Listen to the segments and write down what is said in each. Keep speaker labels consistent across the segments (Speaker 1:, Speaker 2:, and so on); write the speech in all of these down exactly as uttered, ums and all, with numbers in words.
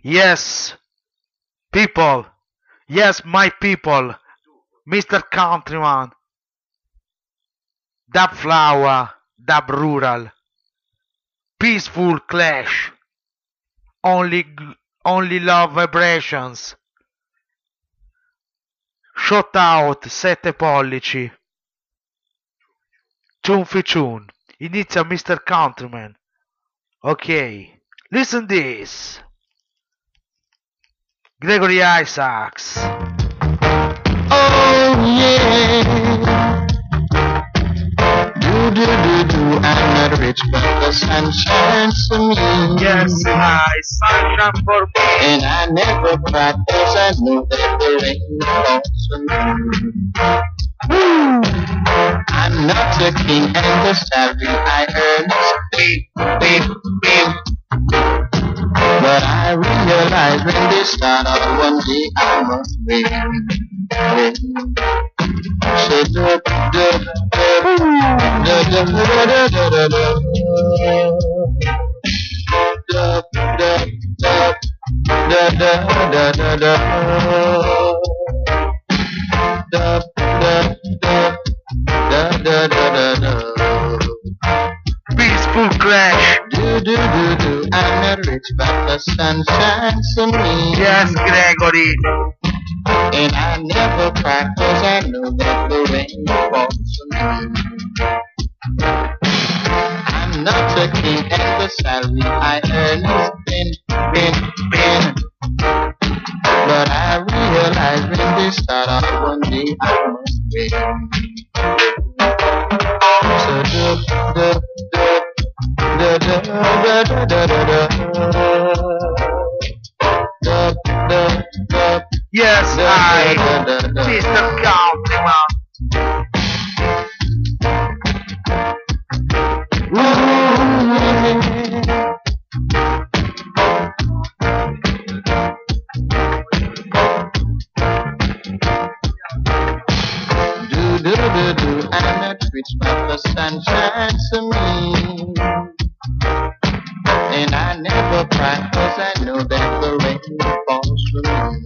Speaker 1: Yes, people. Yes, my people. Mister Countryman. Dub Flower. Dub Rural. Peaceful clash. Only, only love vibrations. Shot out sette pollici. Chunfi chun. Inizia Mister Countryman. Ok. Listen this. Gregory Isaacs.
Speaker 2: Oh yeah. Do do do do. I'm not rich, but the sun shines for me.
Speaker 1: Yes, I sunshine for me.
Speaker 2: And I never cried 'cause I knew that there ain't no loss for me. I'm not a king, and the salary I earn is big, big, big. But I realize when they start out one day I must win. So da da da da da da da da da da da da da da.
Speaker 1: Peaceful clash.
Speaker 2: Do do do do. I'm not rich, but the sun shines on me.
Speaker 1: Yes, Gregory.
Speaker 2: And I never cry 'cause I know that the rain falls on me. I'm not a king, and the salary I earn is thin, thin, thin. But I realize when they start out one day I must win. So do do do do do do do do do do do.
Speaker 1: Yes, I, Mister Countryman.
Speaker 2: Do do do do. I'm not rich, but the sun shines on me. And I never cry 'cause I know that the rain falls for me.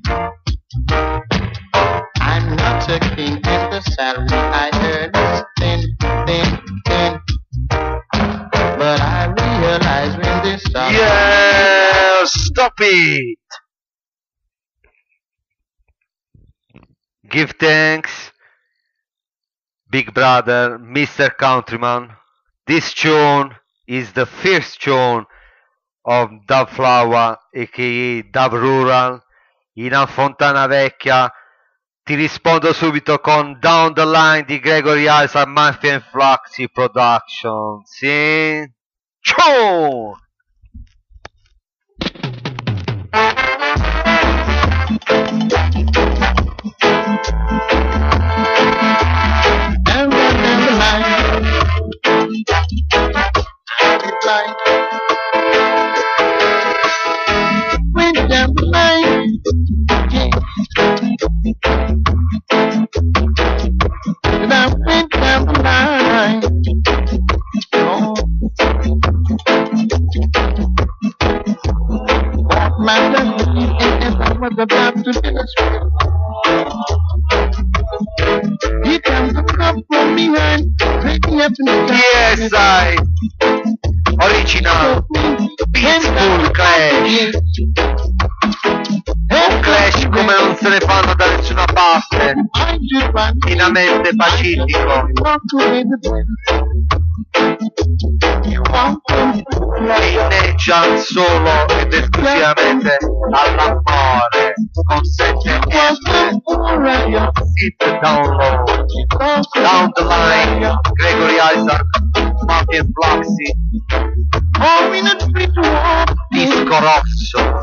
Speaker 2: I'm not a king, and the salary I earn is thin, thin, thin. But I realize when they stop.
Speaker 1: Yeah, stop it. Give thanks, big brother, Mister Countryman. This tune is the first tune of Dub Flower, aka Dub Rural, in a Fontana Vecchia. Ti rispondo subito con Down the Line di Gregory Isaac, Mafia and Fluxy Productions. Sì? Ciao!
Speaker 2: Down, down, down the line. Line. Went down the line. Yeah. And I went down the line. Oh. Walked my destiny, and I was about to finish. Here comes the cop from behind, taking up in the
Speaker 1: Yes, I. Original Peaceful Clash. Un clash come non se ne fanno da nessuna parte. Pienamente pacifico. Che inneggia solo ed esclusivamente all'amore. Con sette sit down low. Down the line. Gregory Isaac, Mafia and Fluxy. Disco rosso.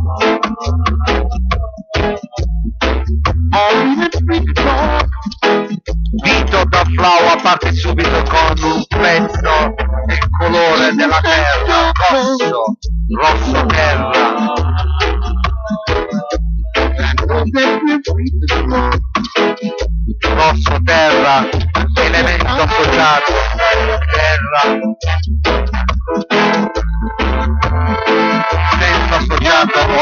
Speaker 1: Vito da Flower parte subito con un pezzo del colore della terra, rosso, rosso terra. Rosso terra, elemento associato, terra. Elemento associato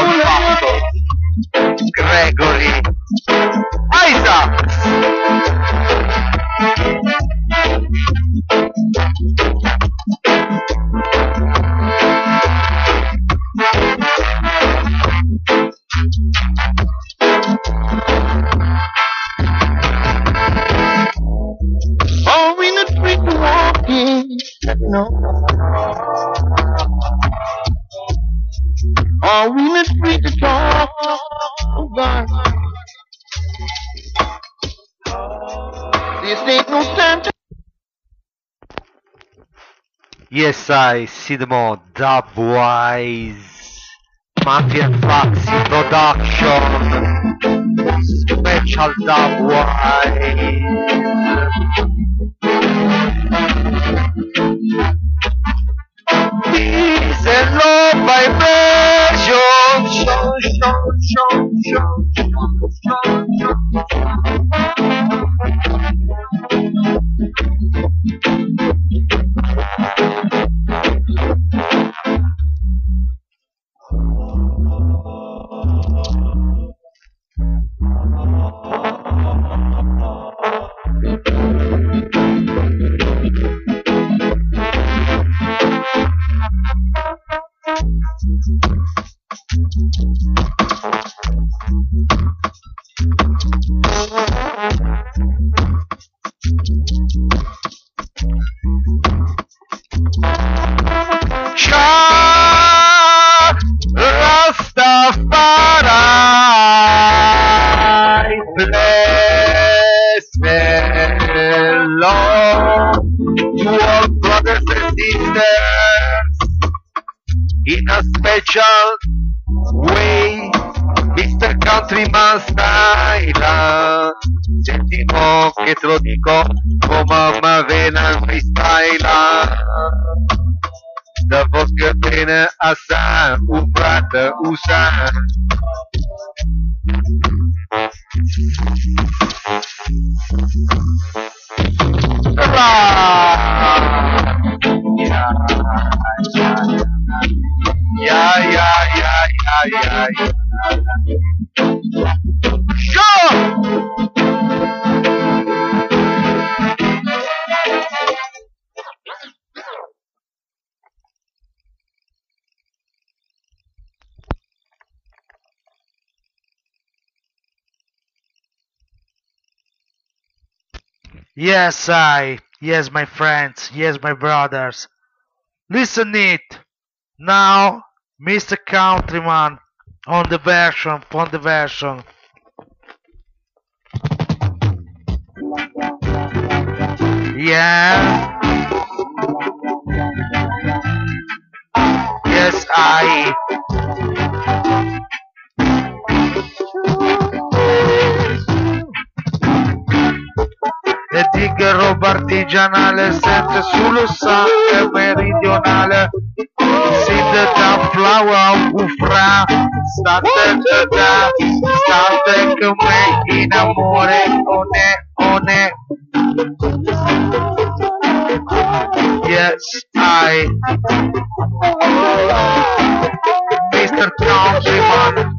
Speaker 2: Are we free to talk? Oh God. This ain't no time to.
Speaker 1: Yes, I see them all. Dubwise, Mafia and Foxy Production, Special Dubwise. This is low vibration. Show, show, show, show, show, show, Rastafari, bless the Lord to all brothers and sisters in a special way. mister Countryman Style, sentimo che te lo dico come me vena il freestyle. Da vostra pena a san, un frate usa. Yeah, yeah, yeah, yeah, yeah, yeah. Sure!
Speaker 3: Yes, I. Yes, my friends. Yes, my brothers. Listen it. Now, mister Countryman on the version, on the version. Yeah. Yes, I. E dica roba artigianale, sempre sullo sangue meridionale. Siete da flower ufra, state da, state con me in amore, one, one. Yes, I, mister Countryman,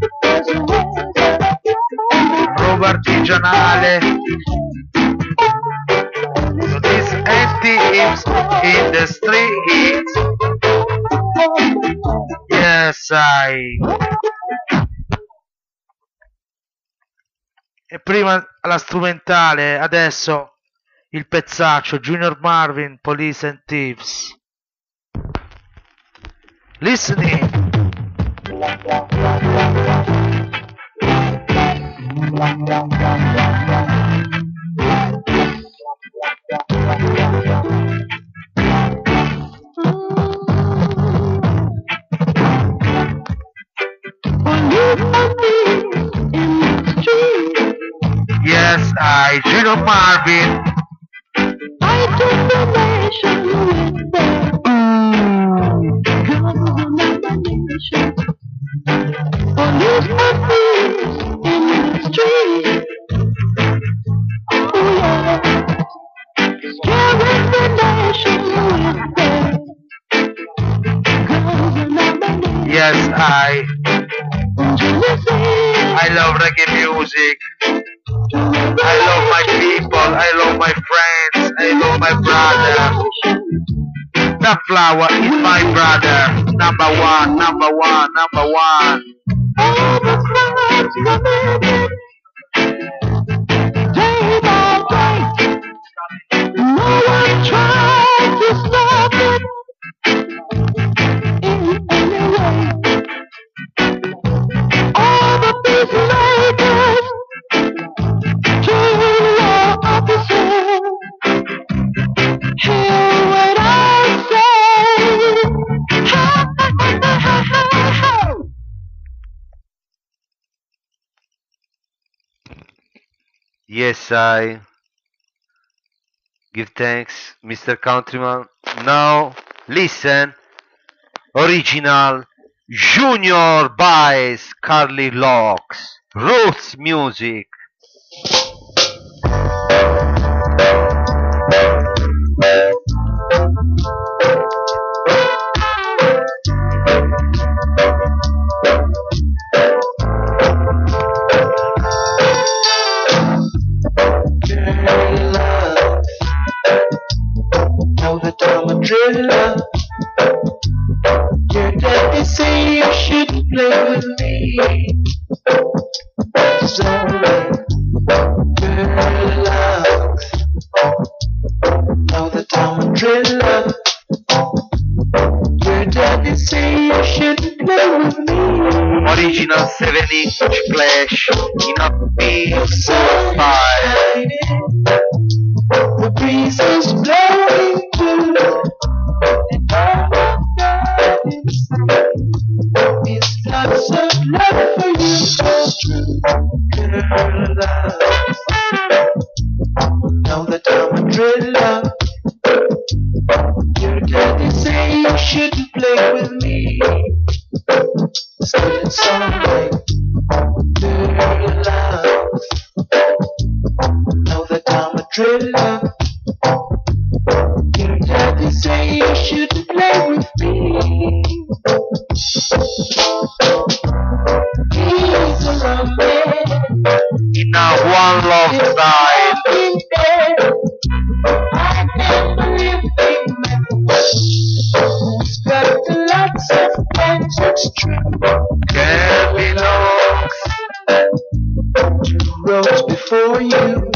Speaker 3: roba artigianale. These empty hips in the streets. Yes, I. E prima la strumentale, adesso il pezzaccio Junior Marvin, Police and Thieves. Listening. Yes, I, Junior Marvin. I took the nation with them. Mm. Guns and ammunition. Police and thieves in the street. Oh yeah. Scaring the nation with them. Guns and ammunition. Yes, I. I love reggae music. I love my people, I love my friends, I love my brother. That flower is my brother. Number one, number one, number one. All the crimes committed, day by day. No one tried to stop it in any way.
Speaker 1: Yes, I give thanks, Mister Countryman. Now, listen, original Junior by Carly Locks. Roots music.
Speaker 2: Know that I'm a driller. Your daddy say you shouldn't play with me. So girl love. Know that I'm a driller. Your daddy say you shouldn't play with me.
Speaker 1: Original seven inch flash in a P
Speaker 2: So
Speaker 1: five.
Speaker 2: the breeze is blowing through. And all I know is lots of love for you. So true, girl love. Know that I'm a driller. Your daddy say you shouldn't play with me. Still it's alright, girl love. Know that I'm a driller. Your daddy say you shouldn't play with me. He's a man.
Speaker 1: In a one love style.
Speaker 2: I can't believe it. Who's got lots of friends? It's true.
Speaker 1: Carly Locks.
Speaker 2: Two roads before you.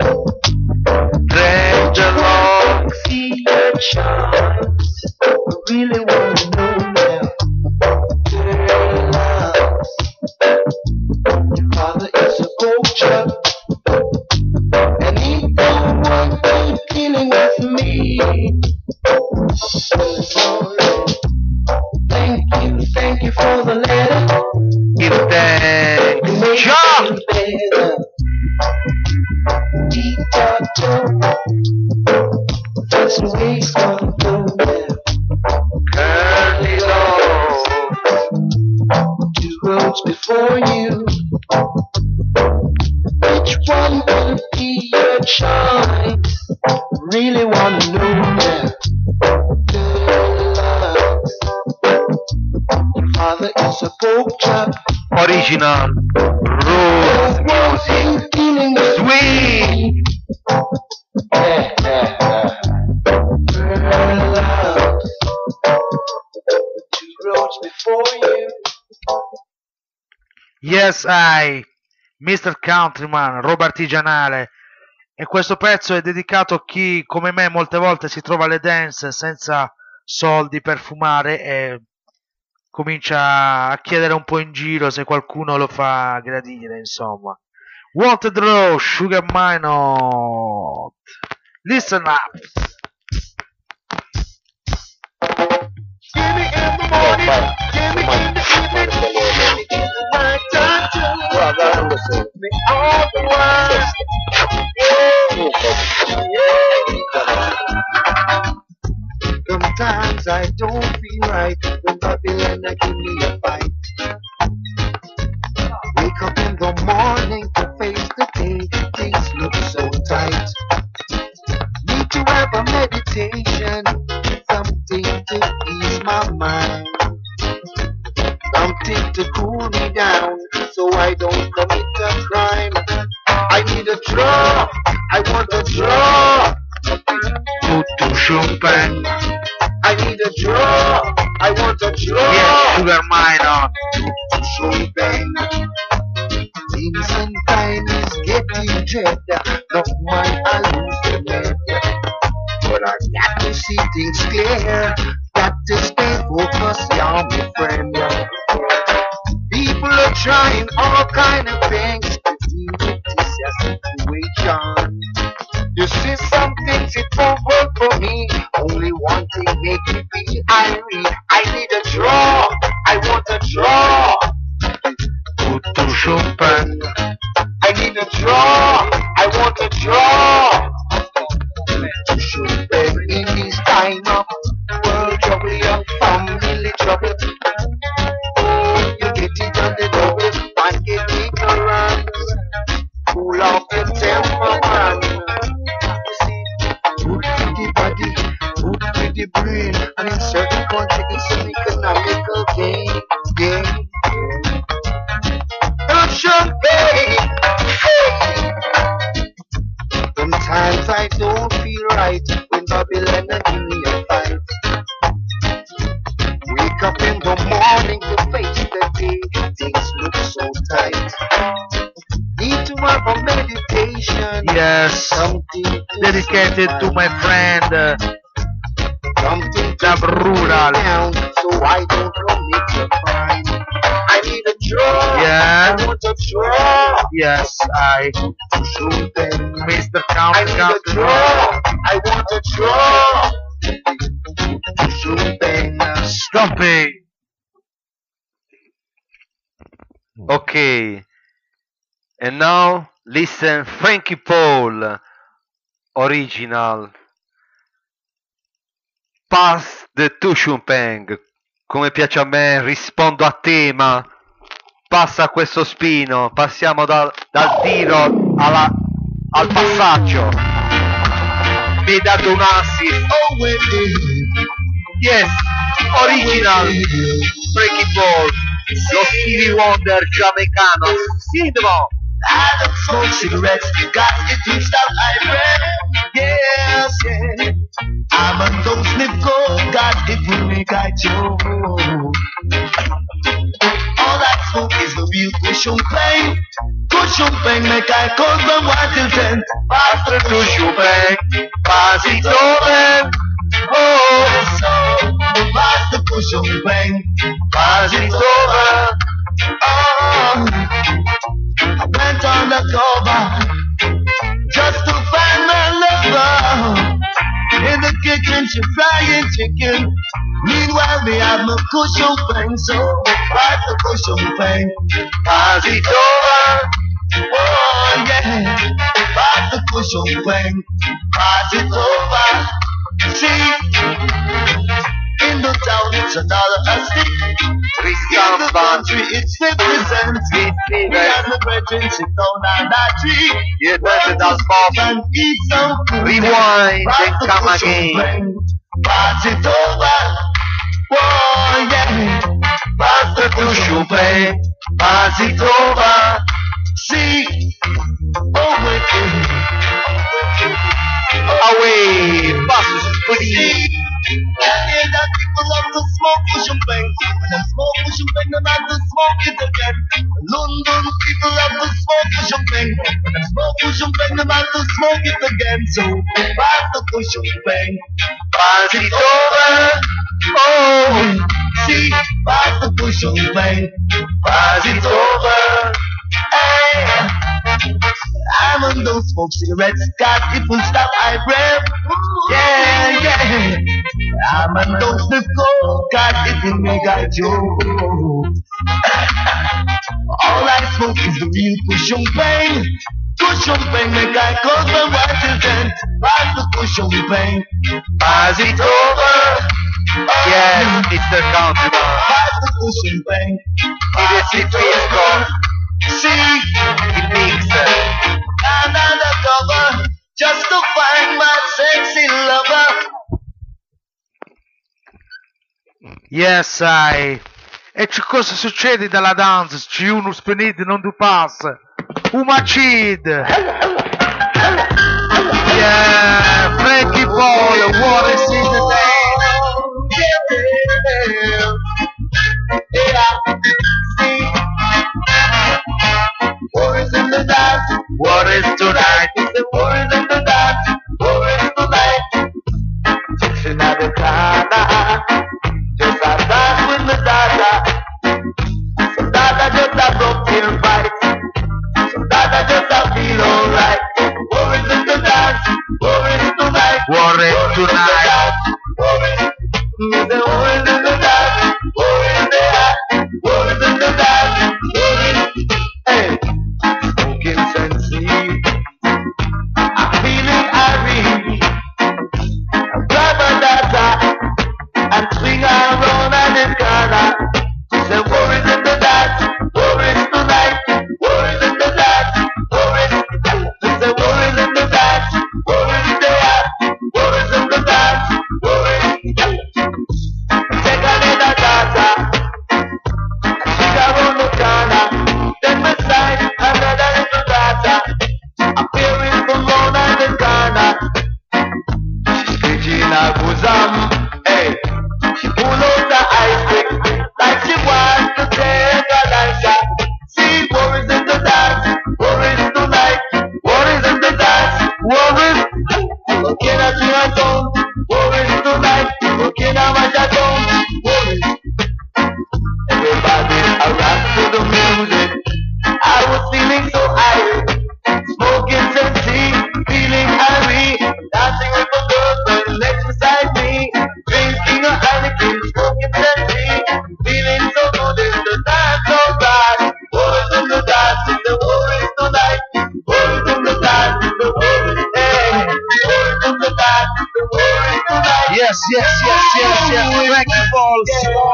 Speaker 1: Treasure Locks.
Speaker 2: See your choice. I really wanna know now. Girl love. Your father is a poacher. And he don't want you dealing with me. It's alright. Thank you, thank you for the letter.
Speaker 1: Give
Speaker 2: You
Speaker 1: thanks.
Speaker 2: make
Speaker 1: Jump!
Speaker 2: me better. Dee-da-da. That's the way it's gonna go now.
Speaker 1: Carly Locks.
Speaker 2: Two roads before you. Which one will be your choice? Really wanna know now. Girl love. Your father is a pork chop.
Speaker 1: Original Roots music.
Speaker 2: Dealing with
Speaker 1: Sweet.
Speaker 2: yeah, yeah, yeah. Girl love. Two roads before you.
Speaker 4: Yes, I, Mister Countryman, roba artigianale. E questo pezzo è dedicato a chi, come me, molte volte si trova alle dance senza soldi per fumare e comincia a chiedere un po' in giro se qualcuno lo fa gradire, insomma. Wanted Raw, Sugar Minot. Listen up.
Speaker 2: Give me in the morning, give me in the evening, give me in the night time too. Me all the while. Sometimes I don't feel right when Babylon I give me a fight. Wake up in the morning to face the day, things look so tight. Need to have a meditation, something to ease my mind, something to cool me down so I don't commit a crime. I need a draw, I want a draw.
Speaker 1: Tutto champagne.
Speaker 2: I need a draw, I want a draw.
Speaker 1: Yes, Sugar Minot.
Speaker 2: So bang. Things and time is getting dread. Not mine, I lose the head. But I got to see things clear. Got to stay focused, yeah, my friend. People are trying all kind of things to deal with this situation. You see, some things it won't work for me. Only one thing make me feel irate. I need a draw. I want a draw.
Speaker 1: Tutto champagne.
Speaker 2: I need a draw. I
Speaker 4: Yes,
Speaker 2: Something
Speaker 4: dedicated to my friend uh,
Speaker 2: something
Speaker 4: Dub Rural.
Speaker 2: down, so I don't commit a crime. I need a draw.
Speaker 4: Yeah.
Speaker 2: I want a draw.
Speaker 4: Yes, I,
Speaker 2: Shoot them.
Speaker 4: Mister
Speaker 2: I
Speaker 4: Count
Speaker 2: need a
Speaker 4: Count.
Speaker 2: draw. I want a draw. Shoot them.
Speaker 4: Stop it.
Speaker 1: Okay. And now listen Frankie Paul original. Pass the Tushumpeng. Come piace a me, rispondo a tema. Passa questo spino, passiamo dal, dal tiro alla, al passaggio. Mi hai dato un assist.
Speaker 2: Oh, wait, wait.
Speaker 1: Yes, original Frankie Paul, lo Stevie Wonder giamaicano. Sidmo.
Speaker 2: I don't smoke cigarettes, got it to stop I breath. Yes, yeah. I'm a don't sniff coke, got it will make I choke. All I smoke is the real cushion pain. Cushion pain make I cause them one till ten. Pass the cushion pain, pass it over. Oh, so pass the cushion pain, pass it over. Oh, I went on the cover just to find my lover. In the kitchen, she frying chicken. Meanwhile, me have my cushion pain, so pass the cushion pain, pass it over. Oh yeah, pass the cushion pain, pass it over. See, in the town it's a dollar a stick. In the country it's fifty cents. Me and the brethren sit down on that tree.
Speaker 1: Yeah, that's it, that's pop.
Speaker 2: And eat some food.
Speaker 1: Rewind
Speaker 2: Pass
Speaker 1: and
Speaker 2: the
Speaker 1: come
Speaker 2: cushion
Speaker 1: again.
Speaker 2: pain, pass it over. Oh yeah, pass the cushion pain, pass it over. See, oh wait,
Speaker 1: Away, passo spudino.
Speaker 2: yeah, that people love to smoke cushion pain. When them smoke cushion pain, they like to smoke it again. London people love to smoke cushion pain. When them smoke cushion pain, they like to smoke it again. So pass the cushion pain, pass it over. Oh, see, pass the cushion pain, pass it over. Hey. I'm on those smoke cigarettes, God, it will stop I breath. Yeah, yeah. I'm on those sniff coke, God, it will make I joke. All I smoke is the real cushion pain. Cushion pain make I close my white till ten. Pass the cushion pain, pass it over. Oh,
Speaker 1: Yes, Mister Countryman.
Speaker 2: pass the cushion pain,
Speaker 1: Il est si fresco.
Speaker 2: see.
Speaker 1: Il mix.
Speaker 2: I'm undercover just to find my sexy lover.
Speaker 4: Yes, I. E c- cosa succede dalla dance? Ci uno spenid non du pass. Umacid. Yeah, Frankie Paul, what is in the
Speaker 2: War is in the dance,
Speaker 1: What is tonight?
Speaker 2: the war is in the dance, war is tonight. Chicks at the corner, just a dance with the dada. Some dada just a broke till fight, some dada just a feel alright. War is in the dance, war is tonight.
Speaker 4: War is tonight.
Speaker 2: War is, the war is in the dance, war is there, war is in the dance, war is, hey, smoking sensei. I'm feeling irene. I grab a data and swing around and in Ghana. Say war is in the dance, war is tonight.
Speaker 4: yes, yes, yes, yes. Frankie Falls.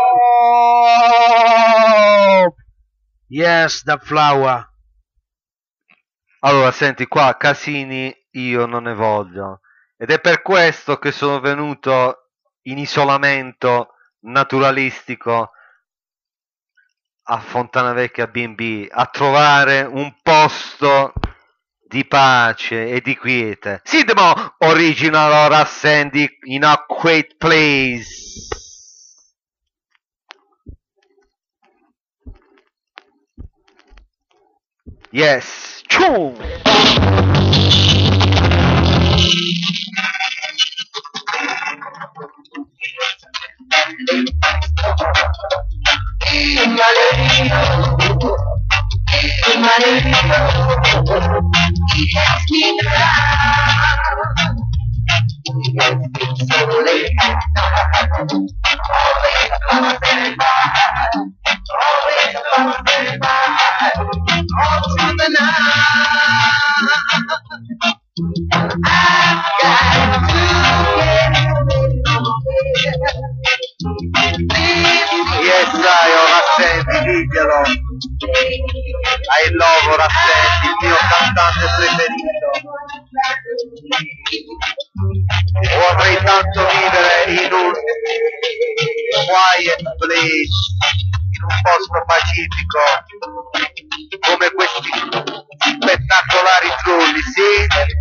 Speaker 4: Oh! Yes, the flower.
Speaker 1: Allora, senti qua, casini io non ne voglio. Ed è per questo che sono venuto in isolamento naturalistico a Fontana Vecchia B and B a trovare un posto di pace e di quiete. Sidmo original or ascendi in a quiet place. Yes. Choo! Yes, dai, ora senti, diglielo. I love ora senti, il mio cantante preferito. Vorrei tanto vivere in un quiet place, in un posto pacifico, come questi spettacolari trulli, sì?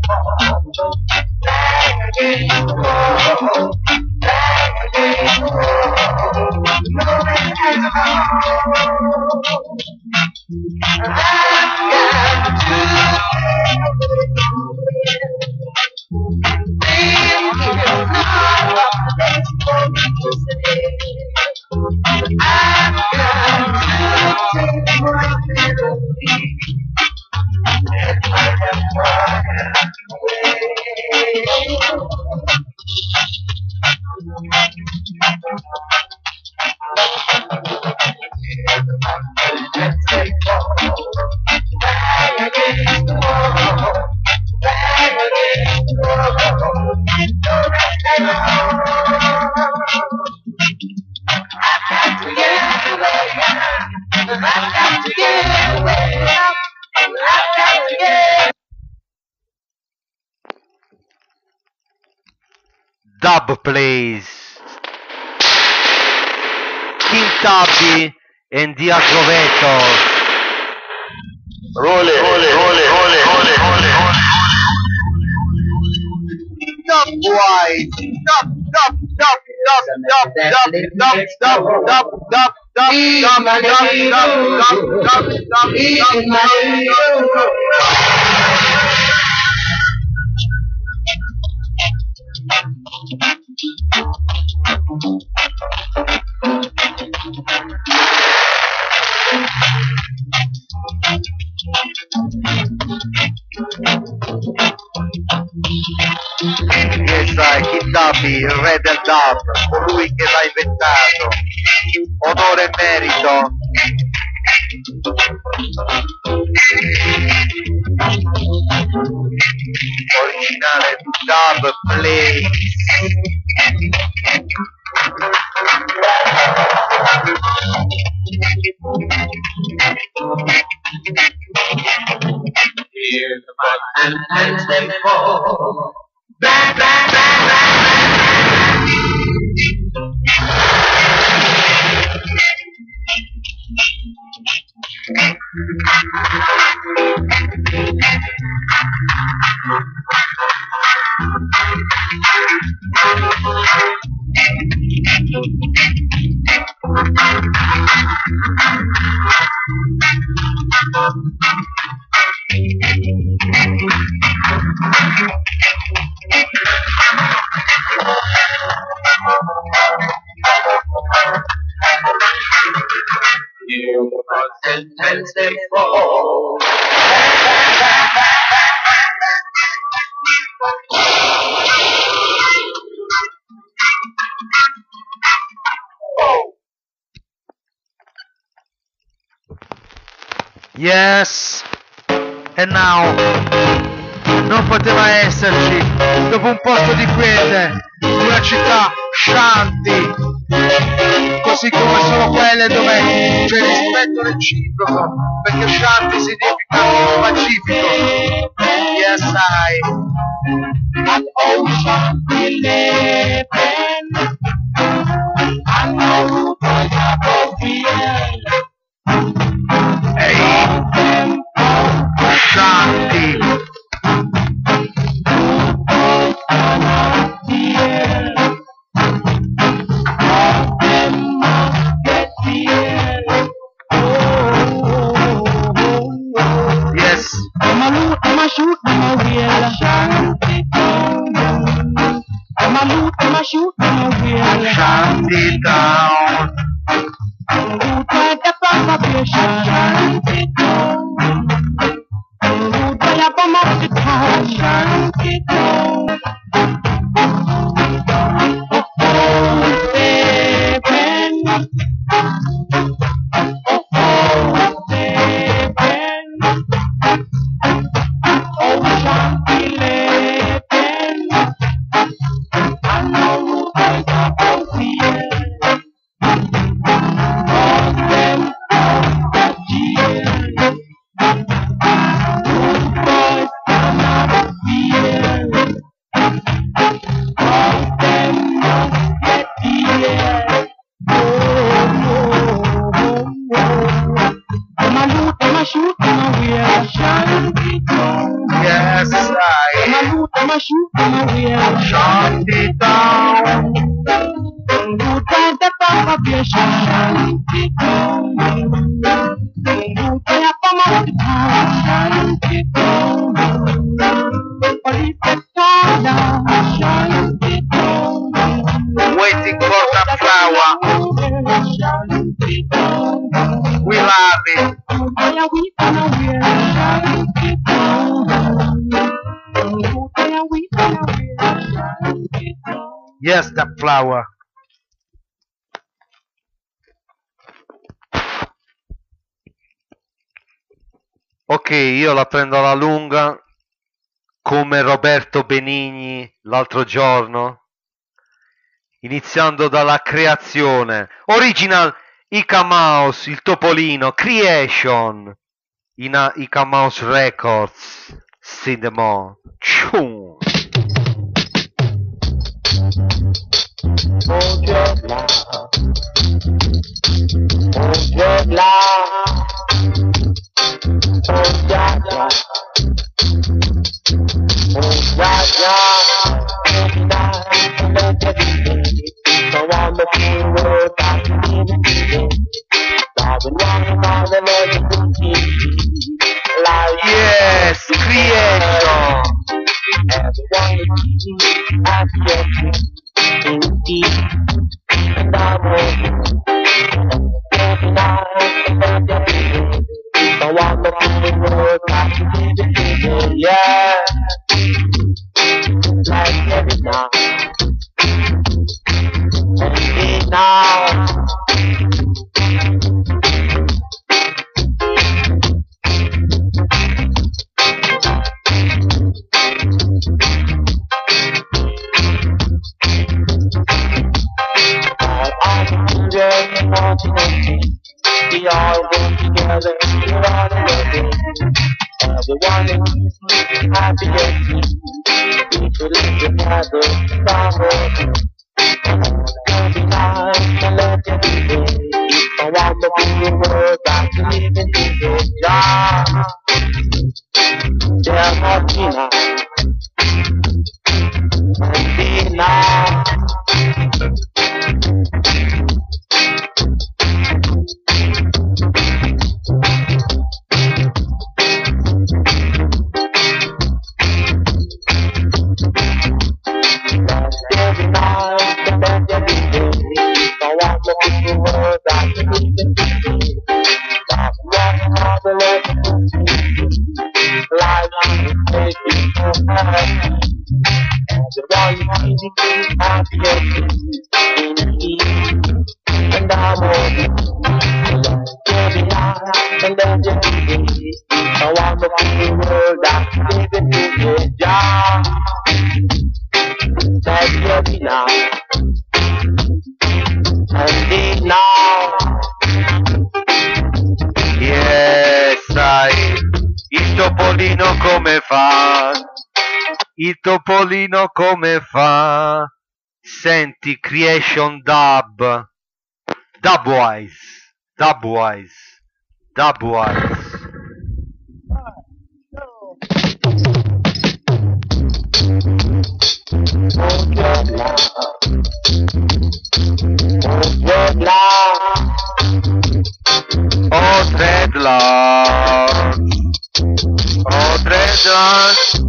Speaker 1: Dub plays King Tubby and the Aggrovetos.
Speaker 3: Role, role, role, role, role, role.
Speaker 1: Dub wise, dub, dub, dub, dub, dub, dub, dub, dub, dub, dub, dub, dub, dub, dub, dub, dub, dub. Yes, sai, King Tubby, il re del dub, colui che l'ha inventato. Onore e merito. Originale dub play.
Speaker 2: Hear the button and them fall. Bang, bang, bang, hear the button and them fall.
Speaker 4: Yes, and now non poteva esserci dopo un posto di quiete, una città Shanti, così come sono quelle dove c'è rispetto reciproco, perché Shanti significa pacifico. Yes, I.
Speaker 2: An ocean we live in, and no root was appropriate.
Speaker 3: Hey, Shanti.
Speaker 2: Yes. I'm a loot, I'm a shoot, I'm a real Shanty town. I'm a loot, I'm a shoot, I'm a real
Speaker 3: Shanty town.
Speaker 2: Loot by the propagation, Shanty town. Loot by the bomb of the town, Shanty town. Oh, oh, baby. Oh, oh, baby. Oh, Shanty living, I know I got fear. All them out the years, good boys cannot fear. All them must get fear. Oh, oh, oh, oh. I'm a loot, I'm a shoot, I'm a wear Shanty town.
Speaker 3: Yes, I.
Speaker 2: I'm a loot, I'm a shoot, I'm a wear
Speaker 3: Shanty town.
Speaker 2: Loot by the propagation, Shanty town. Loot by the bomb of the town, Shanty town. Police get torn down, Shanty town.
Speaker 3: Waiting for the flower.
Speaker 2: Shanty town.
Speaker 3: We love it.
Speaker 2: Loot by a weep and a wear Shanty town. Loot by a weep and a wear Shanty town.
Speaker 4: Yes, that flower.
Speaker 1: Ok, io la prendo alla lunga, come Roberto Benigni l'altro giorno, iniziando dalla creazione. Original Ica Mouse, il topolino, Creation, in a Ica Mouse Records, Cinnamon. Cium.
Speaker 2: Oh, dreadlock. Oh, dreadlock. Oh, dreadlock. Oh, dreadlock. Every night and every day. So wonderful world I can even see. I've been walking on the edge of the sea. Like
Speaker 3: Yes, creation.
Speaker 2: everyone is eating happy and indeed. And I'm hoping every night and every day. So wonderful world I can even see. Yeah, like every night. Every night. All our children and continents, we all work together, we're all together. Everyone is happy and free. People live together, somewhere. Every night and let every day. It's a wonderful world that we live in today. Yeah, yeah, Martina. Martina. Every night and then every day, so I'm looking for words I can even see. I'm walking on the left, life is taking so happy. Everyone is easy, happy and indeed. And I'm hoping every night and then every day, so I'm looking for words I can even see. Yeah. Every night.
Speaker 1: topolino come fa? Il topolino come fa? Senti Creation Dub, Dubwise, Dubwise, Dubwise. Oh dreadlocks, oh dreadlocks.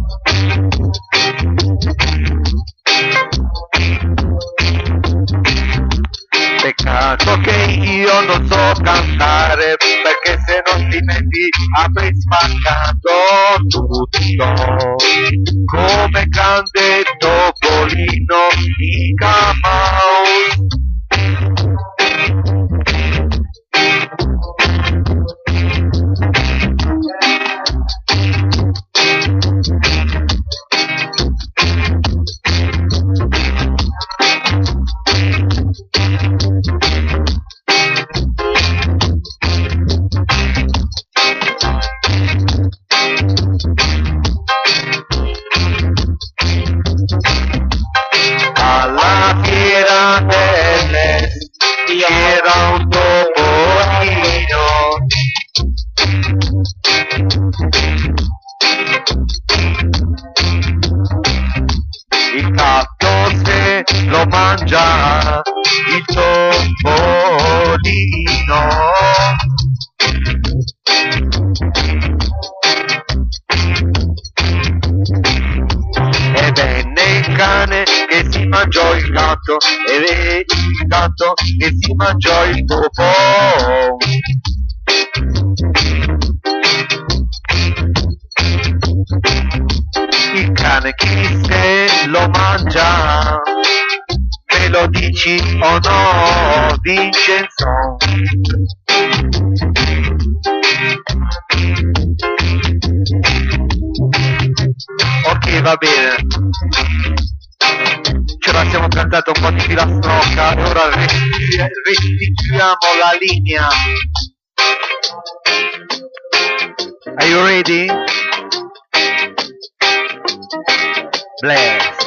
Speaker 1: Peccato che io non so cantare, perché se non ti metti avrei spaccato tutto. Come grande topolino Mica Mouse. Alla fiera delle era un topolino, il gatto se lo mangia il topolino. E venne il cane che si mangiò il gatto, e venne il gatto che si mangiò il topo. Il cane chi se lo mangia, me lo dici o no, Vincenzo? Ok, va bene, ce la siamo cantata un po' di filastrocca e ora restituiamo la linea. Are you ready? Bless.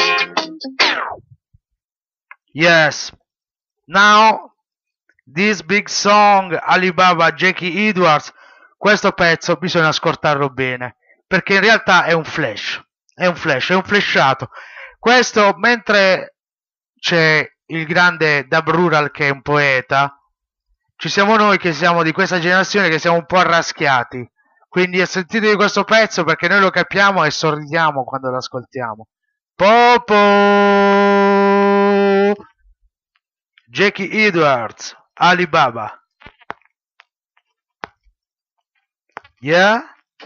Speaker 4: Yes. Now, this big song, Alibaba, Jackie Edwards, questo pezzo bisogna ascoltarlo bene, perché in realtà è un flash, è un flash, è un flashato. Questo mentre c'è il grande Dub Rural che è un poeta, ci siamo noi che siamo di questa generazione che siamo un po' arraschiati. Quindi sentitevi questo pezzo perché noi lo capiamo e sorridiamo quando lo ascoltiamo. Popo! Jackie Edwards, Alibaba. Yeah?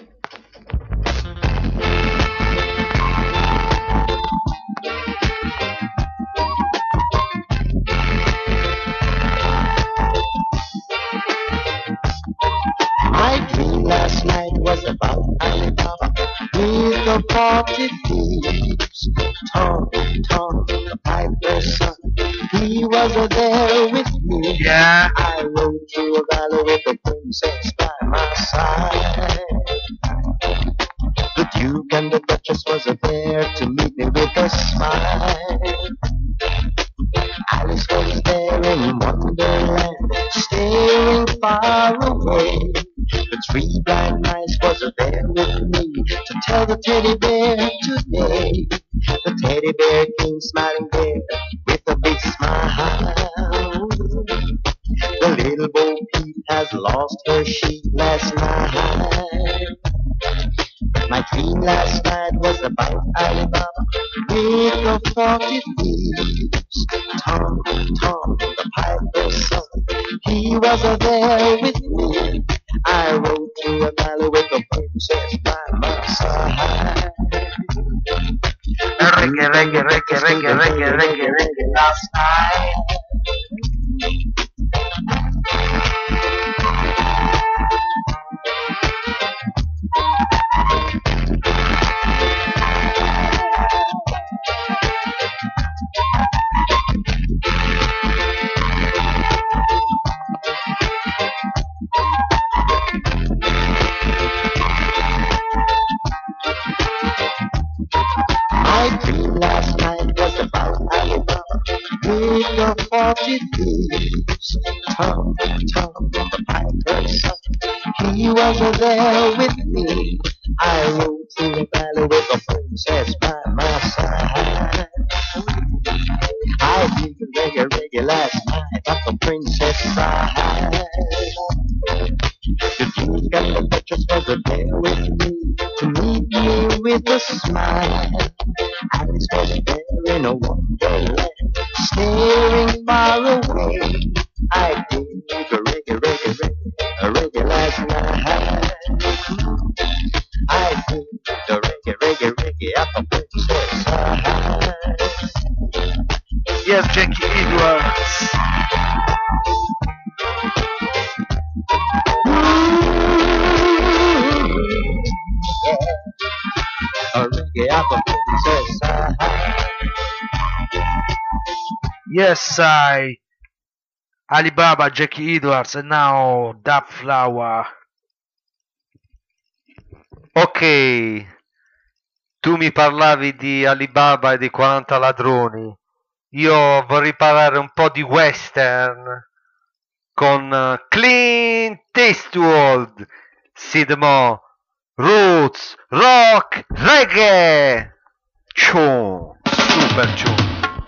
Speaker 2: My dream last night was about Alibaba with the forty thieves. Tom, Tom, the piper's son, he was there with me.
Speaker 4: Yeah.
Speaker 2: I rode through a valley with the princess by my side. The Duke and the Duchess was there to meet me with a smile. Alice was there in Wonderland, staring far away. The three blind mice was there with me to tell the teddy bear today. The teddy bear came smiling there with a big smile. The little Bo Peep has lost her sheep last night. My dream last night was about Alibaba with the forty thieves. Tom, Tom, the piper's son, he was there with me. I rode through a valley with the princess by my side.
Speaker 3: Reggae, reggae, reggae, reggae, reggae, reggae, reggae last night.
Speaker 2: age of forty-two. Tom, Tom, the piper's son, he was there with me. I rode through the valley with the princess by my side. I did the reggae, reggae last night at the princess side. The Duke and the Duchess was there with me to meet me with a smile. Alice was there in a wonderland, staring far away. I did the reggae, reggae, reggae, reggae last night. I did the reggae, reggae, reggae at the princess side.
Speaker 4: Yes, Jackie Edwards.
Speaker 2: A reggae at the princess side.
Speaker 4: Yes, I. Alibaba, Jackie Edwards, and now Dub Flower.
Speaker 1: Ok, tu mi parlavi di Alibaba e di quaranta ladroni. Io vorrei parlare un po' di western con uh, Clint Eastwood, Sid Mo, Roots, Rock, Reggae. Ciao, super ciao.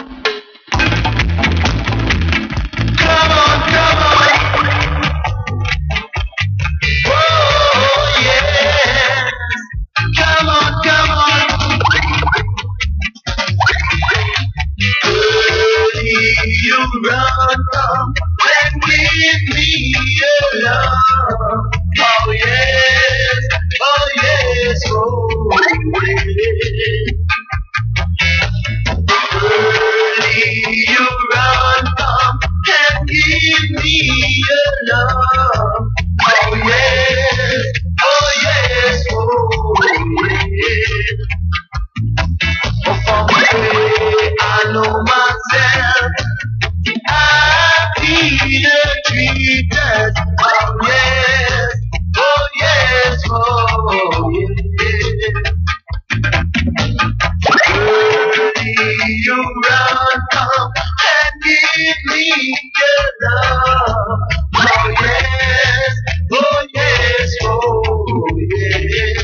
Speaker 3: Come on, come on. Oh, yes. Come on, come on. Early you run come and give me your love. Oh, yes. Oh, yes. Oh, yes. Early you run come and give me your love. Oh yes, oh yes, oh yes. Oh, from the way I know myself, I feel the treatment. Oh yes, oh yes, oh yes. Early you run come and give me your love. Oh yes, oh yes, oh yes.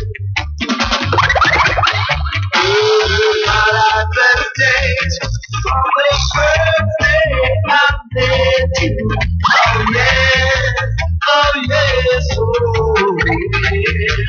Speaker 3: My life has changed from the first day I met you. Oh yes, oh yes, oh yes.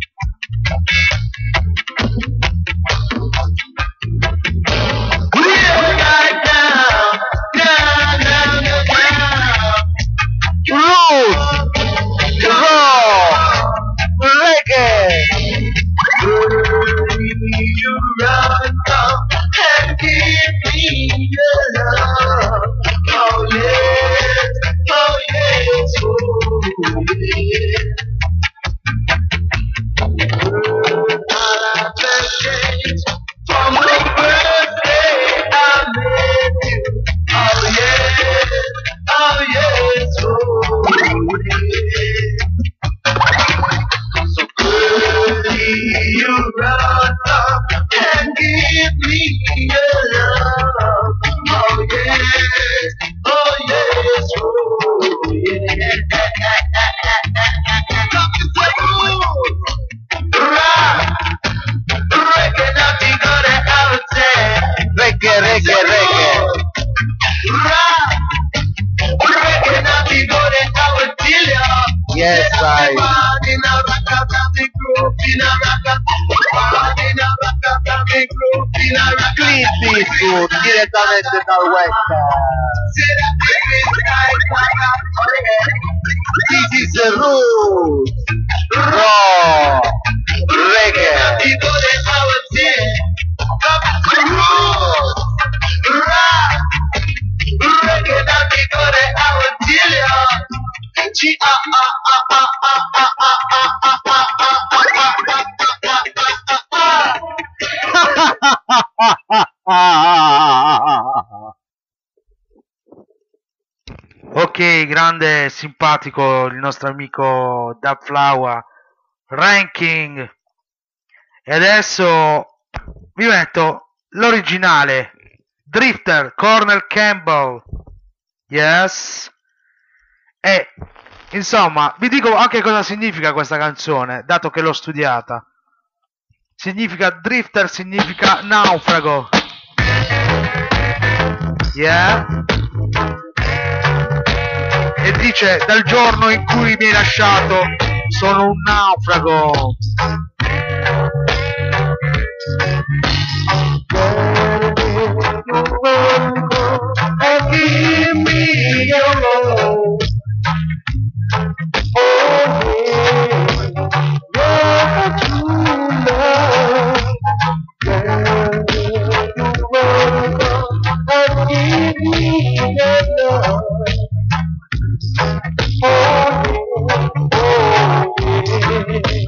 Speaker 3: We're right down, down, down, down, down.
Speaker 1: Roots, Rock, Reggae.
Speaker 3: Early you run come and give me your love. Oh yes, oh yes, oh yes. All I've been changed from the first day I met you. Oh yes, oh yes, oh yes. So early you run up and give me your love. Oh yes, oh yes, oh yes. Rock, reggae, nothing gonna outside.
Speaker 1: Reggae, reggae, reggae.
Speaker 3: Rock, reggae, nothing gonna outkill ya.
Speaker 1: Yes, I.
Speaker 3: In a rock, in a rock, in a rock,
Speaker 1: Clint Eastwood, direttamente dal western. This is the Roots, Rock, Reggae.
Speaker 4: Ok, grande, simpatico il nostro amico Dub Flower, Ranking. E adesso vi metto l'originale Drifter, Cornel Campbell. Yes. E insomma, vi dico anche cosa significa questa canzone, dato che l'ho studiata. Significa drifter, significa naufrago. Yeah. E dice: dal giorno in cui mi hai lasciato sono un naufrago.
Speaker 2: And give me your love. Oh yeah, you're true love. Girl, you wanna go and give me your love. Oh yeah, oh yeah.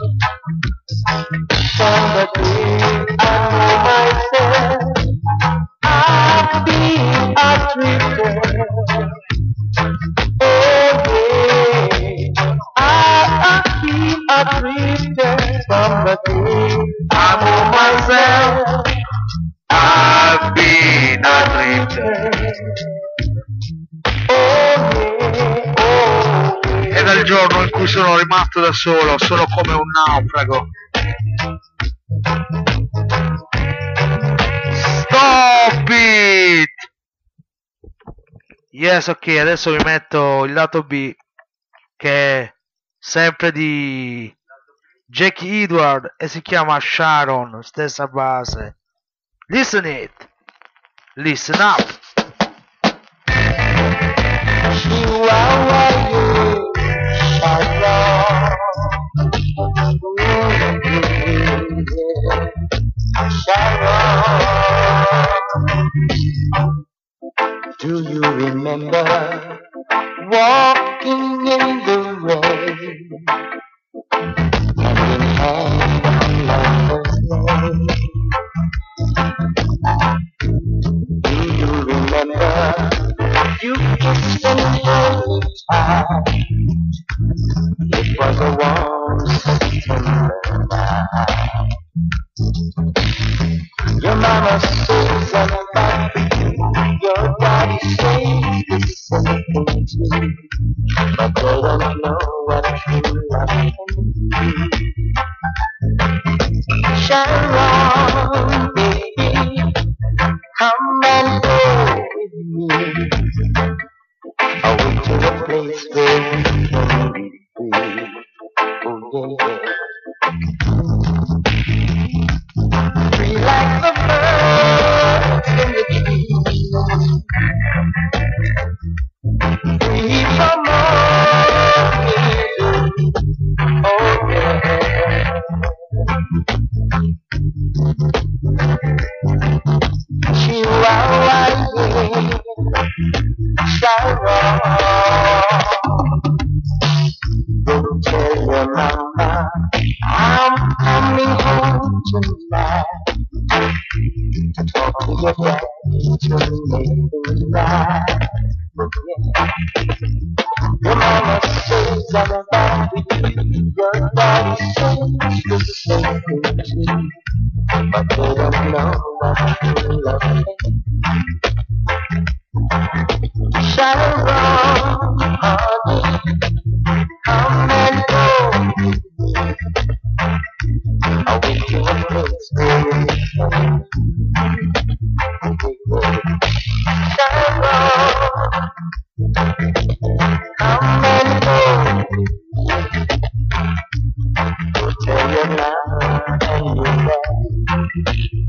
Speaker 2: From the day I know myself, I've been a drifter. Oh yeah, I've been a drifter. From the day I know myself,
Speaker 3: I've been a drifter.
Speaker 2: oh yeah, oh yeah.
Speaker 4: E dal giorno in cui sono rimasto da solo sono come un naufrago. Stop it! Yes, ok, adesso vi metto il lato B, che è sempre di Jackie Edward e si chiama Sharon, stessa base. Listen it, listen up.
Speaker 2: Do you remember walking in the rain, hand in hand along the way? Do you remember you kissed and held me tight? It was a warm September night. Your mama says I'm back, your daddy says the same thing too, but they don't know what true love can do. Sharon, baby, come and go with me, away to a place where we can be free. Oh yeah, free like the birds in the trees, free from all misery. Oh yeah. Chihuahua, yeah. Sharon, go tell your mama I'm coming home tonight. Talk to your daddy to make things right. Your mama says I'm back with you. Your daddy says the same thing too, but they don't know what true love is. Sharon, honey, come and go with me, away to a place where we can be. Sharon, come and go with me, go tell your mama and your daddy.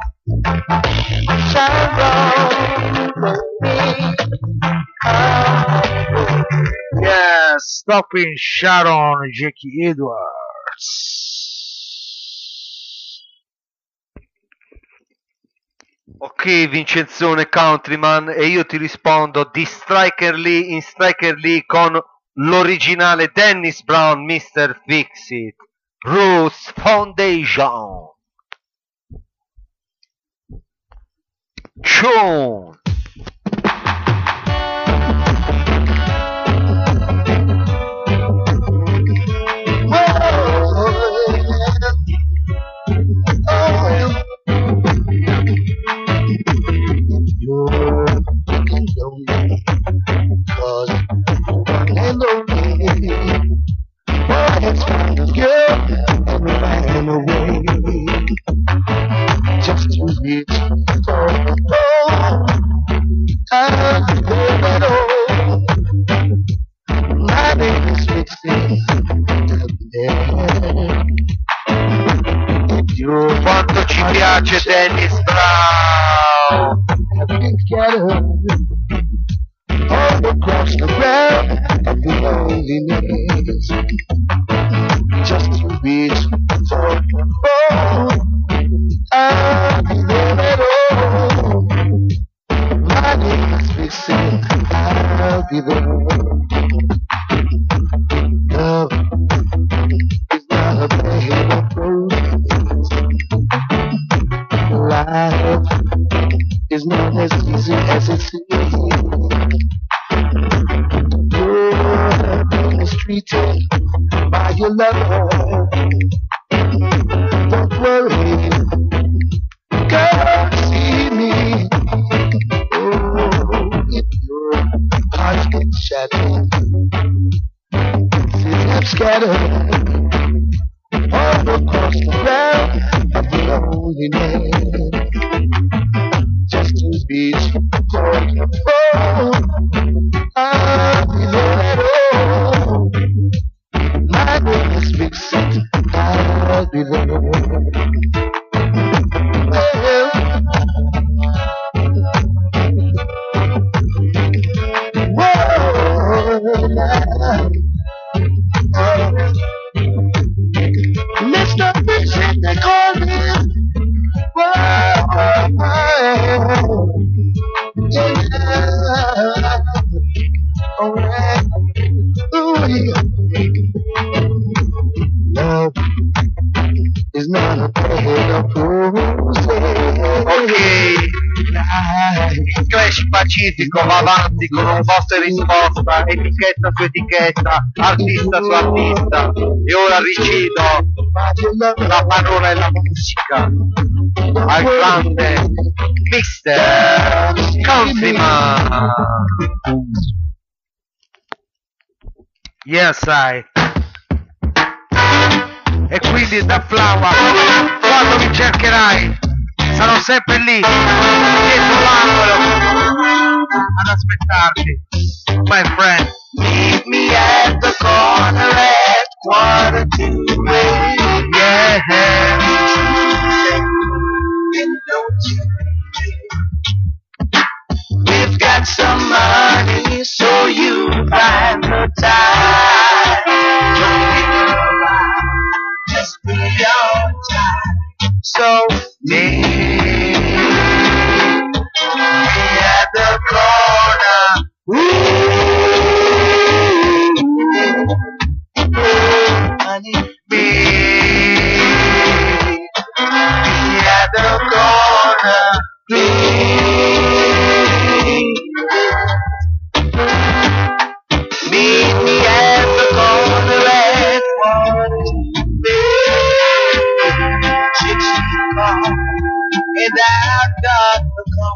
Speaker 2: Sharon, baby, come and go.
Speaker 4: Yes, stopping Sharon, Jackie Edwards.
Speaker 1: Ok, Vincenzone Countryman, e io ti rispondo di Striker Lee in Striker Lee con l'originale Dennis Brown, mister Fix-It, Roots Foundation. Tune.
Speaker 2: You scared. Your
Speaker 3: Quanto ci piace Dennis Brown.
Speaker 2: have been scattered all across the ground of loneliness, just to reach for the phone. I'll be there at all. My name is Vixen. I'll be there. Love is not a bed of roses. Life is not as easy as it seems. You're being mistreated by your lover. Don't worry, come see me. Oh, if your heart gets shattered, sit up scattered all across the ground of loneliness, just to reach for your phone. I'll be there at all. My name is Vixen. I'll be there. Well, whoa, Mister Vixen, they call me. Whoa, yeah. Alright. Ooh, yeah. Love is not a bed of roses.
Speaker 3: Ok, il Clash Pacifico va avanti con un post e risposta, etichetta su etichetta, artista su artista, e ora ricido la parola e la musica al grande mister Countryman.
Speaker 4: Yes, I. E quindi da Flower, quando mi cercherai, sarò sempre lì, dietro l'angolo, ad aspettarti, my friend.
Speaker 2: Meet me at the corner at quarter to eight.
Speaker 4: Yeah.
Speaker 2: And don't you we've got some money, so you find the time. Don't be around, just be on time. So meet me at the corner. Ooh, honey, meet me at the corner, please. Meet me at the corner at one sixty car, and I've got the car.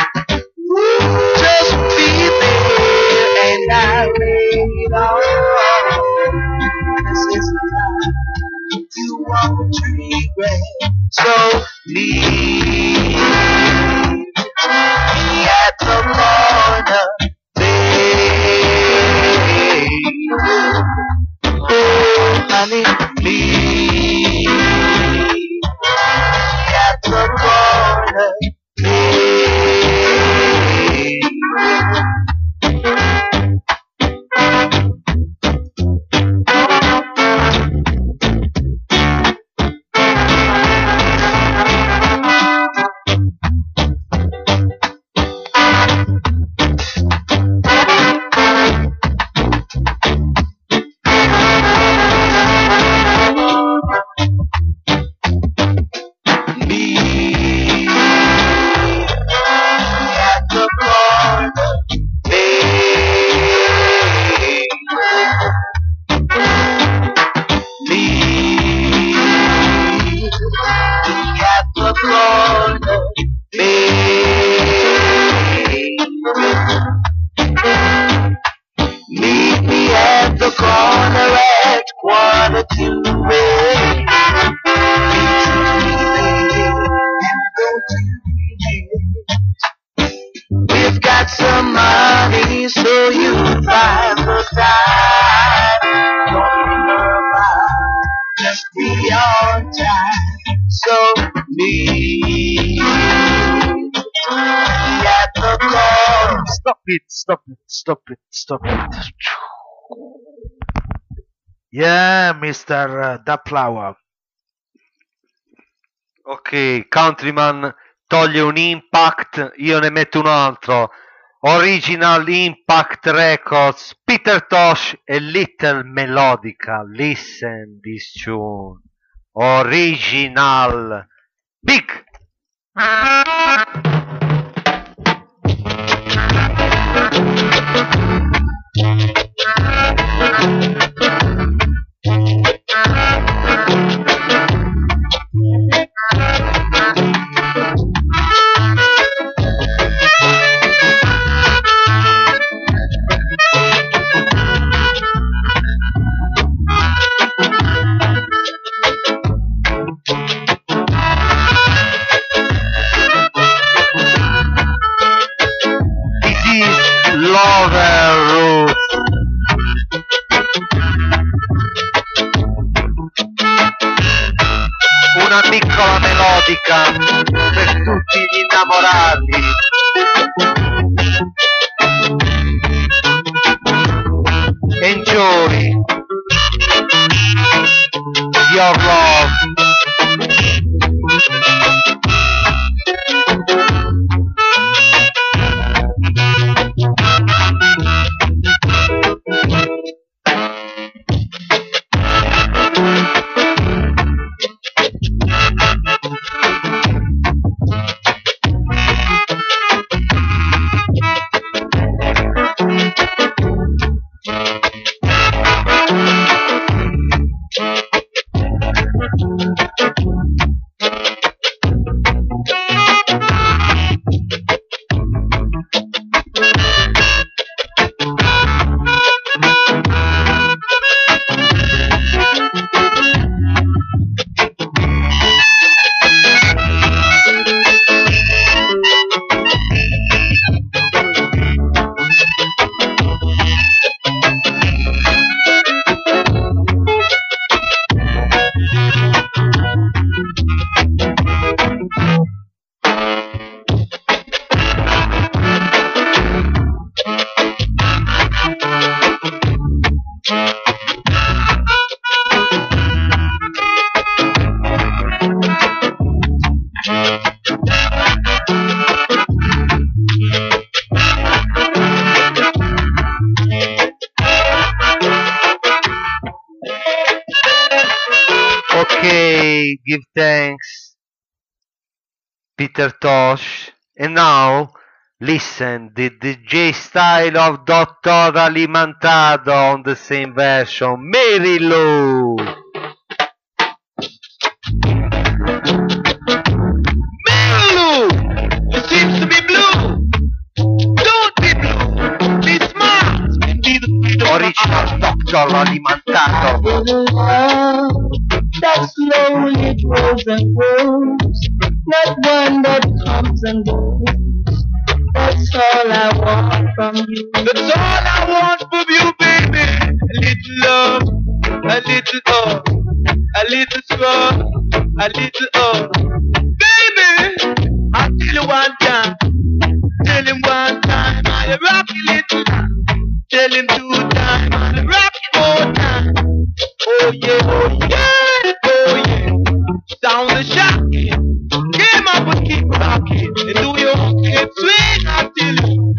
Speaker 2: Just be there, and I'll wait on. This is the time you won't regret. So leave me at the corner, babe. Oh, honey, leave me at the corner, babe. Meet me at the corner at quarter to eight. We've got some money, so you find the time. Don't be nervous,
Speaker 4: it, stop it, stop it, stop it. Yeah, mister uh, Da Flower.
Speaker 1: Ok, Countryman toglie un Impact, io ne metto un altro. Original Impact Records, Peter Tosh e Little Melodica. Listen this tune. Original. Big. Lover Roots. Una piccola melodica per tutti gli innamorati. Enjoy your love. Okay, give thanks, Peter Tosh. And now, listen, the D J style of Doctor Alimantado on the same version, Mary Lou.
Speaker 2: Mary Lou, you seem to be blue. Don't be blue. Be smart. Be the freedom.
Speaker 1: Original Doctor Alimantado.
Speaker 5: Love that slowly grows and grows, not one that comes and goes. That's all I want from you.
Speaker 2: That's all I want from you, baby. A little love, a little love, a little strong, a little love. Baby, I'll tell you one time, tell him one time, I'll rock you little time. Tell him two times, I'll rock you four times. Oh yeah, oh yeah, oh yeah. Sound the shocking. Game up and keep rocking. And do your own thing, swing until you.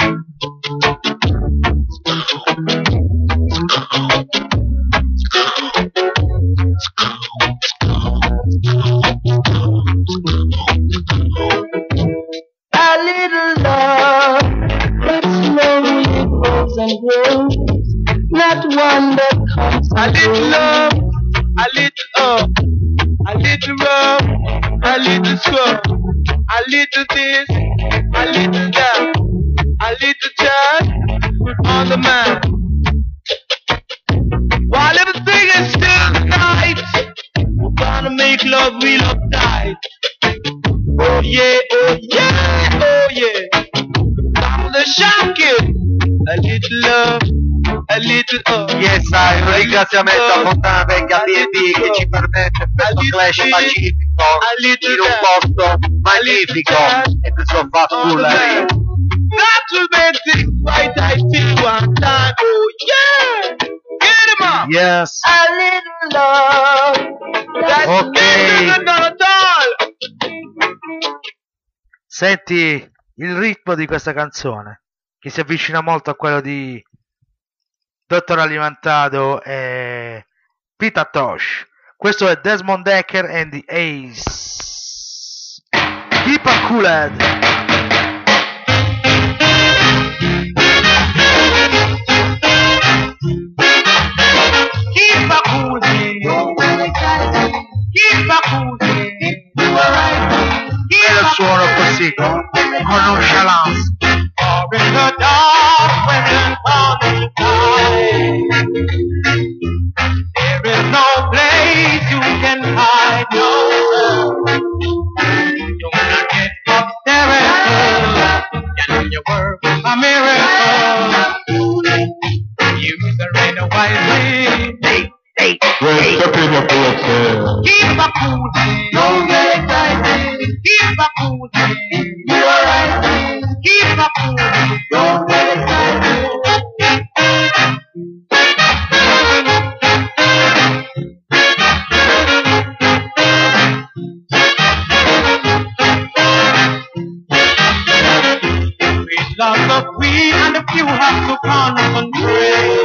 Speaker 5: A little love that slowly grows and grows, not one that comes
Speaker 2: A
Speaker 5: and
Speaker 2: little
Speaker 5: goes.
Speaker 2: love, a little up, a little rub, a little scrub, a little this, a little that, a little chat on the man. While everything is still night, we're gonna make love real uptight. Oh yeah, oh yeah, oh yeah. Sound the shocking, a little love. A little up.
Speaker 1: Yes, sai, un ringraziamento a Fontana Vecchia B and B che ci permette questo clash pacifico in un posto magnifico e questo fastullery.
Speaker 2: That will make things right, I feel one time. Oh yeah! Get him up!
Speaker 4: Yes.
Speaker 2: A little love. That's
Speaker 4: Ok.
Speaker 2: better than a doll.
Speaker 4: Senti il ritmo di questa canzone, che si avvicina molto a quello di Dottor Alimantado e Pita Tosh. Questo è Desmond Decker and the Ace. Keep a cool head.
Speaker 2: Keep a cool head. Keep a cool head.
Speaker 4: E lo suono così, con nonchalance.
Speaker 2: Or in the dark when it's on the night. There is no place you can hide yourself. You wanna get up there and can you work a miracle? Use the rain wisely. Hey, hey, hey.
Speaker 6: Step in your foot,
Speaker 2: Keep a cool head. Don't get excited. Keep a cool head. You're right. Keep a cool head. Don't get excited. We love the queen and the few have to concentrate.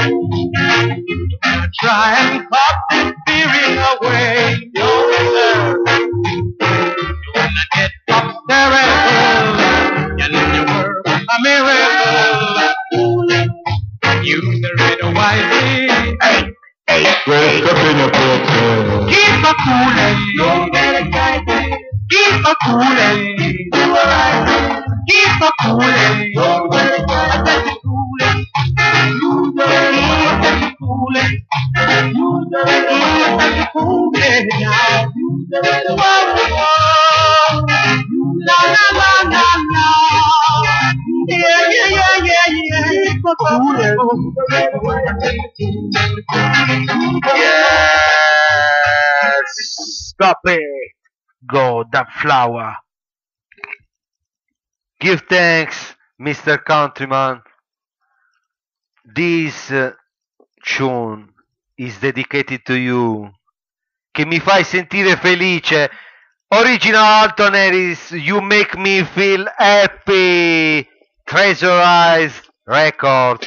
Speaker 2: Try and pop this spirit away. No, sir. You wanna get up there and can you work a miracle? Use the radio wisely. Hey, hey,
Speaker 6: Well, step in your foot,
Speaker 2: keep a cool head. Don't get excited. Keep a cool head. Do alright. Keep a cool head. Don't get excited. I said keep cool head. You the keep cool head. You the keep cool head now. You the whoa, la la la la la. Yeah yeah yeah yeah yeah. Keep a cool head.
Speaker 4: Yes. Stop it. Go, that flower.
Speaker 1: Give thanks, Mister Countryman. This uh, tune is dedicated to you. Che mi fai sentire felice. Original Alton Harris, You Make Me Feel Happy. Treasure Eyes Records.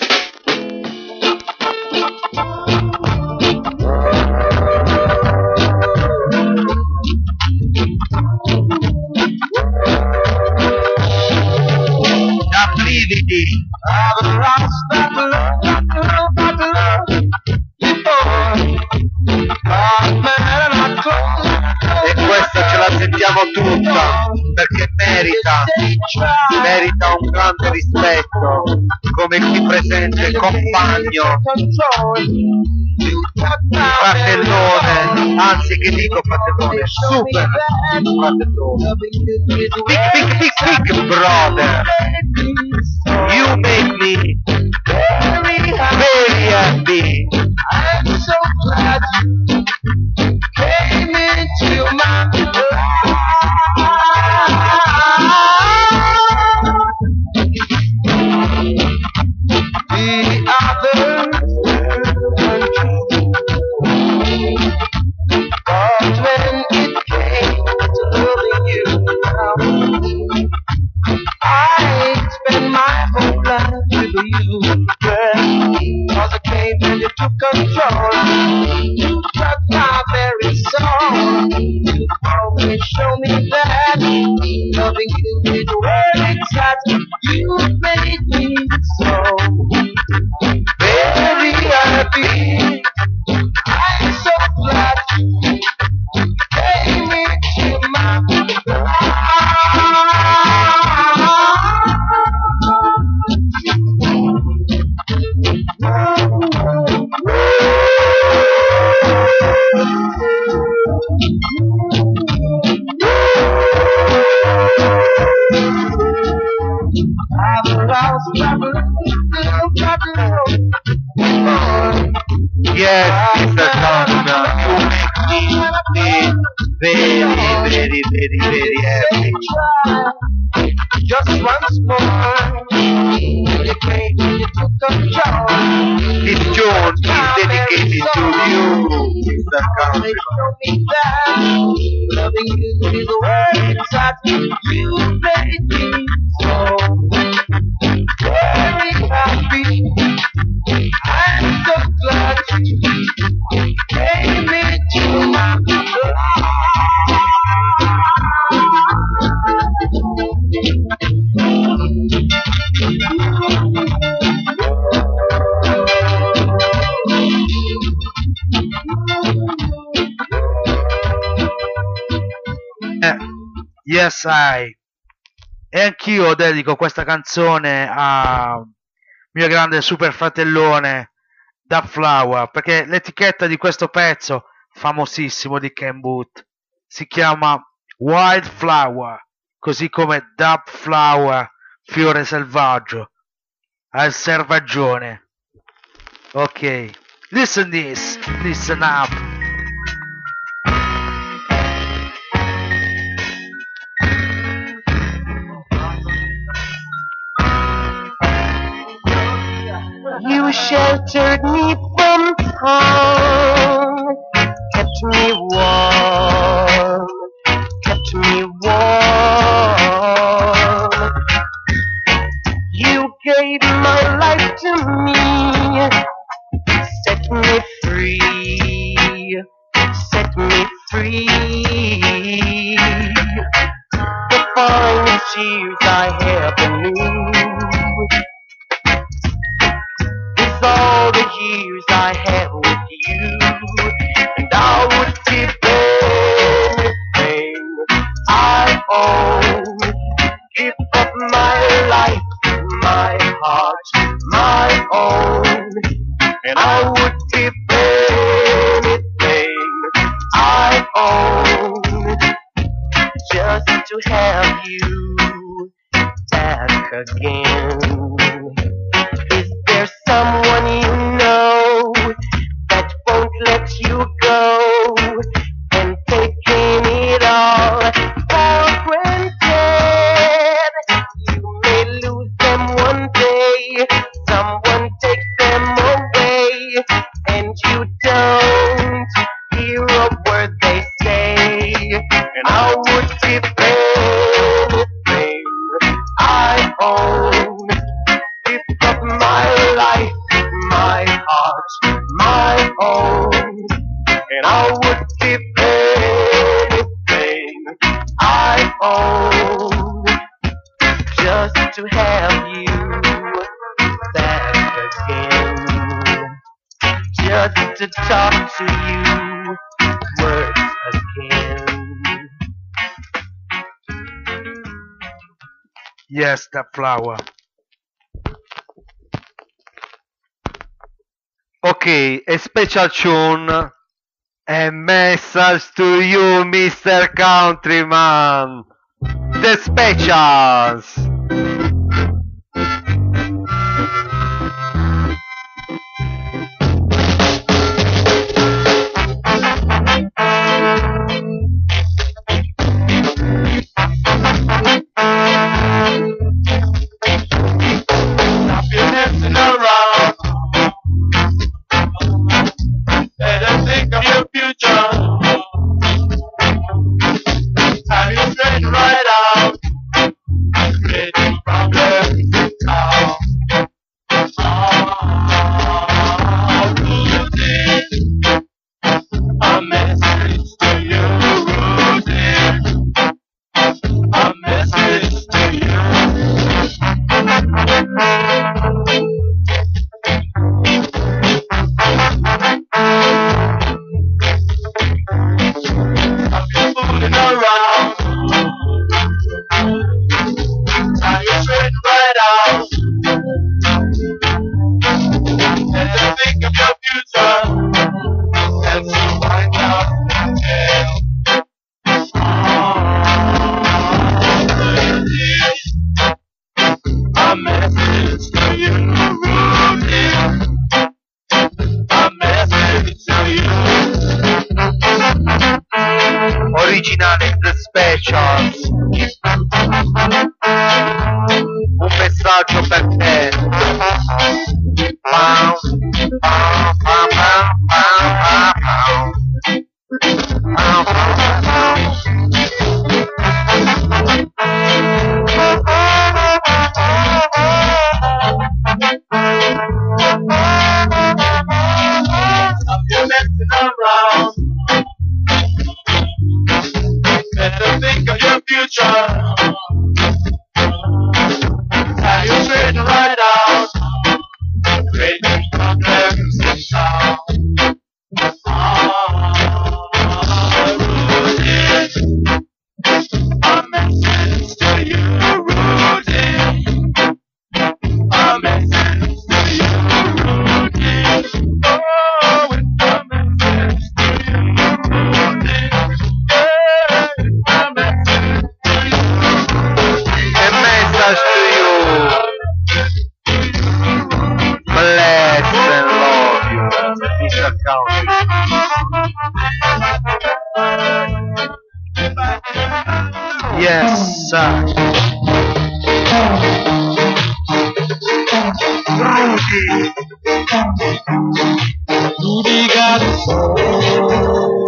Speaker 1: E questa ce la sentiamo tutta perché merita, merita un grande rispetto come qui presente, compagno, fratellone, anzi che dico fratellone, super fratellone, big big big big brother, you make me very happy.
Speaker 2: I'm so glad you came into my life. The others but when it came to loving you now, I spent my whole life with you, girl. Cause I came and you took control. You touched my very soul. You always show me that loving you is where it's at. You made me so very happy. I'm so glad you came into my
Speaker 1: Yes, Mister Countryman, you make me very, very, very, very happy.
Speaker 2: just once more. You came, you took control.
Speaker 3: This tune is dedicated to you, mister Country.
Speaker 2: Show me that loving you is where it's at. You made me so very happy. I'm so glad you came into my life.
Speaker 4: Eh, yes, I. E anch'io dedico questa canzone a mio grande super fratellone Dub Flower, perché l'etichetta di questo pezzo famosissimo di Ken Booth si chiama Wildflower, così come Dub Flower, fiore selvaggio, al selvaggione. Ok, listen this, listen up.
Speaker 5: You sheltered me from harm, kept me warm, kept me warm. You gave my life to me, set me free, set me free. The finest years I ever knew, all the years I had with you, and I would give anything I own, give up my life, my heart, my own, and I would give anything I own, just to have you back again. There's someone you know that won't let you go, and taking it all for granted. You may lose them one day, someone takes them away, and you don't hear a word they say. And I would give anything I own, give up my life, my heart, my own, and I would give anything I own, just to have you back again, just to talk to you words again.
Speaker 4: Yes, Dub Flower.
Speaker 1: Okay, a special tune. A message to you, mister Countryman. The specials.
Speaker 2: Stop your messing around. Better think of your future. Time you straighten right out. Creating problems now. Oh, losing a message to you. Losing a message to you. Stop your fooling around. Time you straighten right out. Better think of your future and to find out detail. A message to you. A message to you.
Speaker 1: Originale The Specials. messaggio per te. Pam, pam, pam, pam, pam, pam. Pam, pam, pam.
Speaker 3: You're messing around. Better think of your future. Are you straight right out? Creating problems in town. A message to you, Rudy. A message to you, Rudy. Oh, it's a message to you, Rudy. Yeah, it's a message to you.
Speaker 1: A message to you. Bless and love you, mister Country.
Speaker 4: Yes, sir.
Speaker 1: Rudy.
Speaker 3: Rudy got soul.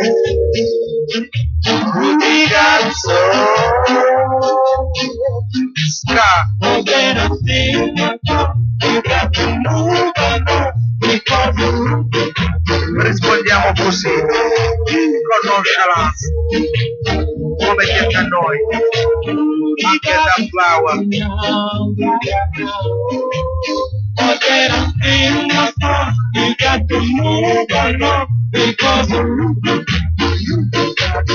Speaker 3: Rudy got soul.
Speaker 1: Ska.
Speaker 3: No better thing you got to move on because you
Speaker 1: Rispondiamo così, con nonchalance, come piace a noi, anche da Flower.
Speaker 3: No better thing you got to move on because you got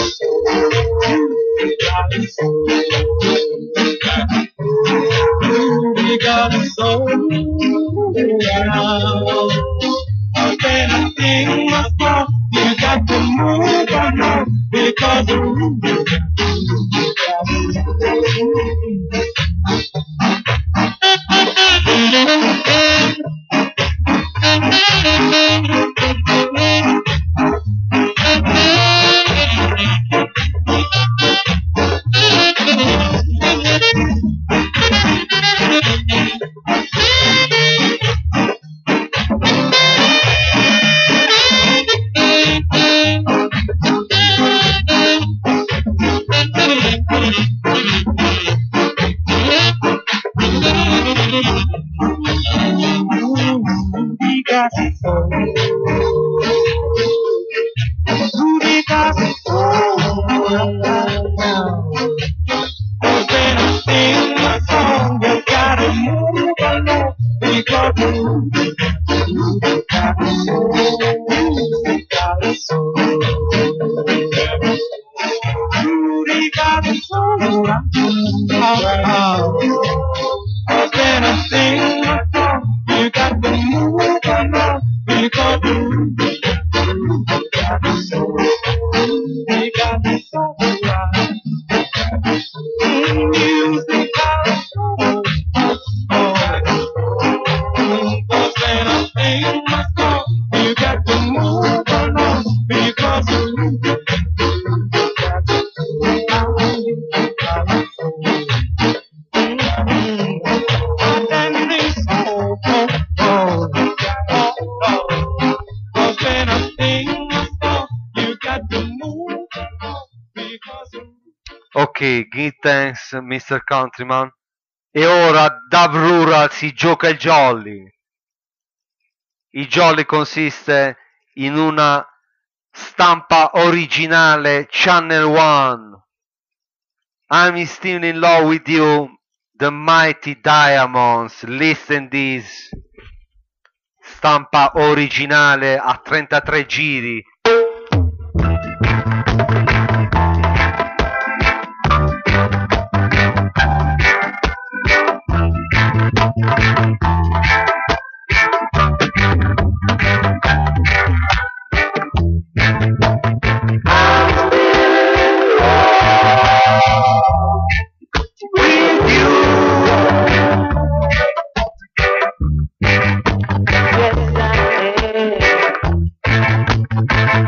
Speaker 3: we got a soul now. How can I think myself? You got to move on now because you got
Speaker 1: Ok, give thanks, mister Countryman. E ora Dub Rural si gioca il Jolly. Il Jolly consiste in una stampa originale Channel One. I'm still in love with you, the mighty diamonds. Listen this. Stampa originale a trentatré giri.
Speaker 5: Yes, I am.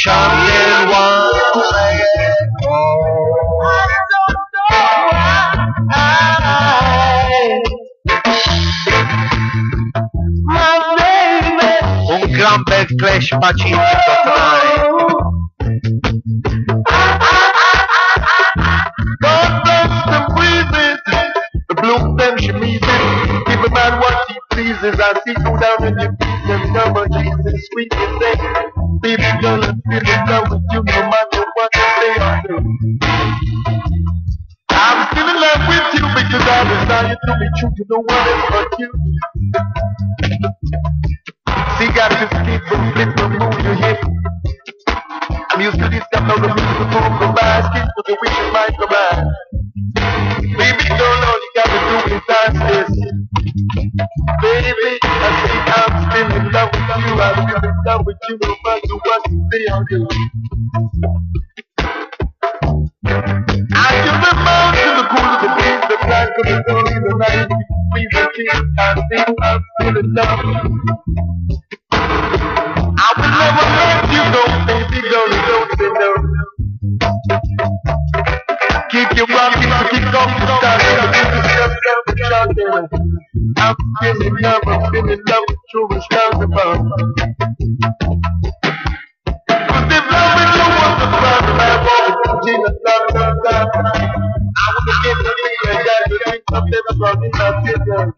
Speaker 1: chanting one reggae. Oh,
Speaker 5: I don't know why. My baby.
Speaker 1: un gran bel clash pacifico tonight.
Speaker 3: God bless the breezes, the blue them chemises. Give a man what he pleases. I see you down in your feet and number Jesus, sweet and say, baby girl, I'm still in love with you, no matter what you say or do. I'm still in love with you because I desire to be true to no one else but you. See, got to sleep from flip from move your hip. I'm used to this stuff, now the music boom from basket for the wicked mind command. Baby, girl, all you gotta do is dance this. Baby, I think I'm still in love with you. I'm still in love with you, no matter what you say or do. I feel the mountain, the cool of the breeze, the black of the early, the night, we the king. I think I'm still in love. I will never let you go, baby, girl, you don't say no. Keep your rocking, kick off the style, the music just can't be shouting. I'm still in love, I'm still in love with you, it's roundabout. Cause if love is you want to find my woman, Jesus, love, love, love. I wanna get to me and that you think of them from me, I'm still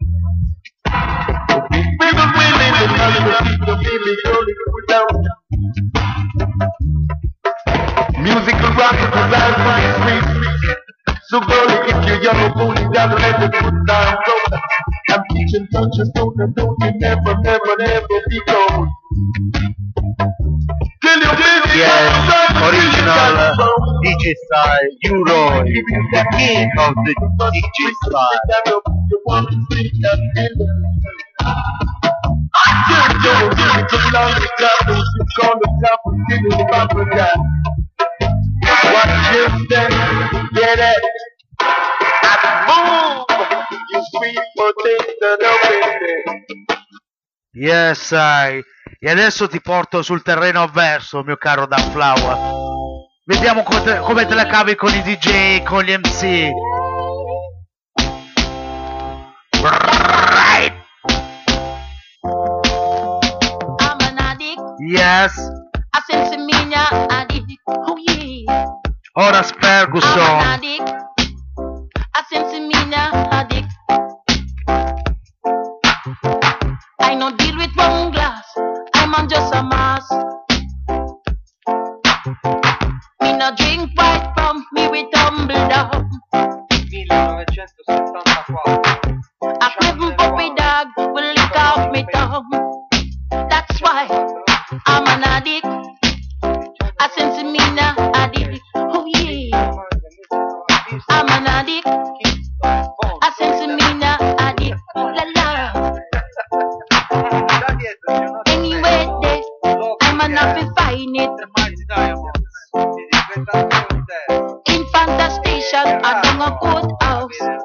Speaker 3: we were willing to tell you to keep the feeling going down. Musical rock is designed for the street. So girl, if you're young or fool, you gotta let the good time go. I'm teaching touches, so that don't you never, never, never be gone. Till you baby,
Speaker 1: Yes, original uh, D J style, Euro, the king of the D J style.
Speaker 3: you want to see that feeling. I don't know, it's a long time, you call the top and give me the bumper guy. Watch you stand, get it, and boom, you sweet potato, no baby.
Speaker 4: Yes, sai. E adesso ti porto sul terreno avverso, mio caro Dan Flower. Vediamo come te, come te la cavi con i D J, con gli M C. Right.
Speaker 5: I'm an addict.
Speaker 4: Yes.
Speaker 5: I sense me now addict. Oh yeah.
Speaker 4: Horace
Speaker 5: I'm an
Speaker 4: Ferguson.
Speaker 5: addict. I sense me now addict. I no deal with one glass. I'm on just a mass. Me no drink white rum. Me we tumble down. A craving puppy dog will lick off me tongue. That's why I'm an addict. I sense me now addict. Oh yeah. I'm an addict. I sense me now addict. La la. Anyway, they, I'm an happy find it. In Fanta Station, I don't a good house.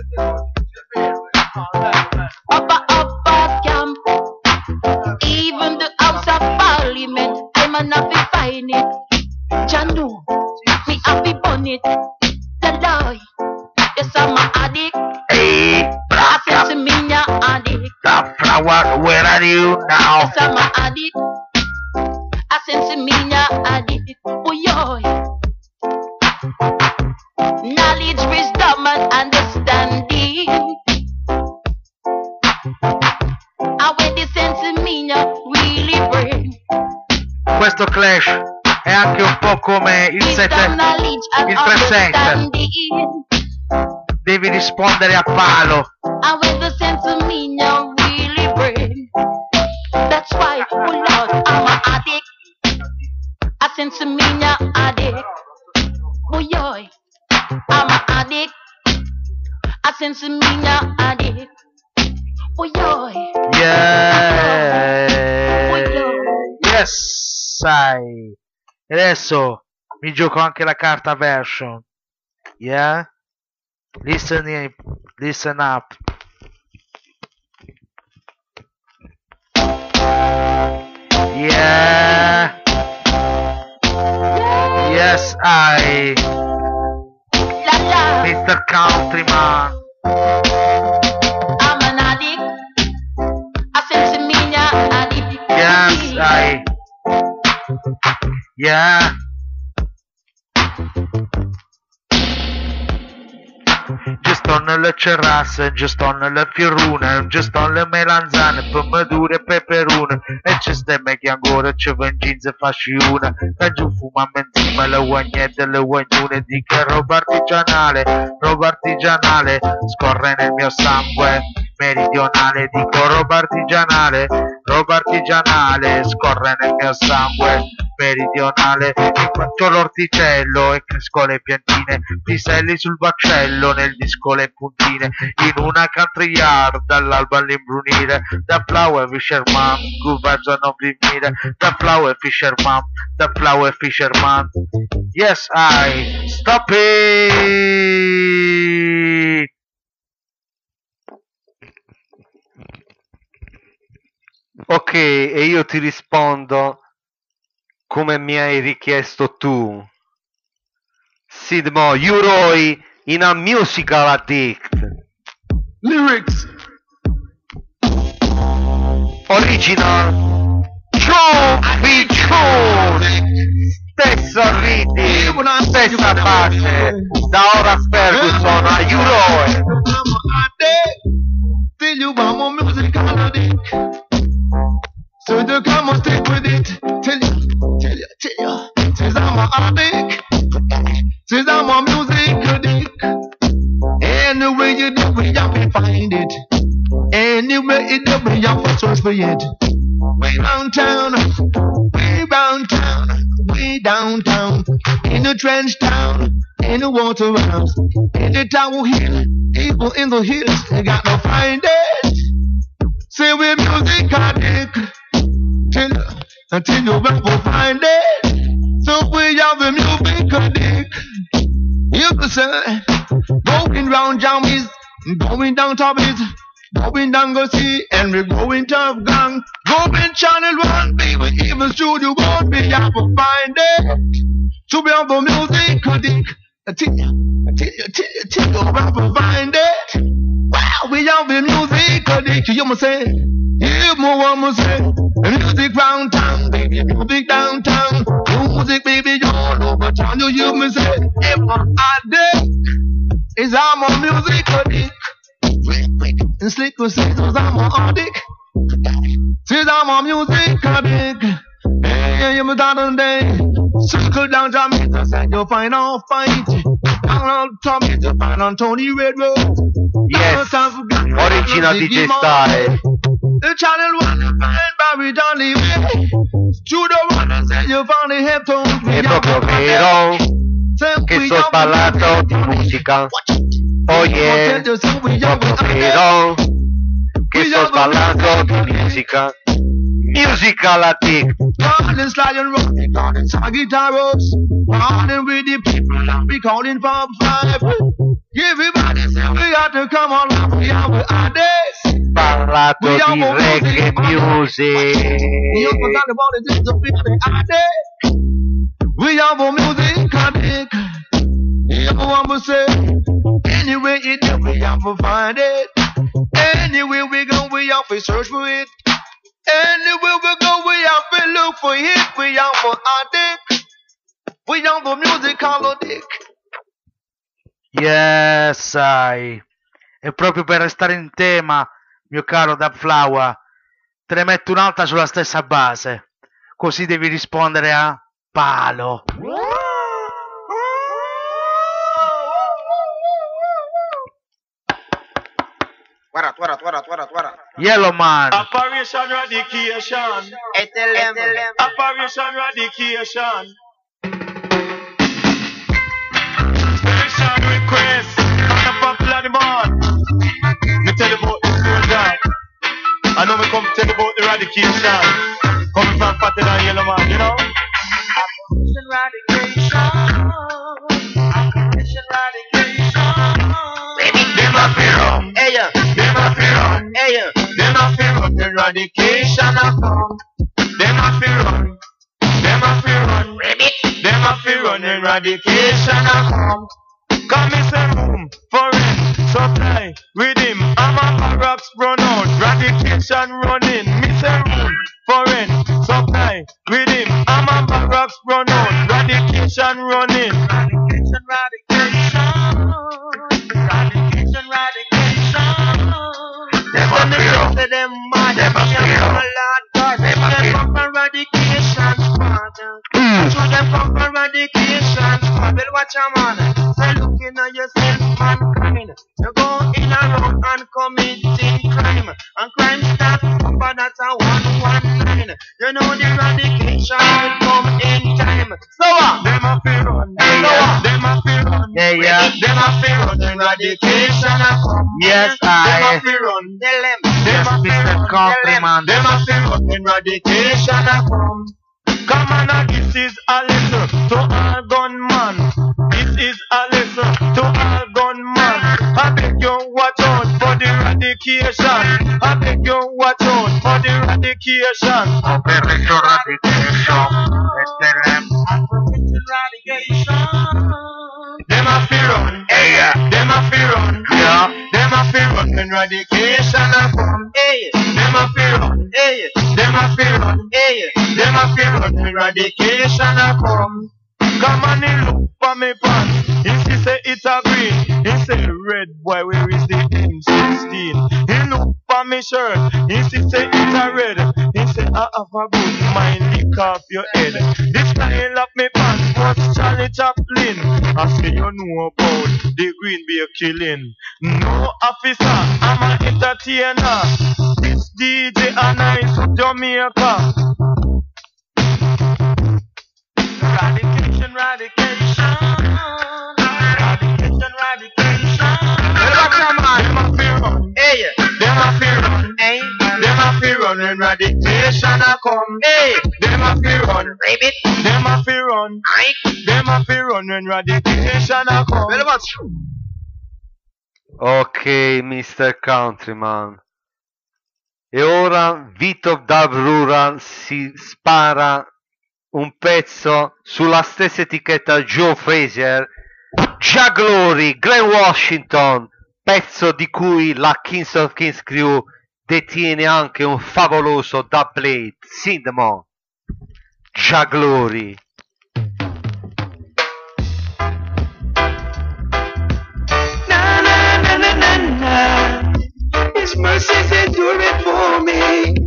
Speaker 5: Upper upper camp. Even the House of Parliament, I'm an happy find it. Janu, me happy bonnet. The lie. Yes, I'm an addict.
Speaker 1: Hey,
Speaker 5: I
Speaker 1: Black
Speaker 5: sense me now addict.
Speaker 1: Dan Flower, where are you now?
Speaker 5: Yes, I'm an addict. I sense me now addict. Oh, yo. Knowledge, wisdom, and understanding. I wear the sense me now really bring.
Speaker 4: Questo Clash è anche un po' come il
Speaker 5: Wisdom,
Speaker 4: sette.
Speaker 5: knowledge, and
Speaker 4: il tre sette.
Speaker 5: understanding.
Speaker 4: Devi rispondere a palo.
Speaker 5: I wear the sense of me now really bring. That's why, oh Lord, I'm an addict. I sense of me now addict. Oh yo, I'm an addict. I sense of me now addict. Oh yo,
Speaker 4: Yeah.
Speaker 5: oh yo.
Speaker 4: Yes, sai. E adesso mi gioco anche la carta version. Yeah? Listen in, listen up. Yeah. I,
Speaker 5: La la.
Speaker 4: mister Countryman.
Speaker 5: I'm an addict. I said to me, yeah, addict.
Speaker 4: Yes, I. Yeah. Giusto nelle cerrasse, giusto nelle fiorune, giusto nelle melanzane, pomodori e peperone. E ci stemme che ancora ci venginze fasciune. E giù fuma insieme le guagnette, le guagnune. Di che roba artigianale, roba artigianale, scorre nel mio sangue meridionale. Dico roba artigianale, roba artigianale, scorre nel mio sangue meridionale. Faccio l'orticello e cresco le piantine, piselli sul baccello, nel disco le puntine, in una country yard dall'alba all'imbrunire. Da flower fisherman, governo non finire. Da flower fisherman, da flower fisherman. Yes, I stop it.
Speaker 1: Ok, e io ti rispondo come mi hai richiesto tu. Sidmo, Yuroi in a musical addict.
Speaker 6: Lyrics.
Speaker 1: Original. Ciao, piccione. Stesso ritmo, stessa base. Da ora Ferguson a Yuroi.
Speaker 6: Till you want more music on a dick. So you come and stick with it. Tell you, tell you, tell you. Says I'm a addict. Says I'm a music addict. Anyway you do it, you can find it. Anyway you do it, you can search for it. Way downtown, way downtown, way downtown. In the trench town, in the water house, in the tower hill. People in the hills, they got no find it. Say we music addict. Till, until you will find it. So we have the music addict. You can say, going round jammies, going down top it, going down go see, and we're going Top Gun, going channel one, baby, even studio one, we have to find it. So we have the music addict. Until you, until you, until you, until you have to find it. Wow, we have the music addict. You must say, you more must say, music round town, baby, music downtown, music, baby, all over town. You, you must say, if I'm addict, is I'm a music addict. And Slick will say, cause I'm a addict. Says I'm a music addict. Hey, you're down day. Circle down Jamaica, and you'll find all fight. Down on Tommy, you'll find on Tony Red Road.
Speaker 1: Yes, original D J style.
Speaker 6: The channel one, find Barry Johnny Way. Studio one, and you'll find the headphones.
Speaker 1: È proprio vero che sto parlando di musica. Oh yeah, è proprio vero che sto parlando di musica. Musical addict.
Speaker 6: Calling slide and rock, they calling some guitar ropes. Calling with the people, and we calling for five. Everybody say we got to come on, we are with our days.
Speaker 1: Parlato di reggae music.
Speaker 6: We are for the body, this is the feeling our day. We are for music addict. Everyone will say, anyway it is, we have to find it. Anywhere we go, we have to search for it. Anywhere we go, we have to look for it. We have for addict. We have for music addict.
Speaker 4: Yes, I. E proprio per restare in tema, mio caro Da Flower, te ne metto un'altra sulla stessa base. Così devi rispondere a palo.
Speaker 2: Twara, twara, twara, twara, twara.
Speaker 4: Yellow Man.
Speaker 7: Operation Eradication. Operation Eradication. Special request on the popular demand. Me tell you about this soldier. I know me come tell you about eradication. Coming from Fatten and Yellow Man, you know. Operation Eradication. Operation Eradication. Them a fear. Hey, yeah. Them a fear. Hey, yeah. Them a fear. Eradication a come. Them a fear. Them a fear. Them a fear. eradication a come. Come is a room for rent, supply with him. I'm a barracks run out, eradication running. Miss a room for rent, supply with him. I'm a barracks run out, eradication running. Eradication, eradication, eradication, eradication.
Speaker 3: Them a fear.
Speaker 7: Say them mad,
Speaker 3: Them a fear.
Speaker 7: Lord God.
Speaker 3: Them a
Speaker 7: Them
Speaker 3: fear.
Speaker 7: come for eradication, Father. Show them come for eradication, Father. Watch a man. Say looking at yourself, mankind. You go in a road and committing crime, and crime starts number that's a one one nine. You know the eradication will come in time. So what? Them a fear run. So what? Them a fear run.
Speaker 4: Yeah, yeah.
Speaker 7: Them a fear run. Eradication a come.
Speaker 4: Yes,
Speaker 7: Them
Speaker 4: I.
Speaker 7: a fear run. Tell them. Them
Speaker 4: Yes,
Speaker 7: a fear
Speaker 4: Mister
Speaker 7: run. Tell them.
Speaker 4: Countryman.
Speaker 7: Them a fear run. Eradication a come. Come on, now, this is a lesson to all gunman. This is a lesson to all gunman. I beg you watch out for the eradication. I beg you watch out for the eradication.
Speaker 3: Operation Eradication. S L M.
Speaker 7: Eradication. Them a fear run.
Speaker 3: Hey, yeah.
Speaker 7: Them a fear run.
Speaker 3: Yeah.
Speaker 7: Them a fear run. Eradication a come. Hey. Them a fear run. Hey. Them a fear run. Hey. Them a fear run. Eradication a come. Come on, he look for me pants. He say it's a green. He say red boy, where is the M sixteen? He look for me shirt. He say it's a red. He say I have a good mind, lick off your head. This style of me pants was Charlie Chaplin. I say you know about the Green Bay killing. No officer, I'm an entertainer. This D J and I is from Jamaica. Eradication, eradication, eradication, eradication. Them a fear run, hey. Them a fear run, hey. Them a fear run, eradication a come, hey. Them a fear run, rabbit. Them a fear run, them a fear run, eradication a come.
Speaker 1: Ok, mister Countryman. E ora Vito Dub Rural si spara un pezzo sulla stessa etichetta Joe Frazier, Jah Glory, Glen Washington, pezzo di cui la Kings of Kings Crew detiene anche un favoloso dubplate, Cinnamon, Jah Glory.
Speaker 6: Na na na na na na. His mercies endure it for me.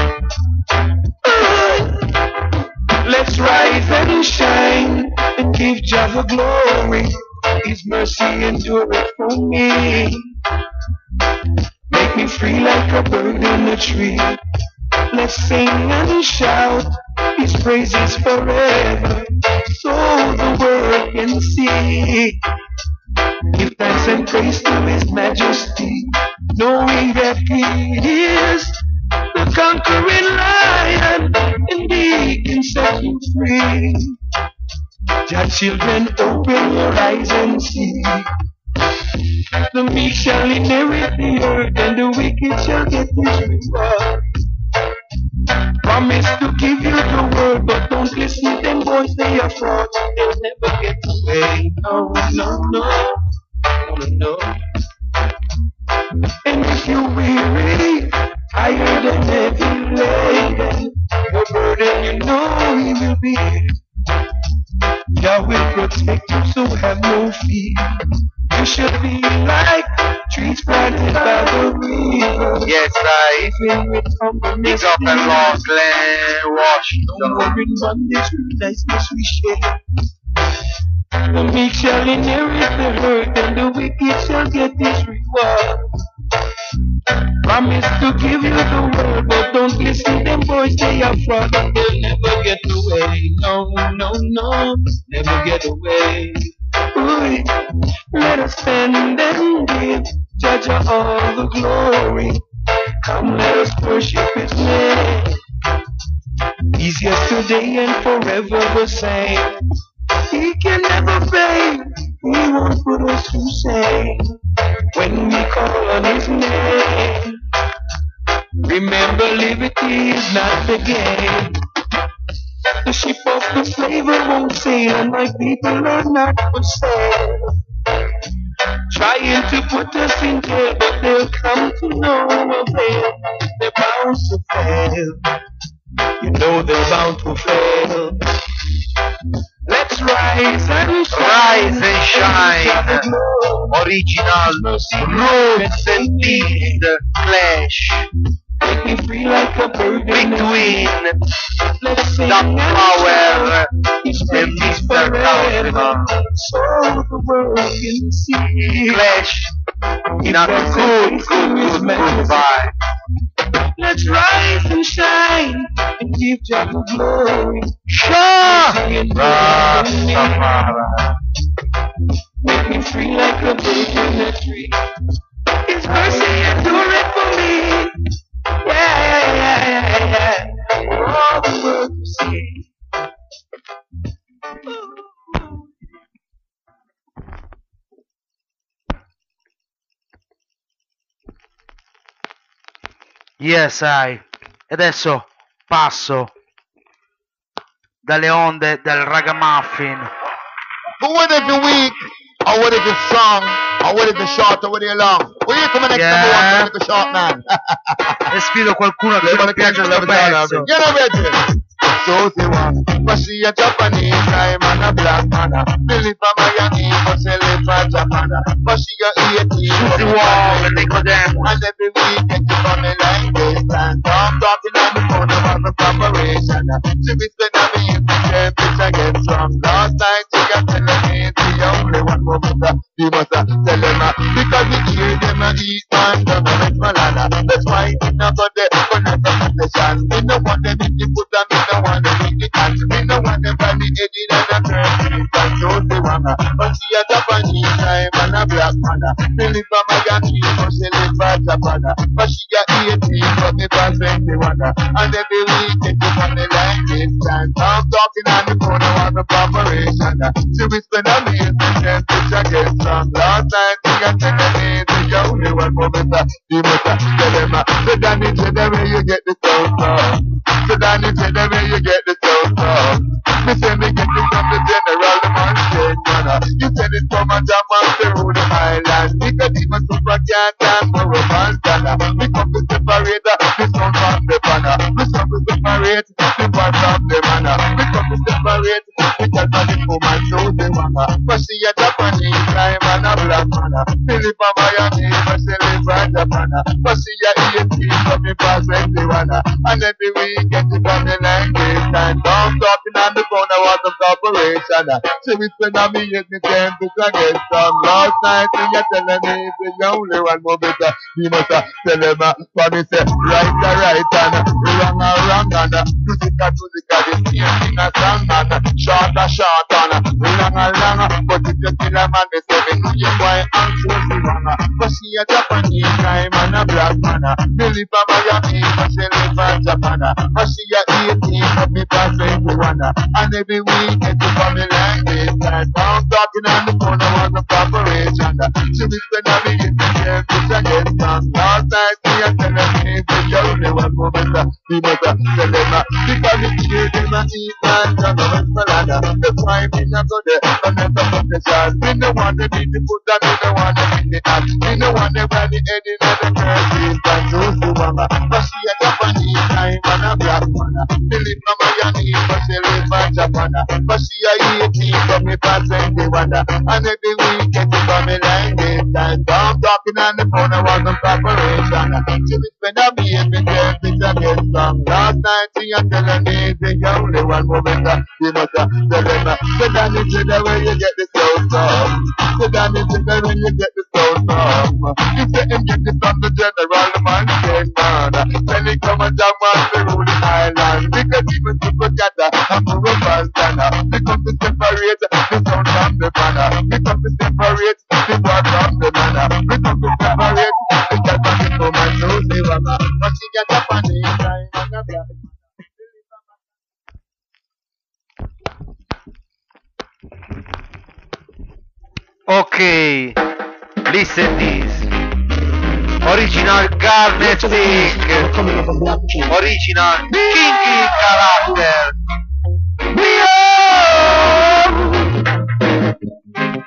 Speaker 6: Oh. Let's rise and shine and give Jah the glory. His mercy endureth for me. Make me free like a bird in a tree. Let's sing and shout His praises forever, so the world can see. Give thanks and praise to His majesty, knowing that He is the conquering lion, and He can set you free. Jah children, open your eyes and see. The meek shall inherit the earth, and the wicked shall get his reward. Promise to give you the word, but don't listen to them boys, they are frauds. They'll never get away. No, no, no, no, no. And if you're weary, tired and heavy laden, your burden, you know He will be here. Jah will protect you, so have no fear. You should be like trees planted by the river.
Speaker 3: Yes, I.
Speaker 6: Filled with humbleness.
Speaker 3: Big up and long Glen
Speaker 6: Don't
Speaker 3: Washington.
Speaker 6: worry, man, this niceness we share. The meek shall inherit the earth, and the wicked shall get his reward. Promise to give you the word, but don't listen to them boys, they are fraud, and they'll never get away. No, no, no, never get away. Ooh, let us stand and give Jah all the glory. Come, let us worship His name. He's yesterday and forever the same. He can never fail. He won't put us to shame when we call on His name. Remember, liberty is not the game. The ship of the flavor won't fail, and my people are not for sale. Trying to put us in jail, but they'll come to no avail. They're bound to fail. You know they're bound to fail. Let's rise and shine.
Speaker 1: Rise and shine. Original roots and beat clash
Speaker 6: Make me free like a bird in the
Speaker 1: between
Speaker 6: Let's sing
Speaker 1: the
Speaker 6: and
Speaker 1: power
Speaker 6: shout. Each day
Speaker 1: and
Speaker 6: is
Speaker 1: Mister
Speaker 6: forever,
Speaker 1: Countryman.
Speaker 6: so the world can see.
Speaker 1: clash in a good, good, good, good vibe.
Speaker 6: Let's rise and shine and give Jah the glory.
Speaker 1: Shine!
Speaker 6: Rastafari. Make me free like a bird in a tree. His mercy endureth for me. Yeah, yeah, yeah, yeah, yeah. For all the world to see.
Speaker 4: Yes, I. E adesso passo dalle onde del ragamuffin.
Speaker 7: But what if you weak, or what if you strong, or what if you short, or what if you long? Where you come next
Speaker 4: Yeah.
Speaker 7: number one, what if you short man?
Speaker 4: E sfido qualcuno che non piace questo pezzo.
Speaker 7: You know ready? So say one, but she a Japanese guy, man a black man. Billy from Miami, but she live from Japan. But she a eighteen,
Speaker 1: Susie Wong and Nicodemus.
Speaker 7: and every week get you from me like this. And I'm talking on the phone about the preparation. She be spending me in the same bitch I get strong. Last night she got telling me it's the only one moment that you must uh, tell them uh, because we hear them uh, eat man, don't know make malala. That's why we not got the connect the station. We no want them in the put them, we no want them in the hands. We no want them by the edit and the turn. But so they want uh, but she a Japanese time and a black man. They live from Miami, but she live from Japan. But she a eighteen, but me pass twenty-one. And every week they keep on the line this time. I'm talking on the phone, I want the preparation. She be spend a meal, and bitch I get strong. Last night she got telling me the only one moment that you must uh, tell them uh, so Danny tell them where you get the sound from. So Danny tell them where you get the sound from. Me say me get it from the general, the man said man. uh, You said it from a jam on the road of island. Because even super can't dance for a man's dollar. We come to separate uh, the sound from the banner. We come to separate the bar from the manner. We come to separate the girl from the woman, so they want her. But she a Japanese time and a black man. Philip from Miami, but she live in Japan. But she a eighteen, so me pass twenty-one. And every week get it from the line this time. Now I'm talking on the phone, I want the corporation. She be spend on me, yes, me ten to get some. Last night, she a telling me it's the only one more better. You must uh, tell them, uh, for me say, right a right and wrong a wrong and music a music a the same thing a song and short a short and long a long. But if you kill a man, they say, me know you boy and so she wrong. But she a Japanese guy, man a black man. Billy from Miami, but she live in Japan. But she a eighteen, but me pass twenty-one. And every week get to come in like this time. Now I'm talking on the phone, I want the preparation. She be spend a me in the same bitch I get strong. Last night she a telling me it's the only one moment that we must uh, tell them uh, because we hear them a eat man, don't know what's the ladder. That's why we not go there, but not the profession. We no want them in the foot and we no want them in the hand. We no want them by the head in the curses and so so mama. But she a Japanese time and a black man. They live from Miami, but she live in Japan. But she a eighteen, but me pass twenty-one. And every week get to come in like this time. So I'm talking on the phone, I want the preparation. She be spend a me every day, bitch I get some. Last night she a telling me it's the only one moment that you must uh, tell them uh, so Danny tell them where you get the sound from. So Danny tell them where you get the sound from. You say him get it from the general, the man said man. Then he come and jam on the ruling island. Because even people gather and move up and stand up. They come to separate the sound from the banner. They come to separate the bar from the banner. They come to separate the cat from the woman, so they want her. But she get up on the time and a black.
Speaker 1: Okay, listen this. Original Garnet Stick. Original Kinky character. We are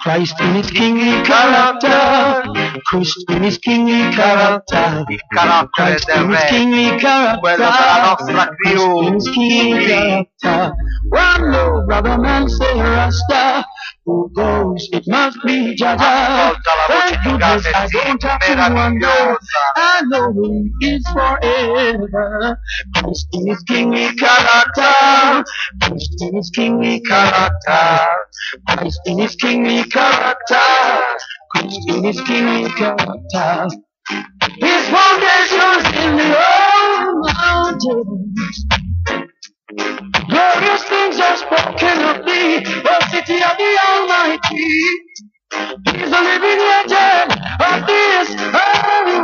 Speaker 6: Christ in his kingly character. Christ in his kingly character.
Speaker 1: Il carattere
Speaker 6: Christ
Speaker 1: del
Speaker 6: in his
Speaker 1: re,
Speaker 6: kingly character.
Speaker 1: quello della nostra
Speaker 6: Christ in
Speaker 1: crew.
Speaker 6: his kingly character. One no brother man say Rasta. Who goes? It must be Jaja.
Speaker 1: Ascolta la voce
Speaker 6: Thank
Speaker 1: di
Speaker 6: goodness I
Speaker 1: Gasetti,
Speaker 6: don't have to wonder.
Speaker 1: meravigliosa.
Speaker 6: I know he is forever. Christ in his kingly character. Christ in his kingly character. Christ in his kingly character. Christ in his kingly character. His foundations in the old mountains. Glorious things are spoken of thee, O city of the Almighty. He's a living legend of this earth.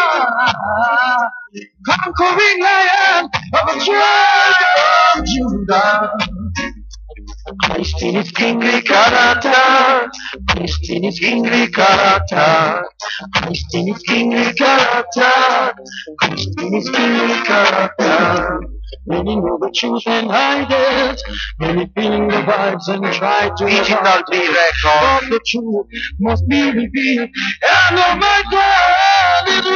Speaker 6: Conquering lion of the tribe of Judah. Christ in his kingly character. Christ in his kingly character. Christ in his kingly character. Christ in his kingly character. Many know the truth and hide it. Many feeling the vibes and try to
Speaker 1: Digital
Speaker 6: hide
Speaker 1: B
Speaker 6: it.
Speaker 1: Record.
Speaker 6: But the truth must be revealed. And oh my God, it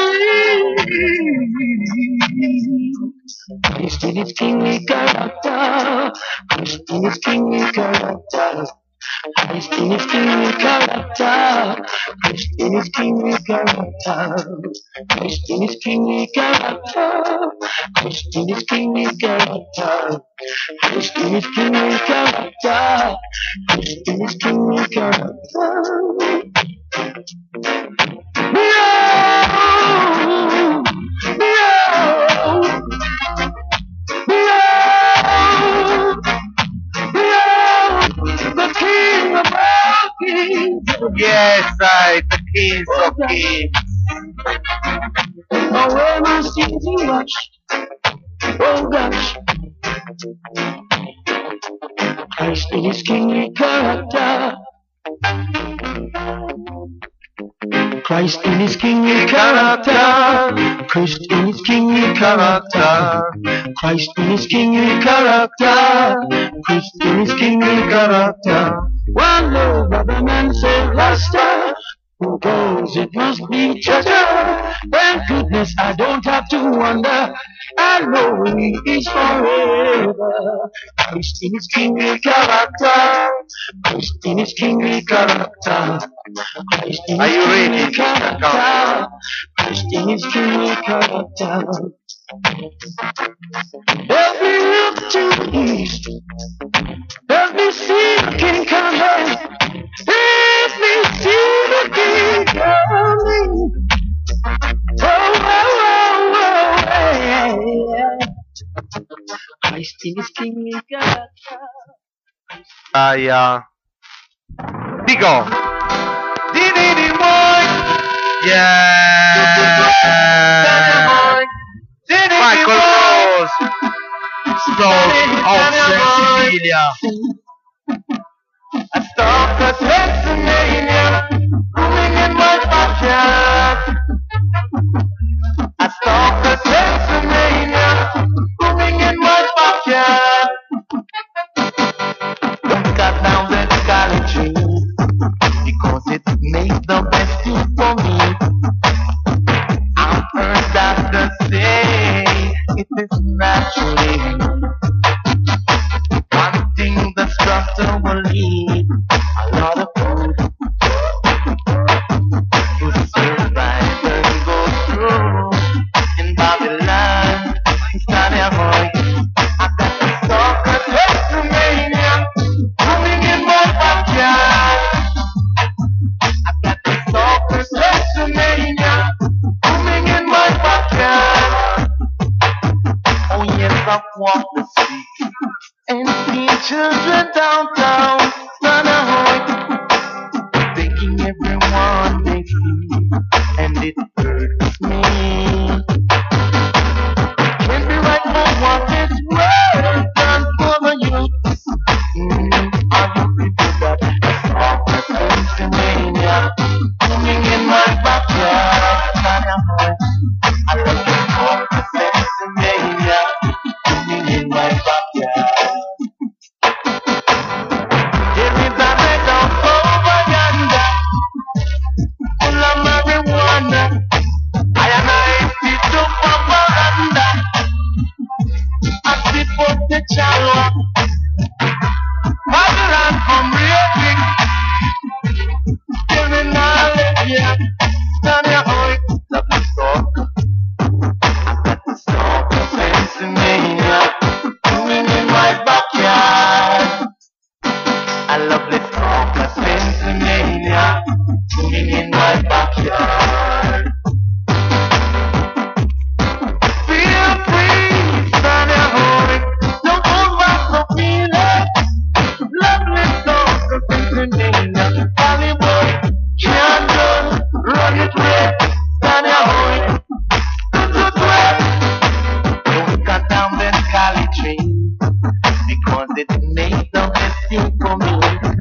Speaker 6: is. Christ in his kingly character. Christ in his kingly character. Christ in his kingly character. Christ in his kingly character. Christ in his kingly character. Christ in his kingly character. Christ in his kingly character. Christ in his kingly character. No! No! No! The King of all kings.
Speaker 1: Yes, I, the kings of kings.
Speaker 6: Oh, where my sins you wash. Oh gosh. Christ in his kingly character. Christ in his kingly character. Christ in his kingly character. Christ in his kingly character. Christ in his kingly character. One no brother man say Rasta. Who goes? It must be Jaja. Thank goodness I don't have to wonder. I know he is forever. Christ in his kingly character. Christ in his kingly character. Christ in
Speaker 1: Are
Speaker 6: his
Speaker 1: you ready,
Speaker 6: kingly
Speaker 1: Mister
Speaker 6: character. Christ in his kingly character. Help me look to the east. Help me see the king coming. Help me see the king coming. Oh, oh, oh, oh, yeah. Christ in his kingly character.
Speaker 1: Aia. Dico. Yeah. Michael Rose.
Speaker 4: Stone of Cecilia.
Speaker 2: I stalk the Pennsylvania, roaming in my backyard. I stalk the Pennsylvania, roaming in my backyard. Don't cut down the scarlet tree, because it makes the best food for me. I've heard doctors say it is naturally. One thing the structure will need a lot of food to survive and go through. In Babylon, in Sanahoy, I got the soccer WrestleMania coming in my backyard. I got the soccer WrestleMania coming in my backyard. Oh yes, I've walked the streets and seen children downtown Sanahoy, thinking everyone they see, and it hurts me. Can't be right for what is right done for the youth. Mm, are you people that I saw the Pennsylvania coming in my backyard? Sanahoy, I love the song of Pennsylvania coming in my backyard. There is a red of over look for veranda. I sit for the channel. Babylon from raging. Give me knowledge, yeah. Stand your eye. Love the stalk. I got the stalk of Pennsylvania. Doing in my backyard. I love the stalk of Pennsylvania. Doing in my backyard. Feel free, stand your eye. Don't hold back the feeling. Lovely stalk of Pennsylvania. Hollywood, can't run, run it way. Stand your eye. Don't cut down the Cali tree because it made the best thing for me.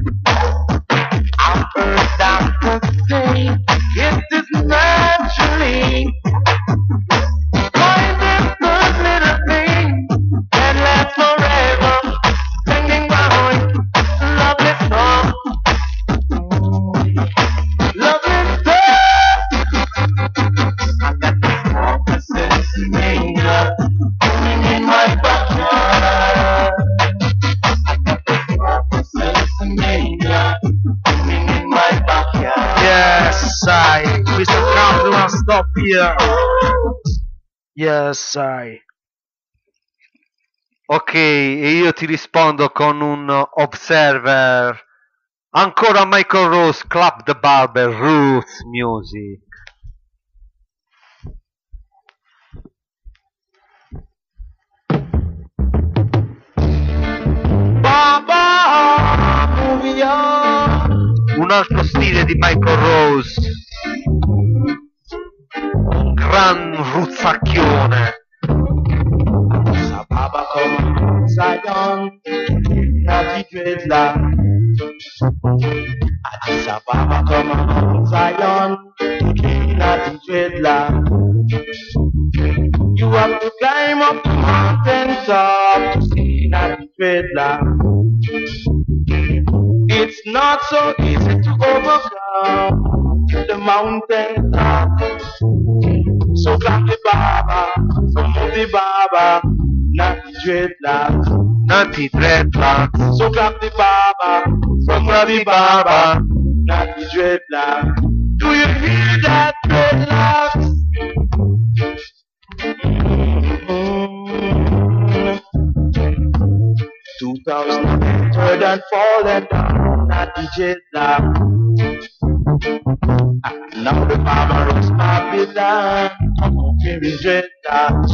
Speaker 2: I've heard doctors say it is naturally. Find this good little thing that lasts forever. Singing behind lovely song. Lovely song. I got this small Pennsylvania coming in my backyard. I got this small Pennsylvania coming in my backyard.
Speaker 4: Yes, I. mister Countryman, stop here. Yes, I.
Speaker 1: Ok, e io ti rispondo con un Observer. Ancora Michael Rose, Club the Barber, Roots Music.
Speaker 2: Baba, movie on.
Speaker 1: Un altro stile di Michael Rose. Un gran ruzzacchione.
Speaker 2: Sa Baba come Zion, naughty dreadlock. Addis Ababa come Zion, naughty dreadlock. You have to climb up the mountain top to see naughty dreadlock. It's not so easy to overcome the mountain top. So clap the Baba, so move the Baba, naughty dreadlock.
Speaker 1: Naughty dreadlocks.
Speaker 2: So clap the Baba, so move the Baba, naughty dreadlock. Do you hear that dreadlocks? Mm-hmm. Two thousand third and fallen down, naughty dreadlock. Now the Baba rocks Babylon, wearing dreadlocks.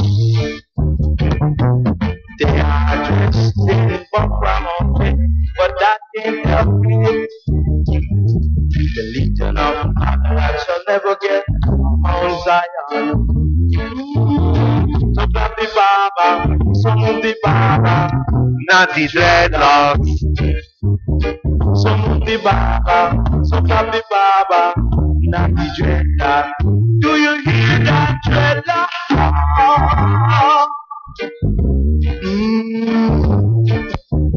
Speaker 2: They are dressed in Bokra, but that can't help it. The Legion of Babylon shall never get Mount Zion. So clap the Baba, so move the Baba,
Speaker 1: Naughty dreadlocks.
Speaker 2: so move the Baba, so clap the Baba, naughty dreadlock. Do you hear that dreadlock? Mm.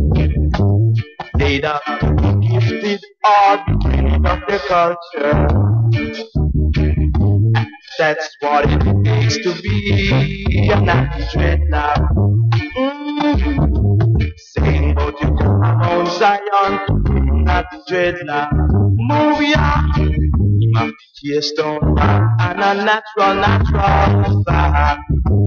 Speaker 2: They that gifted are the queen of the culture. That's what it takes to be a naughty dreadlock. Mm. Saying about you come on Zion, naughty dreadlock. Move ya, you have the Keystone and a natural, natural fire.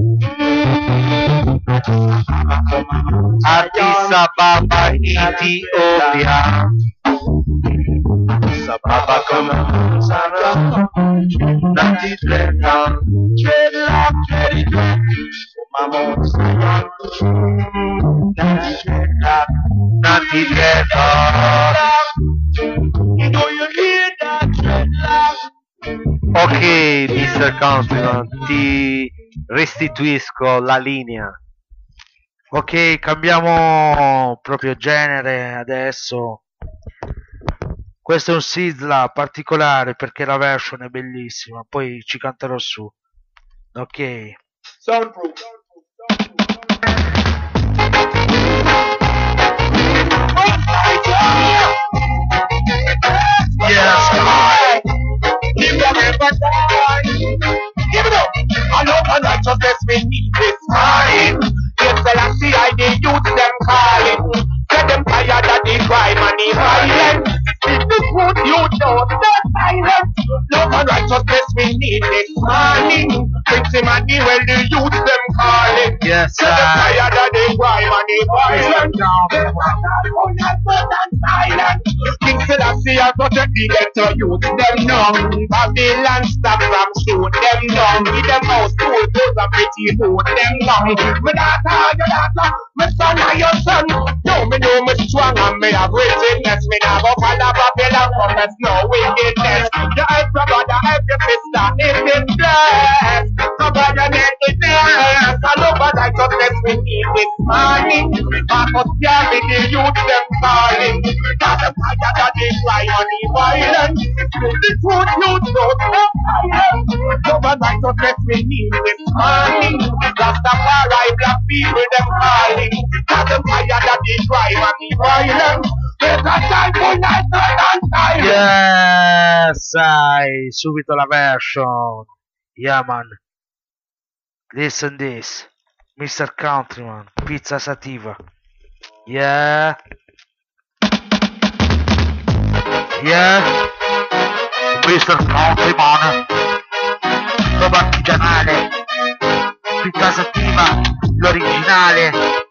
Speaker 1: Addis Ababa, Ethiopia.
Speaker 2: Addis Ababa, come on, Zion. Naughty dreadlock, dreadlock, dready dread. Come on, Zion. Naughty dreadlock,
Speaker 1: Naughty dreadlocks.
Speaker 2: do you hear that dreadlock?
Speaker 1: Ok, mister Countryman, ti restituisco la linea.
Speaker 4: Ok, cambiamo proprio genere adesso. Questo è un Sizzla particolare perché la version è bellissima, poi ci canterò su. Ok.
Speaker 2: Soundproof.
Speaker 7: Yes, I. Give them a die. Give it up. I know I like
Speaker 2: we need this morning. Yes, Selassie, I the youth them calling. Say them tired of the crime and the violence. If the truth you know, the silence. Love and righteousness we need this morning. Prince Emmanuel, the youth them calling.
Speaker 4: Yes,
Speaker 2: Say them
Speaker 4: sir.
Speaker 2: tired of the crime and the violence. Them and silence. King Selassie has protect the ghetto youth them numb. Babylon stop from shoot them down. With them house school goes a pretty food them long. Me daughter, your daughter, my son and your son. No, me know me strong and me have wickedness. Me nah go follow Babylon from there's no wickedness. You help your brother, help your sister in this place. So brother, nakedness. All over righteousness we need this morning. Marcus Garvey, the youth them calling. Cause the fire that they cry on the violence. The truth you don't know silence. Over righteousness we need this morning. Rastafari, black people them calling. Cause the fire that they cry on the violence. There's a time for night and silence.
Speaker 4: Yes, sai, subito la version. Yeah, man. Listen this. mister Countryman, Pizza Sativa. Yeah. Yeah. mister Countryman. Roba artigianale. Pizza Sativa, l'originale.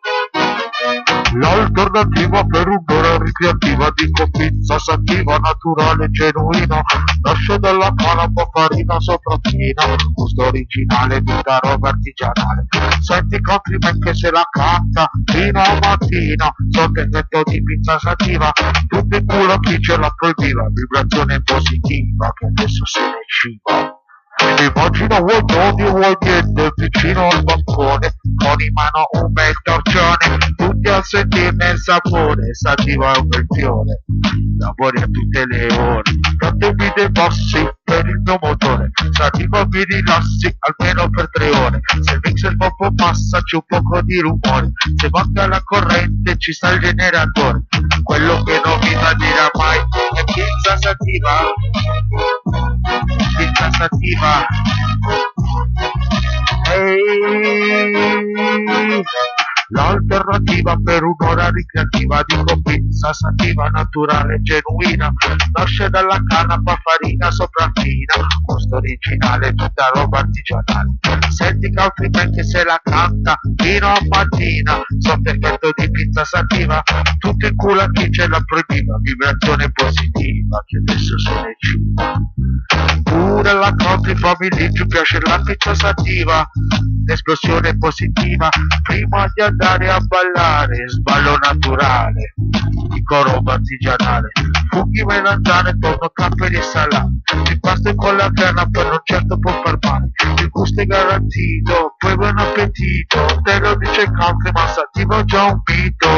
Speaker 4: L'alternativa per un'ora ricreativa, dico pizza sativa, naturale, genuina, nasce dalla canapa, farina sopraffina, gusto originale, tutta roba artigianale. Senti Countryman che se la canta fino a mattina, sotto effetto di pizza sativa, tutti in culo chi ce la proibiva, vibrazione positiva che adesso se ne ciba. Immagina vuoi nodi e vuoi niente vicino al balcone, con in mano un bel torcione, tutti a sentirne il sapore, sativa è un bel fiore, lavori a tutte le ore, datemi dei passi per il mio motore, sativa mi rilassi almeno per tre ore, se il mixer poco passa c'è un poco di rumore, se manca la corrente ci sta il generatore, quello che non mi va dirà mai è pizza sativa, pizza sativa. Ehi, l'alternativa per un'ora ricreativa, dico pizza sativa, naturale, genuina, nasce dalla canapa, farina sopraffina, gusto originale, tutta roba artigianale. Senti Countryman che se la canta fino a mattina, sotto effetto di pizza sativa, tutto in culo a chi ce la proibiva, vibrazione positiva che adesso se ne ciba. Pure la Country Family ci piace la pizza sativa, l'esplosione positiva, prima di andare a ballare, sballo naturale, dico roba artigianale, funghi melanzane, torno capperi e salame, il pasto con la carne per non certo può far male, il gusto è garantito, poi buon appetito, te lo dice Country, ma sativa è già un mito,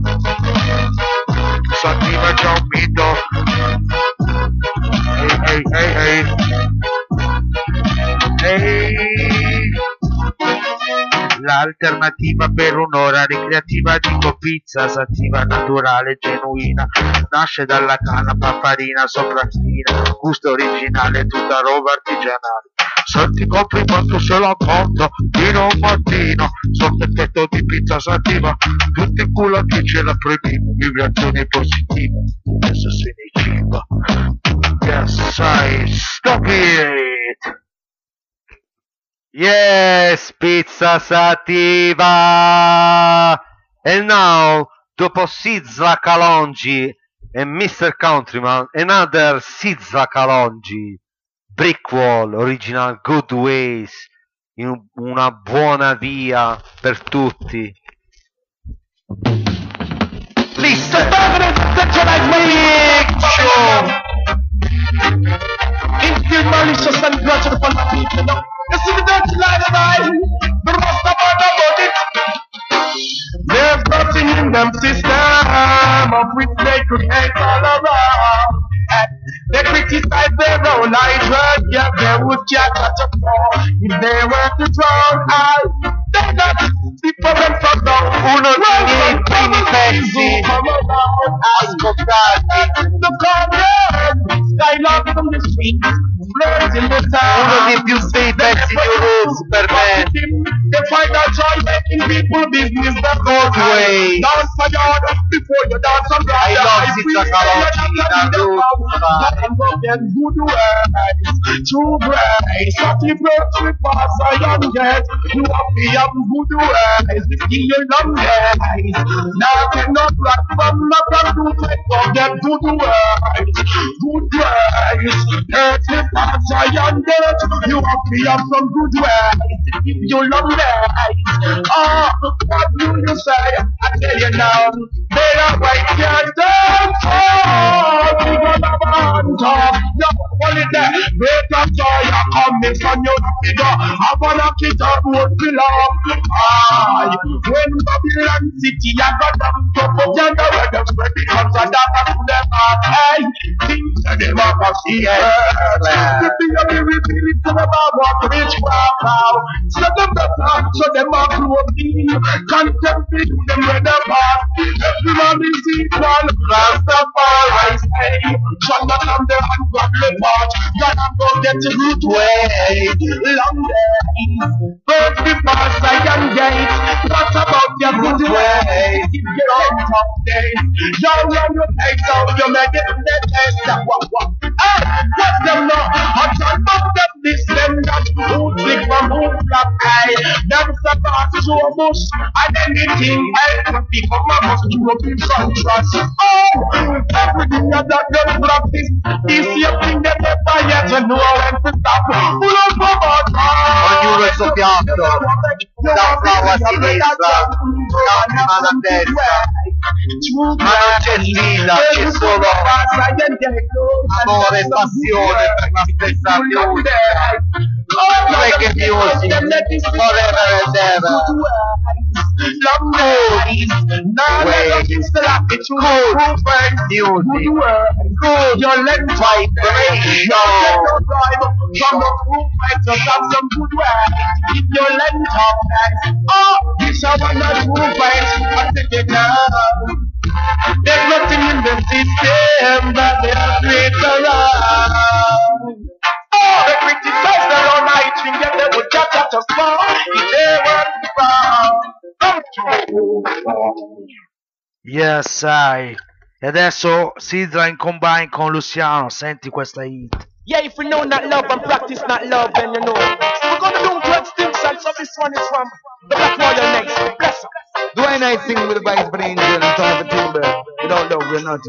Speaker 4: sativa è già un mito, ehi ehi ehi ehi ehi. L'alternativa per un'ora ricreativa, dico pizza sativa, naturale, genuina, nasce dalla canapa, farina sopraffina, gusto originale, tutta roba artigianale. Senti Countryman che se la canta fino a mattino, sotto effetto di pizza sativa, tutti in culo a chi ce la proibiva, vibrazione positiva, adesso se ne ciba. Yes, I stop it!
Speaker 1: Yes, pizza sativa! And now, dopo Sizla Kalonji e mister Countryman, another Sizla Kalonji, Brickwall, original Good Ways, in una buona via per tutti.
Speaker 2: Listen, tonight's my show. Instill malicious and grudge upon my people. You see the dirty line of mine, the rest of our body. There's nothing in them system of which they could hate all around. They criticize their own ideas, yeah, they would just touch a fall. If they were to drown, I, they got the problem from down.
Speaker 1: Uno di miei primi pezzi,
Speaker 2: ascoltati, the chorus, Skylab from the streets, flirts in the town.
Speaker 1: uno dei più bei pezzi di Roots per me.
Speaker 2: They
Speaker 3: good way.
Speaker 6: Dance a yard before you dance a brother.
Speaker 3: I love Sitra Kawauchi, the root
Speaker 6: Get good ways, true grace. What if you pass a young get? You have to have good ways. In your long days. Now cannot run from the front to take forget good ways. Good ways. Dirty pass a young get. You have to have some good ways. In your long days. Oh, what do you say? I tell you now. Better wait your turn. Oh, we gonna want to. No, what is that? Better joy, I come this on your figure. I wanna get a road below. Ah, when Babylon City, I got them to put you know where them ready comes and I'm to them heart. Hey, think to them up of the earth. To be a very big to them up what rich crowd now. So them the top, so them up to a beam. Contemplate them with the past. Everyone is equal. Rastafari say, shut up on the ungodly part. God, I'm gonna get to root way. Long days, birth before Zion gate. What about your good ways? If you don't talk days, y'all run your face out, you make it in the test. What, what? Hey, let them know. I can't fuck them, this, them, that. Who click from who flap high. Them support to a bush. And anything else, become a must do up in contrast. Oh, everything that them practice. This your thing that they buy yet to know when to stop. Pull up about
Speaker 3: Ognuno il suo piatto, da flower a sinistra, Countryman a destra, ma non c'è sfida, c'è solo amore e passione per la stessa musica. Reggae music, forever and ever. Long days, waves, good music, good vibration. From the movement to have some good work. If your length of hands, oh, you shall have not movement. I take it now. There's nothing in the system that they are great around. Oh, they criticize their own night, and yet they would judge at us more if they weren't found.
Speaker 4: Yes, I. E adesso Sidra in combine con Luciano, senti questa hit.
Speaker 6: Yeah, if we know not love and practice not love, then you know. We're gonna do twelve stimson, so this one is from the Black Royal Nation. Bless up.
Speaker 8: Do I not sing with the vice but angel and son of a timber? Without love, we're nothing.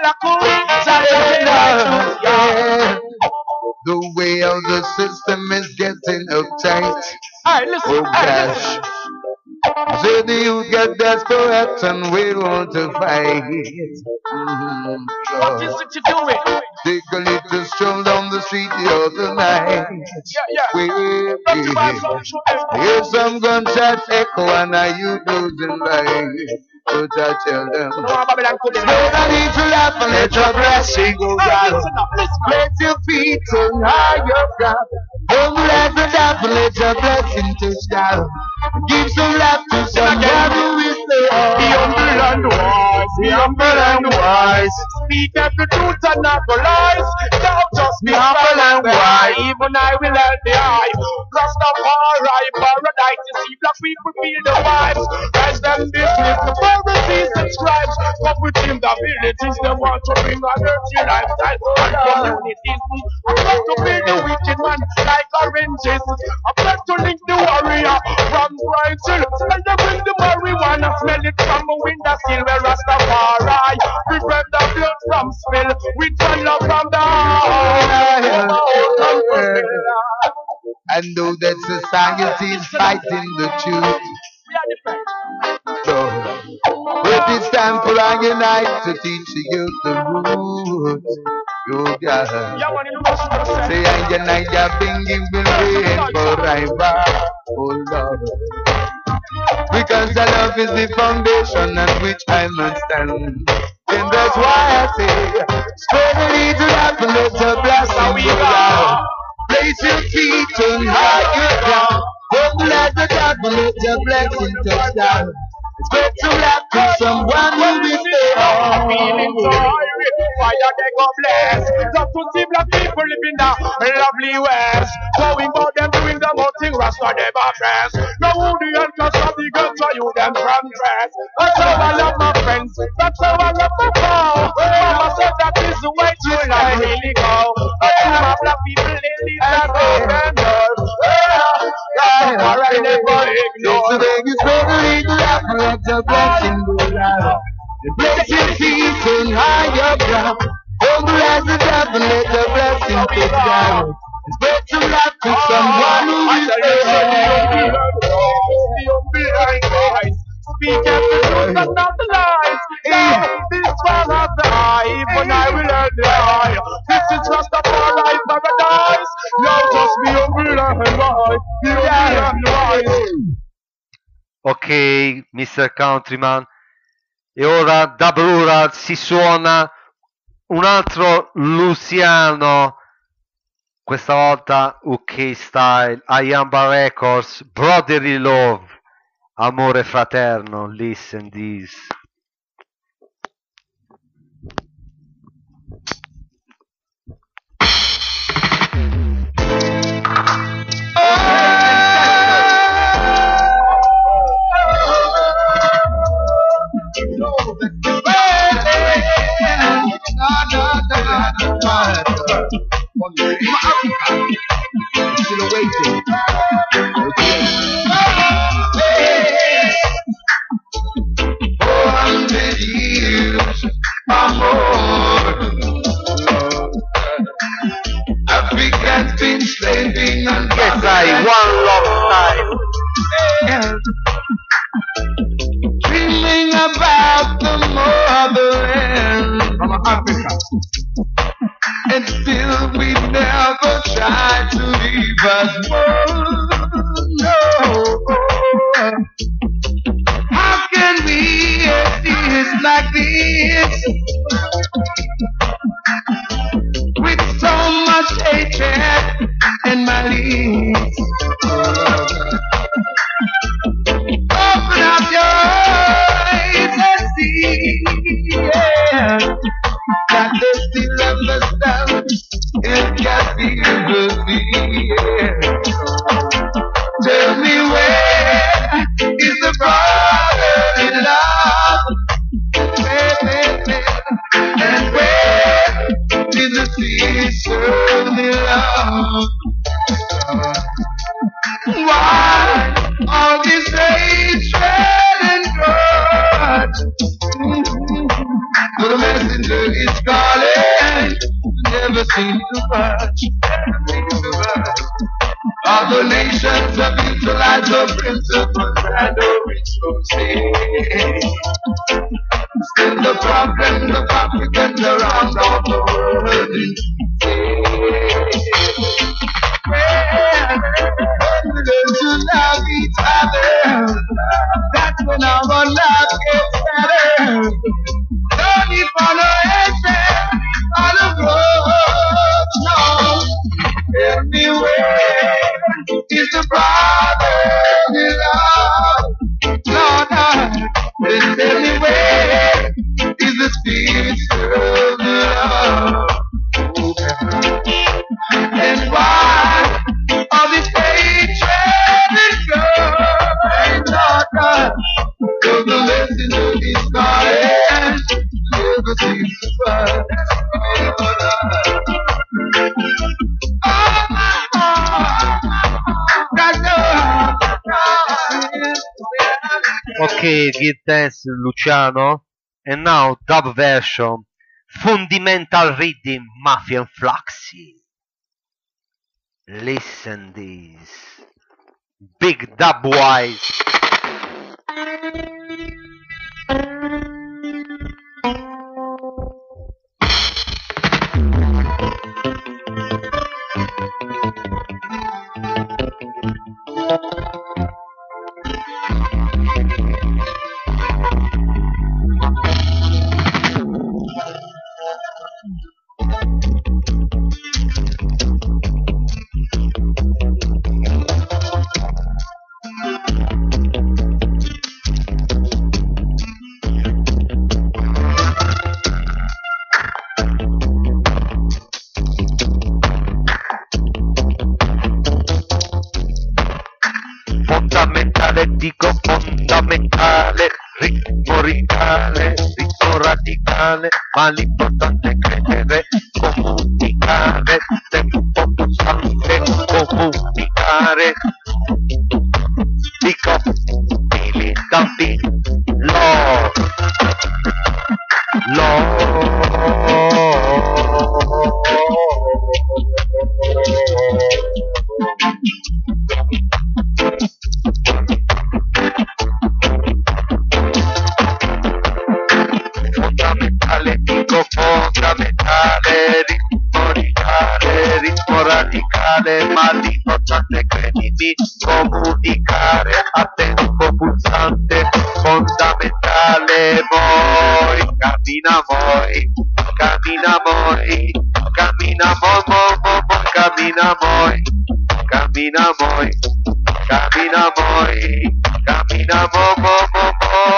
Speaker 8: Yeah. The way of the system is getting uptight.
Speaker 6: Alright, listen.
Speaker 8: Oh
Speaker 6: Alright,
Speaker 8: gosh.
Speaker 6: listen.
Speaker 8: So the youth get desperate and we want to fight. Mm-hmm.
Speaker 6: What is it you doing?
Speaker 8: Take a little stroll down the street the other night.
Speaker 6: Yeah, yeah.
Speaker 8: Wait,
Speaker 6: Don't you have some show?
Speaker 8: hear some gunshots echo and are you losing life? But I tell them,
Speaker 6: No, Babylon could be.
Speaker 8: I need to laugh and let your blessing go
Speaker 6: Hey,
Speaker 8: down.
Speaker 6: listen up, listen up.
Speaker 8: Let your feet on higher ground. Don't let the devil let your blessing touch down. Give some love to somebody who is there.
Speaker 6: Be humble and wise, be humble and wise. Speak every truth and not the lies. Don't just be humble and wise. Even I will help the eye. Rastafari, paradise. You see black people feel the vibes. Rise them business, the Pharisees and scribes. Come with him, the villages, they want to bring a dirty lifestyle. And communities, I'm going to build the wicked man like oranges. I'm going to link the warrior from bright till smell them bring the marijuana, smell it from the window sill where Rastafari prevent the blood from spill. We turn love from the heart.
Speaker 8: I know that society is fighting the truth. So, but it's time for I unite to teach you the rules. Oh God. Say I unite ya binging will reign forever. Oh Lord. Because the love is the foundation on which I must stand. And that's why I say, spread the little love and let your blessing go out. Place your feet on higher ground. Don't let the devil let your blessing touch down. Spread some love to someone who will stay home.
Speaker 6: Feeling so irate, fire they go bless. Just to see black people living the lovely west. Going about them doing the whole thing, Rasta never press. Now who the answers of the guns are
Speaker 9: rescue them from stress. That's how I love my friends. That's how I love my pal. Mama said that is the way to life really go. Yeah, my black people they live that broken doors. Yeah, I never ignore.
Speaker 8: So they get ready to laugh, let the blessing go down. The blessing peace and higher ground. Humble as the devil, let the blessing go down. Spread some love to someone who is there.
Speaker 9: Speak every truth and not the lies. Yeah, this one of the eye, but I will earn the eye. This is just a life paradise. Now just be humble and right. Be humble and wise.
Speaker 1: Ok, mister Countryman. E ora da Brural si suona un altro Luciano. Questa volta U K Style, Ayamba Records, Brotherly Love, amore fraterno, listen this.
Speaker 8: Still waiting. four hundred years or more. Africa's been slaving and
Speaker 1: Yes, I one love style.
Speaker 8: dreaming about the motherland
Speaker 9: From Africa.
Speaker 8: and still we never tried to leave us more. No. How can we exist like this with so much hatred and malice? Open up your eyes and see, yeah, that they still understand it can be the yeah. Tell me where is the brotherly love? And where is the sisterly love? Why all this hatred and grudge? The messenger is calling, never seem to budge. Other nations have utilized the principles and original still the problem of Africans around all the world we learn to love each other, that's when our love gets better. No need for no hatred, for no grudge, no. Everywhere is the brotherly love. No, no. It's everywhere is the spirit of love. And why all this hatred is going on? So the messenger is calling, never seems to find.
Speaker 1: Ok, Git Dance Luciano. And now dub version, Fundamental Rhythm, Mafia and Fluxy. Listen this. Big dub wise. radicale, dico fondamentale, ritmo radicale, ritmo radicale, ma l'importante è credere, comunicare, tempo pulsante, comunicare, dico militanti, lo, fondamentale, dico fondamentale, ritmo radicale, ritmo radicale, ma l'importante è credimi, comunicare a tempo pulsante, fondamentale, voi, cammina voi, cammina voi, cammina voi, voi, voi, cammina voi, cammina voi, cammina voi, cammina voi, voi, voi,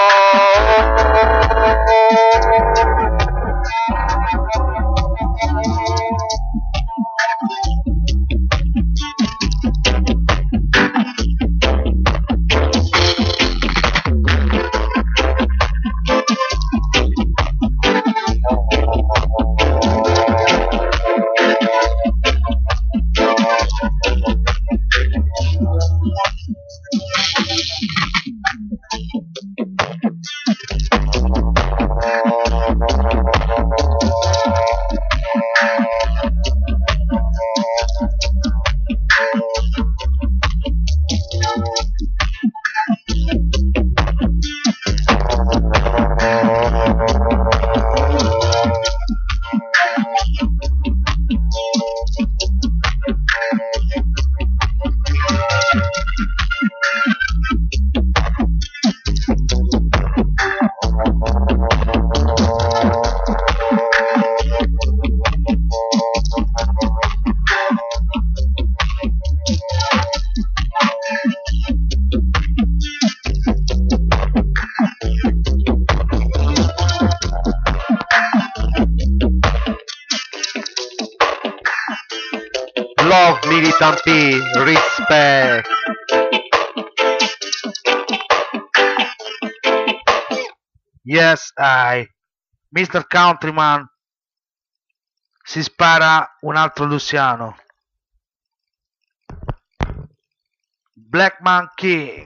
Speaker 1: love militanti, respect.
Speaker 4: Yes, I. mister Countryman si spara un altro Luciano. Black Man King.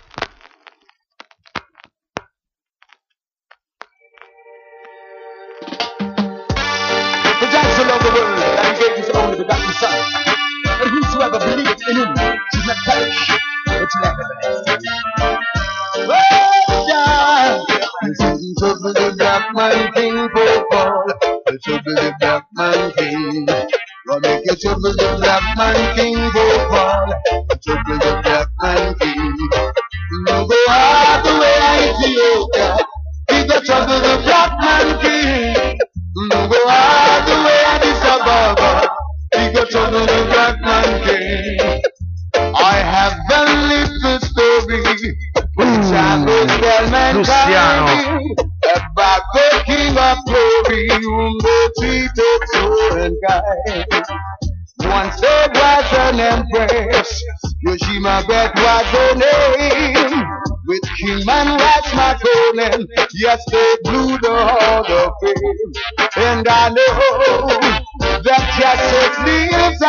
Speaker 10: For Jackson of the world that he gave his only begotten Son, and whosoever believes in him should not perish, but shall have everlasting life.
Speaker 8: Oh, Jah, listen to the Black Man King for Paul, listen to the Black Man King. Gonna make you trouble the Black Man King for Paul, trouble the Black Man King. You go all the way to Ethiopia, you go trouble the Black Man King. You go all the way to Addis Ababa, you go trouble the Black Man King. I have the little story which I will tell mankind about the King of Glory whom they treated so unkind. Once there was an empress, Yoshima Bet was her name. With King Man Rashmakonen, yes, they blew the horn of fame. And I know that justice lives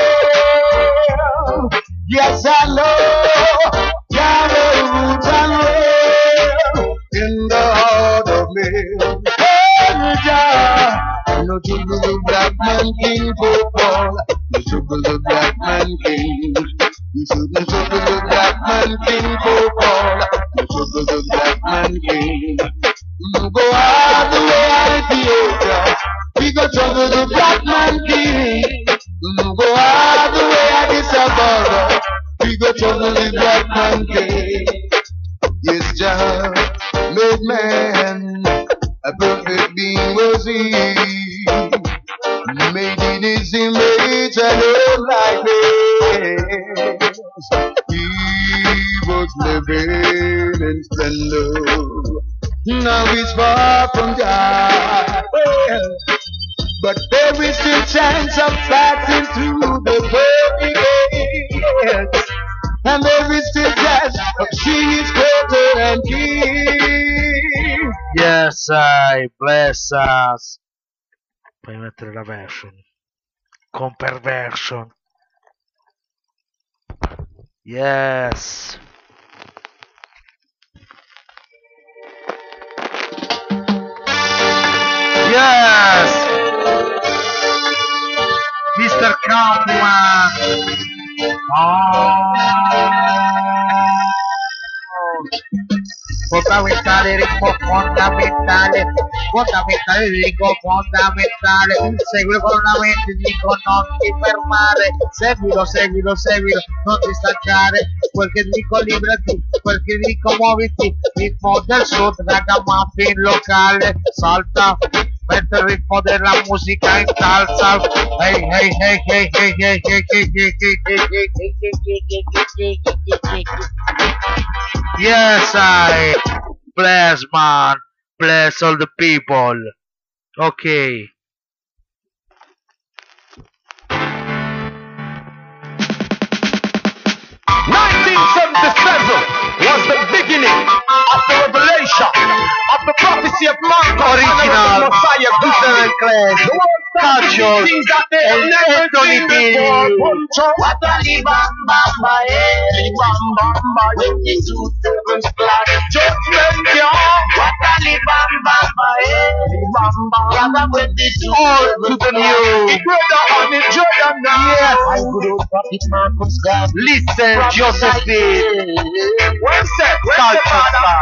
Speaker 8: again. Yes, I know Yahweh roots and reign in the heart of men. Oh, Jah, no trouble the Black Man King for Paul, no trouble the Black Man King. You shouldn't trouble the Black Man King for Paul, no trouble the Black Man King. You go all the way to Ethiopia, we go trouble the Black Man King. You go all the way to Addis Ababa, we go trouble the Black Man King. Yes, Jah made man, a perfect being was he. Made in his image and own likeness. He was living in splendor. Now he's far from God. Well, but there is still chance of passing through the pearly gates. And there is still chance of
Speaker 4: I, bless us. Puoi mettere la version. Con perversion. Yes. Yes. mister Countryman. Oh. Fondamentale, ritmo fondamentale, fondamentale, ritmo fondamentale, seguilo con la mente, dico non ti fermare, seguilo, seguilo, seguilo, non ti staccare, quel che dico librati, quel che dico muoviti, ritmo del sud, ragamuffin locale, salta, mette il ritmo della musica in salsa, hey hey hey hey hey hey hey hey hey hey hey yes I bless man, bless all the people. Okay.
Speaker 9: nineteen seventy-seven was the beginning of the revelation of the prophecy of Mark,
Speaker 1: Original,
Speaker 9: Messiah,
Speaker 1: Different Class,
Speaker 9: the world started to do things that they had never seen before. What a libamba, eh, libamba, when the two servants fly, judgment, yeah. What a libamba, eh, libamba, when the two servants fly. It brother on it, Jordan now.
Speaker 1: Yes.
Speaker 9: I could have prophet Marcus God.
Speaker 1: Listen, Josephine.
Speaker 9: One sec, where's the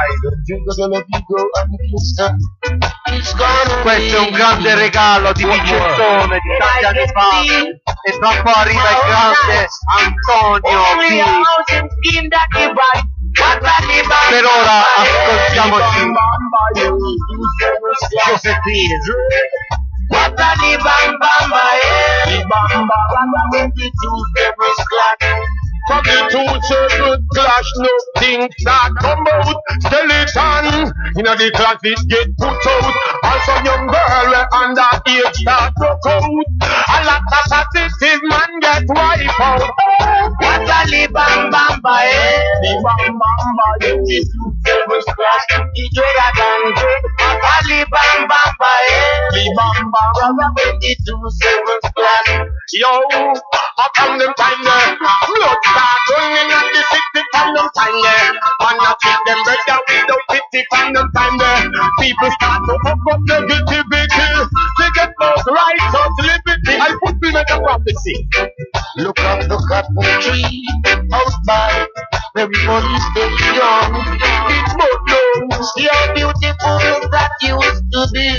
Speaker 1: Questo è un grande regalo di Vincenzone di tanti anni fa e tra un po' arriva il grande Antonio B. Per ora ascoltiamoci Josephine.
Speaker 9: What a libamba, eh, libamba, when the two servants clash. From the two servants clash, nothing start come out. Skeleton, in the closet get put out. And some young girl under age start broke out. A lot of positive man get wiped out. What a libamba, eh, libamba, when the two servants clash. The Jordan, what a libamba, eh, libamba, when the two servants clash. Yo, up on them time there, blood start running at the city from them time there. And I treat them better without pity from them time there. People start to fuck up negativity. They get those rights of liberty. I put me make a prophecy. Look up the cotton tree out by everybody stay young. It won't know see how beautiful that used to be.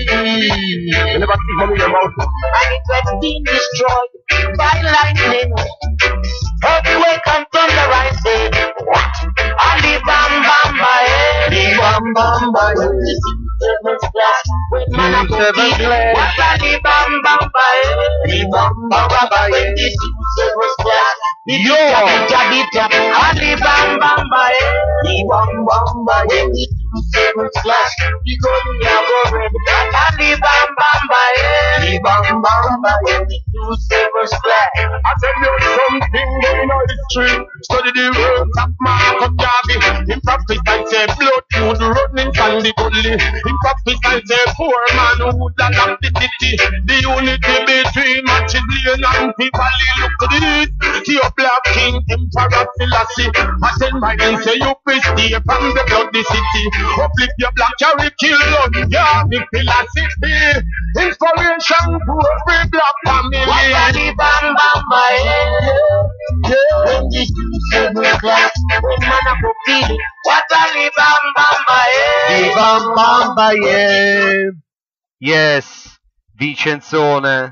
Speaker 9: You never see money in your mouth. And it has been destroyed by lightning. Earthquake and thunder rising. What? Ali bam bam bam bam bam bam. Seven splash. When man a seven splash. What Ali bam bam bam bam bam bam. When the two seven splash. Yo. Jabby jab. Ali bam bam bam bam bam bam. When the two seven splash. Because we have already. Ali bam bam bam bam bam bam. When the two seven splash. I tell you something going on the street. Study the words of Marcus Garvey. In practice I say blood would running from the goodly. In practice I say poor man would have the city. The unity between Machidian and Tivoli. Look at this. See your black king, Emperor Selassie. I tell my name say you press deep from the bloody city. Uplift your black carry kill Lord. Yeah, the philosophy. Inspiration to every black family. Bam bam bam. When the two seven class, when man a go feel it, what a li bam bam bam.
Speaker 1: Bam bam bam. Yes, Vincenzone.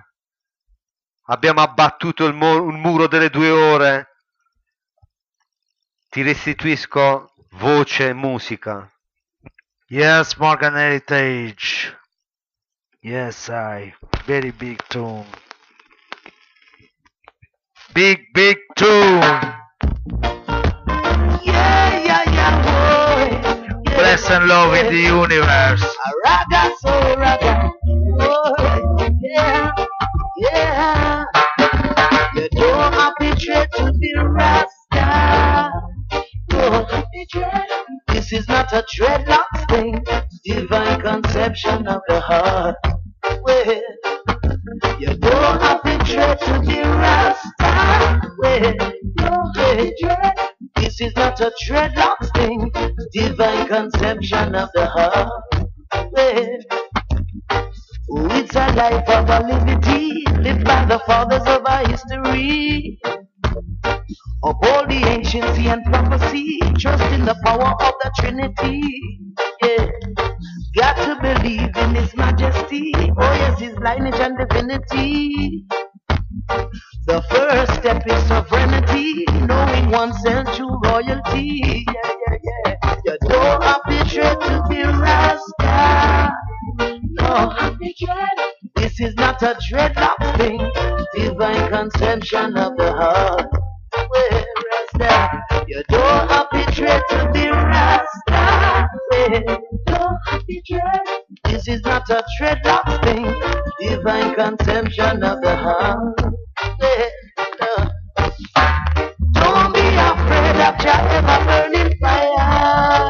Speaker 1: Abbiamo abbattuto il, mu- il muro delle due ore. Ti restituisco voce e musica.
Speaker 4: Yes, Morgan Heritage. Yes, I. Very big tune. Big, big tune.
Speaker 5: Yeah, yeah, yeah, boy. Yeah,
Speaker 4: Bless and love in the universe.
Speaker 5: raga, so raga. Oh, yeah, yeah. You don't have to try to be Rasta. Don't have to try. This is not a dreadlocks thing. divine conception of the heart. Well, you don't have to dread to be Rasta. Well, well, this is not a dreadlocks thing, divine conception of the heart. Well, oh, it's a life of a liberty, lived by the fathers of our history. Of all the anciency and prophecy, trust in the power of the Trinity. Yeah, got to believe in His majesty. Oh yes, His lineage and divinity. The first step is sovereignty, knowing oneself true royalty. Yeah, yeah, yeah. You don't have to dread to be Rasta. No, this is not a dreadlock thing, divine conception of the heart. Well, Rasta, you don't have to dread to be Rasta. Well, don't have to dread. This is not a dreadlock thing, divine conception of the heart. Well, no. Don't be afraid of your ever burning fire.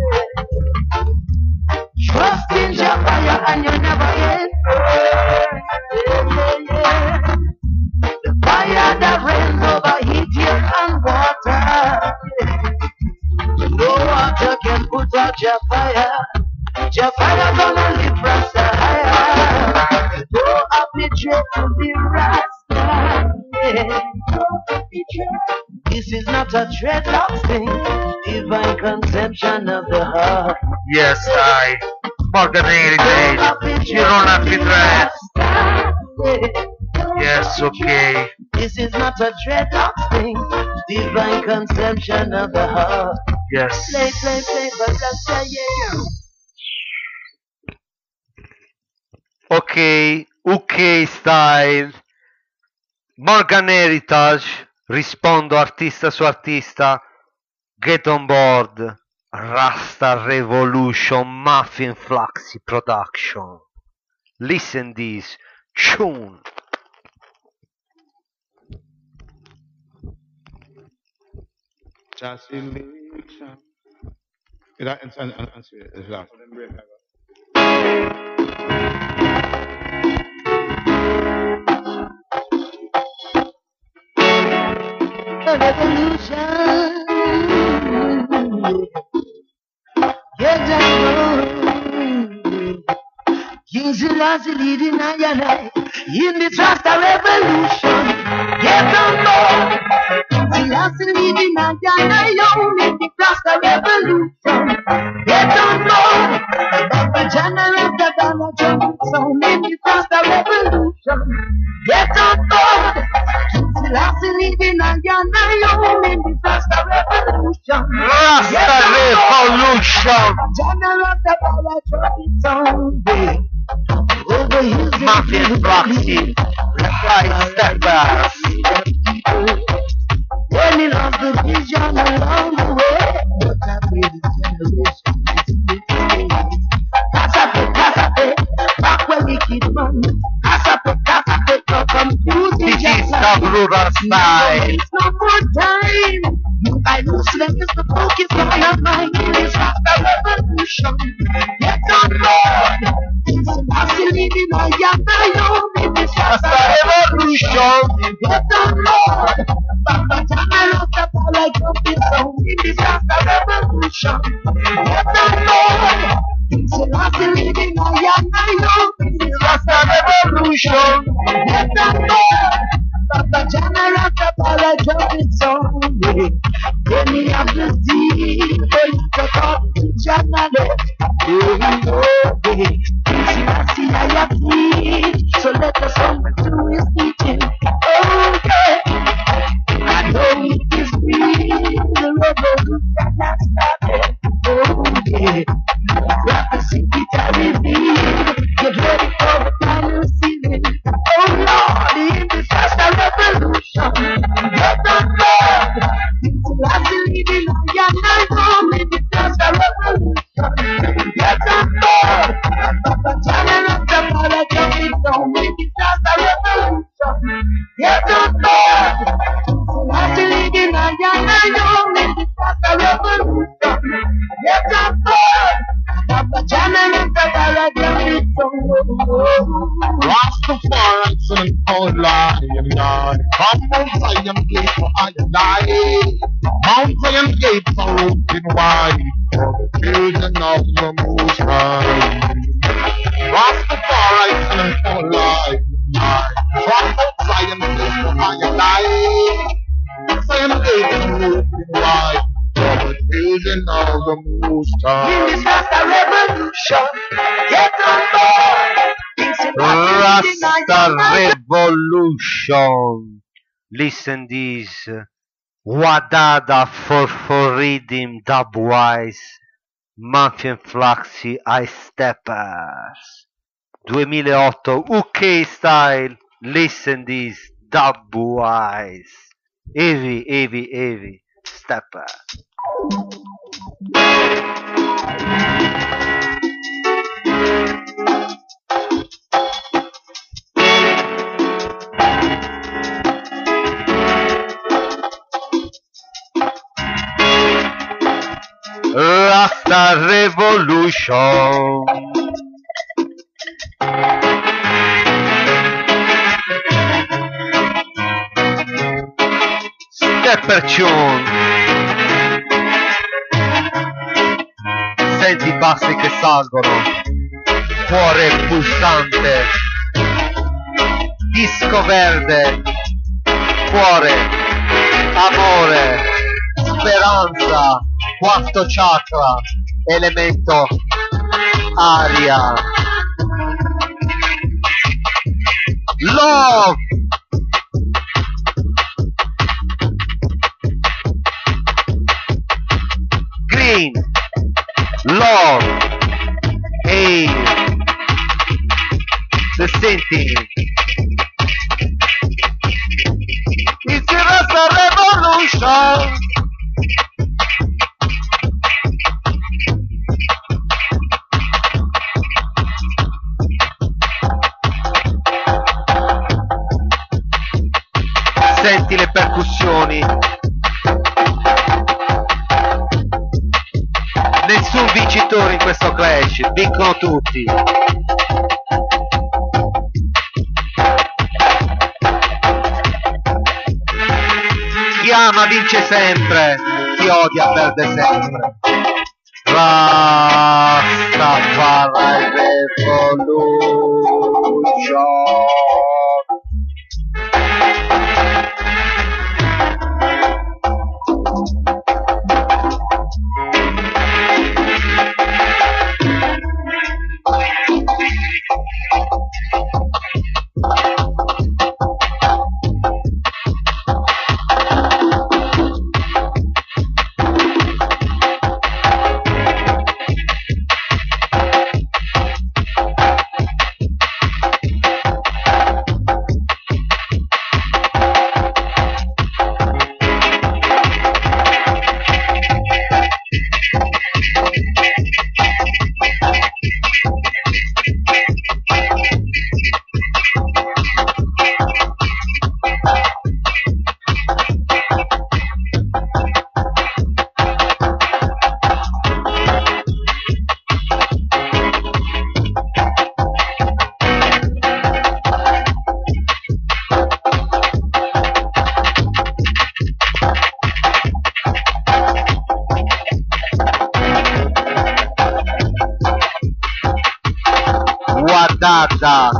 Speaker 5: Trust in your fire and you never get burned. Yeah, yeah, yeah. The fire that rains over heat, air and water. Yeah. No water can put out your fire. Your fire gonna live Rasta higher. Don't have to dread to be Rasta. Yeah. Don't have to dread. This is not a dreadlock thing, divine conception of the heart.
Speaker 1: Yes, I. Morgan Heritage. You don't have to dread. Yes, okay.
Speaker 5: This is not a dreadlock thing, divine conception of the heart.
Speaker 1: Yes.
Speaker 5: Play, play, play, but Rasta, yeah.
Speaker 1: Ok, U K style. Morgan Heritage. Rispondo artista su artista. Get on board. Rasta Revolution Muffin Flaxi Production. Listen this tune.
Speaker 6: Just election. That and and and and last.
Speaker 5: Revolution. Get down. King Selassie leading I and I in this Rasta revolution. Get on board. King Selassie leading I and I in this Rasta revolution. Get on board. Baba General Gatana Johnson in this Rasta revolution. Get on board. Selassie leading a Yana in this Rasta revolution.
Speaker 1: Rasta Revolution.
Speaker 5: General Tabala drop its own way. Over hills
Speaker 1: Muffin Flaxi. Right steppers.
Speaker 5: Turning off the vision along the way. But I pray the generation. Casape, Casape, back where we keep money. Casape, Casape, no confusing.
Speaker 1: This is the rural style.
Speaker 5: It's no more time. I lose them is the focus on my mind. It's not the revolution. Get on board. Selassie leading a young lion. It's not the revolution. Get on board. Baba Jana Rasta like jumping sound. It's not the revolution. Get on board. Selassie leading a young lion. It's not the revolution. Get on board. Baba Jana Rasta like jumping sound. Any of the sea, boy, the God to Jana. Selassie I have need. So let the song to his teaching. Okay. I know it is me, the revolution has started. Oh yeah, prophecy it revealed. Get ready for the final season. Oh Lord, in this Rasta revolution, get on board. Selassie leading a young lion in this Rasta revolution. Get on board. Papa Jana Rasta Pala jumping down in this Rasta revolution. Get on board. Selassie leading a young lion in this Rasta revolution. Get on board. Papa Jana
Speaker 6: light for the children of the Most High. Rastafari stand for life, life. From outside and place for my life. Same day to moving life for the children of the Most High.
Speaker 5: In this Rasta revolution, get on board.
Speaker 1: Rasta revolution. Listen this. Wadada for for rhythm dubwise. Mafia and Flaxy High Steppers. duemilaotto U K style. Listen this. Dubwise. Heavy, heavy, heavy. Stepper. Rasta revolution. Stepper tune. Senti i bassi che salgono. Cuore pulsante. Disco verde. Cuore. Amore. Speranza. Quarto chakra, elemento aria. Love. Green. Love. Air. The senti. It's a Rasta revolution. Senti le percussioni. Nessun vincitore in questo clash, vincono tutti. Chi ama vince sempre, chi odia perde sempre. Rastafari revolution. Wadada.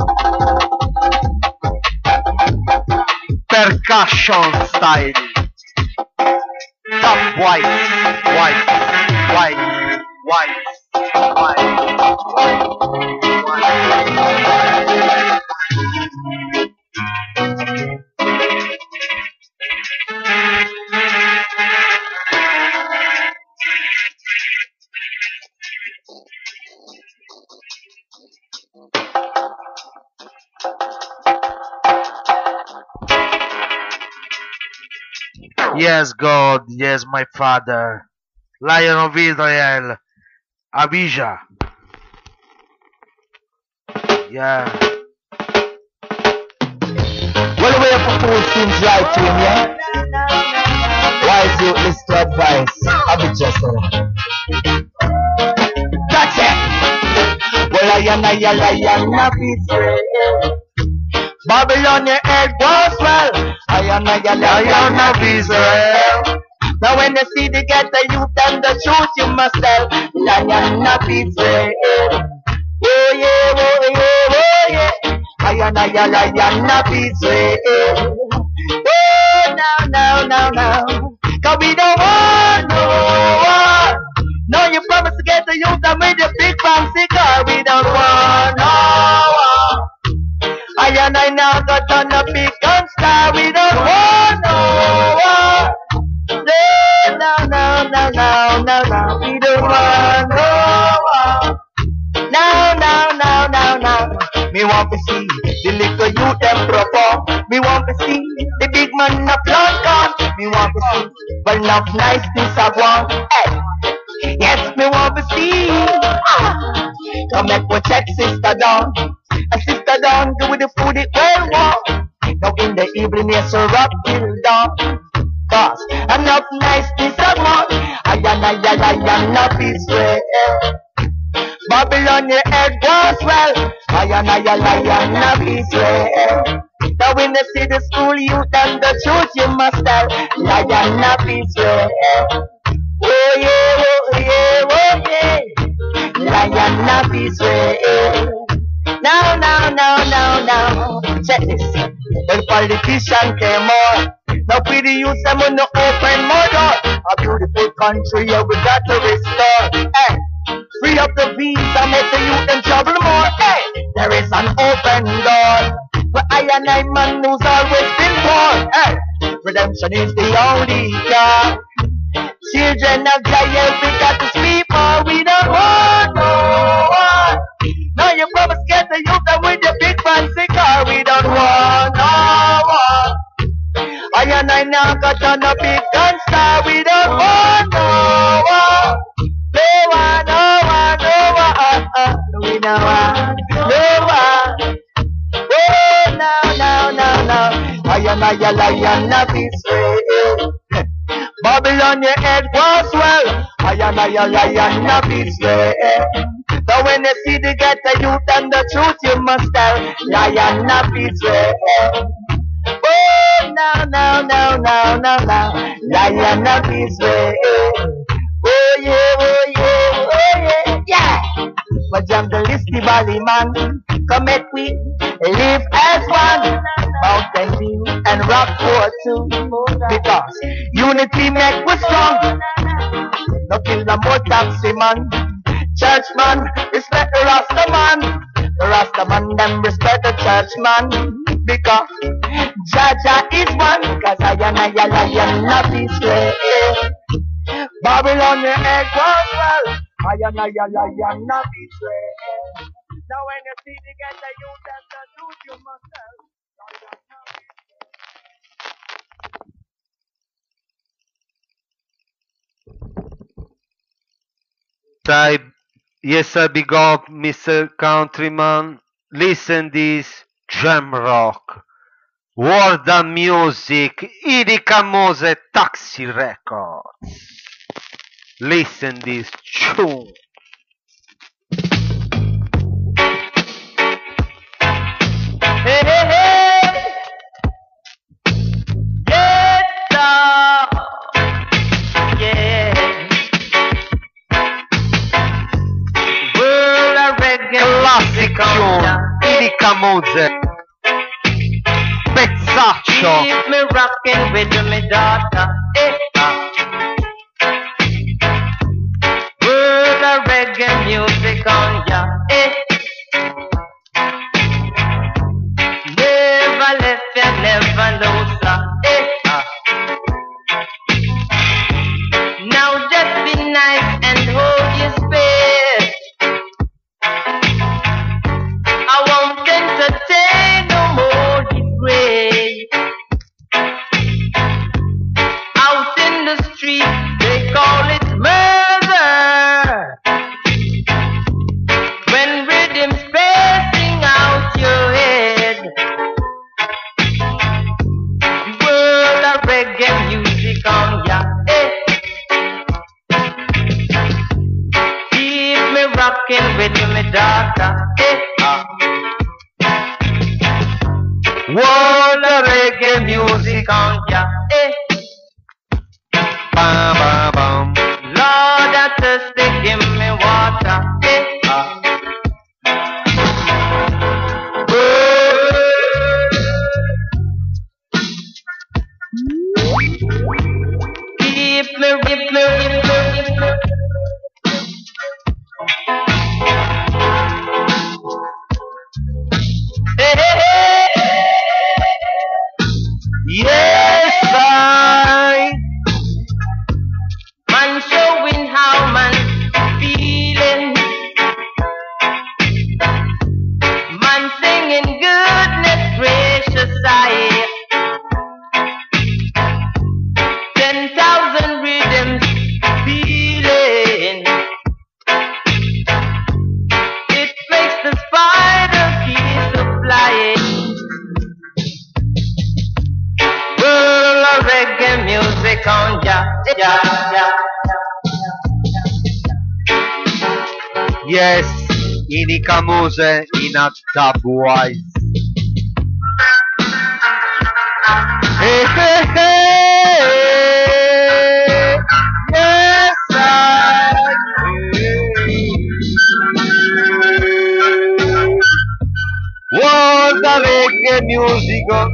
Speaker 1: Percussion style. Top white, white, white, white, white, white.
Speaker 4: Yes, God, yes, my Father. Lion of Israel, Abijah. Yeah.
Speaker 10: Well, the way you propose seems right to him, yeah? Wise you listen to advice. Abijah, sir. That's it. Well, I am a lion of Israel. Babylon, your head was well. I am a lion of Israel.
Speaker 5: Now when you see the ghetto youth and the truth, you must tell Lion of Israel. Oh yeah, oh yeah, oh yeah. I am a Lion of Israel. Oh, now, now, now, now. Cause we don't want no war. No, you promise to get the youth and with your big fancy car. We don't want no war. I and I now got on a big gun star. We don't want no war. No, no, no, no, no, no. We don't want no war. No, no, no, no, no. Me want to see the little youth them perform. Me want to see the big man applaud gun. Me want to see well enough niceness I want. Hey. Yes, me want to see. Ah. Come make we check Sister Dawn. And Sister Dawn do with the food it well want. Now in the evening yes so rock till dawn. Cause enough niceness I want. I am I am I am not Israel. Babylon your head goes well. I am I am I am not Israel. Now when you see the school youth and the truth you must tell Lion of Israel. Oh yeah, oh yeah, oh yeah. Lion of Israel. Now, now, now, now, now. Check this. The politician came on. Now for the youth them on the open more door. A beautiful country yeah, we got to restore. Hey. Free up the visa, make the youth in trouble more. Hey. There is an open door. But I and I man who's always been poor. Hey, redemption is the only cure. Children of Zion, we got to sleep or we don't want no war. Now you promise get the youth and with your big fancy car, we don't want no war. I and I now got on a big gun star, we don't want no war. No war, no war, no war, uh, uh, we don't want no war. Oh, no, no, no, no. I am a Lion of Israel. Babylon, your head was well. I am a Lion of Israel. Now when you see the ghetto youth and the truth, you must tell Lion of Israel. Oh, no, no, no, no, no, no. Lion of Israel. Oh, yeah, oh, yeah, oh, yeah, yeah. But jungle is the valley man. Come make we live as one. Mountain View and Rockport too. Because unity make we strong. No kill no more taxi man. Church man, respect the Rasta man. The Rasta man them respect the church man. Because Jaja is one. Cause I am a lion of Israel. Babylon your egg was well. I am a lion of Israel. Now when you see the ghetto youth and the truth you must tell.
Speaker 1: Type, yes, I big up, Mister Countryman. Listen this jam rock. World of Music, Irika Mose Taxi Records. Listen this tune.
Speaker 5: Hey, hey, hey. Yes, sir. Yeah. World of reggae.
Speaker 1: Classic tune. Irika Mose. Pezzaccio.
Speaker 5: Keep me rocking with me daughter. Eh, ah. World of reggae music on ya. Eh. Never left ya, never lose ya. Eh, ah. Now just be nice and hold your space. I won't entertain no more disgrace. Out in the street, they call it murder. When rhythm's passing out your head. World of reggae music on ya. Eh. Keep me rocking with me daughter. Eh. Ah. World of reggae music on ya. Eh.
Speaker 1: Bam.
Speaker 5: thirsty, give me water. Yeah. Keep me, keep me, keep me, keep me. Hey, hey, hey. Yes, I. Man showing how man feeling. Man singing goodness gracious I. Ten thousand rhythms feeling. It makes the spider keep flying. World of reggae music on ya, ya, ya.
Speaker 1: Yes, Ini Kamose in a dubwise. Hey, hey, hey. Yes, I. What the reggae music on.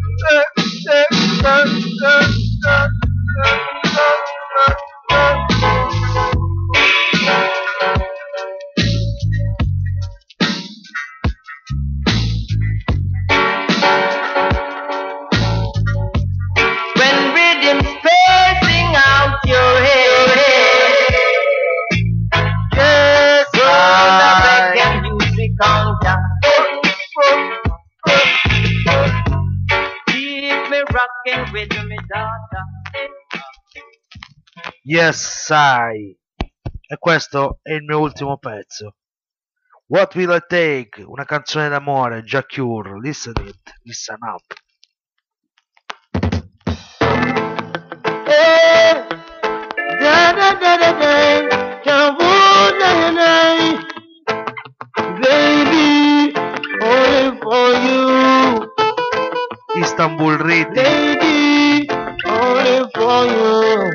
Speaker 5: When rhythm's spacing out your head. Yes, world of reggae music on ya. Keep me rocking with me daughter.
Speaker 4: Yes, sai. E questo è il mio ultimo pezzo. What Will I Take? Una canzone d'amore, Jah Cure. Listen it, listen up.
Speaker 9: Hey, da da da da da, can't hold na na, baby, only for you,
Speaker 4: Istanbul Rhythm.
Speaker 9: baby, only for you.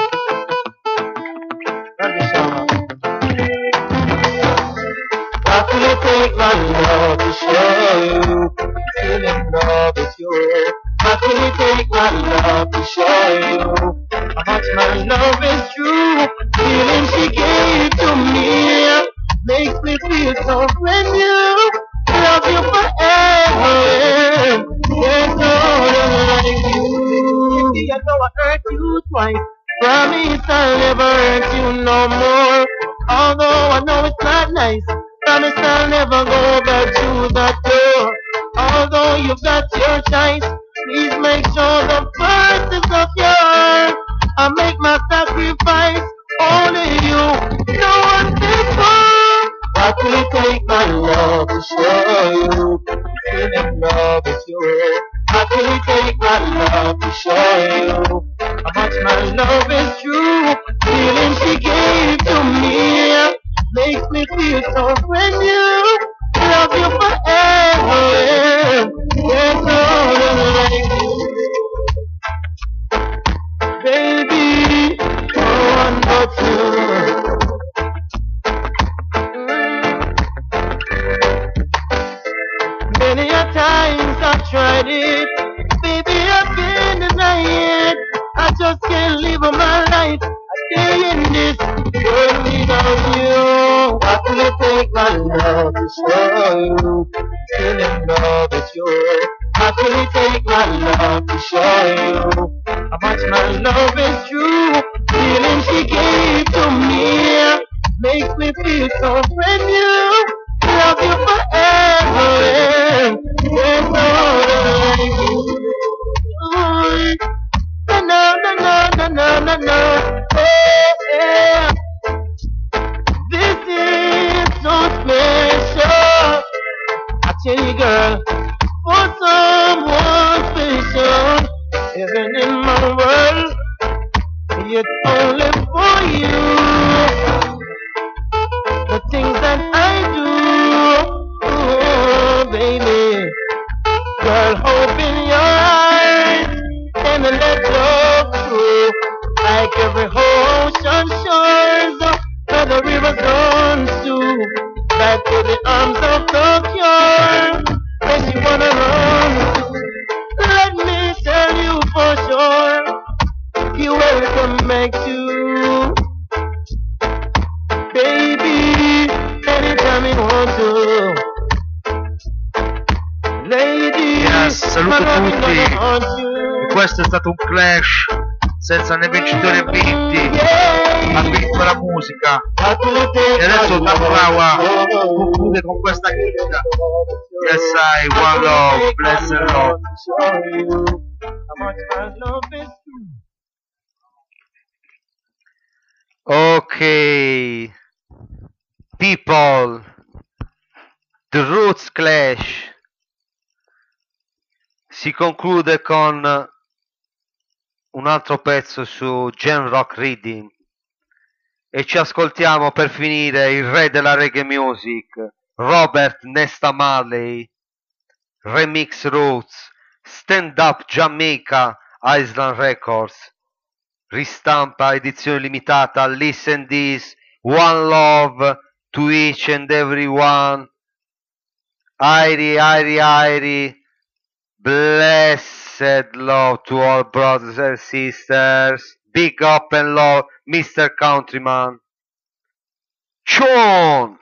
Speaker 9: How can I take my love to show you? Feeling love is yours. How can I take my love to show you? How much my love is true. Feeling she gave to me makes me feel so brand new. Love you forever. There's no one like you. I know I hurt you twice. Promise I'll never hurt you no more. Although I know it's not nice. Promise I'll never go back to that door. Although you've got your choice, please make sure the first is of yours. I make my sacrifice, only you, no one before. How can you take my love to show you? Feeling love is yours. How can you take my love to show you? How much my love is true. Feeling she gave to me makes me feel so brand new. Love you forever. There's no one like you. Baby, no one but you. Mm. Many a times I've tried it. Baby, I've been denying it. I just can't live my life a day in this world without you. How can I take my love to show you? Feeling love is yours. How can I take my love to show you? How much my love is true. Feeling she gave to me makes me feel so brand new. Love you forever. There's no other like you. Ooh. No, no, no, no, no, no, no. Hey, hey. This is so special. I tell you, girl, for someone special, even in my world, it's only for you. The things that I
Speaker 4: sì, e questo è stato un clash senza né vincitori né vinti, ha vinto la musica e adesso Daflawa conclude con questa chicca. Yes I, one love, bless and love.
Speaker 1: Ok, people, The Roots Clash si conclude con un altro pezzo su Gen Rock Rhythm e ci ascoltiamo per finire il re della reggae music, Robert Nesta Marley, Remix Roots, Stand Up Jamaica, Island Records, ristampa edizione limitata, Listen This, One Love to each and every one, Airi, Airi, Airi, blessed love to all brothers and sisters, big up and love, Mister Countryman, Sean!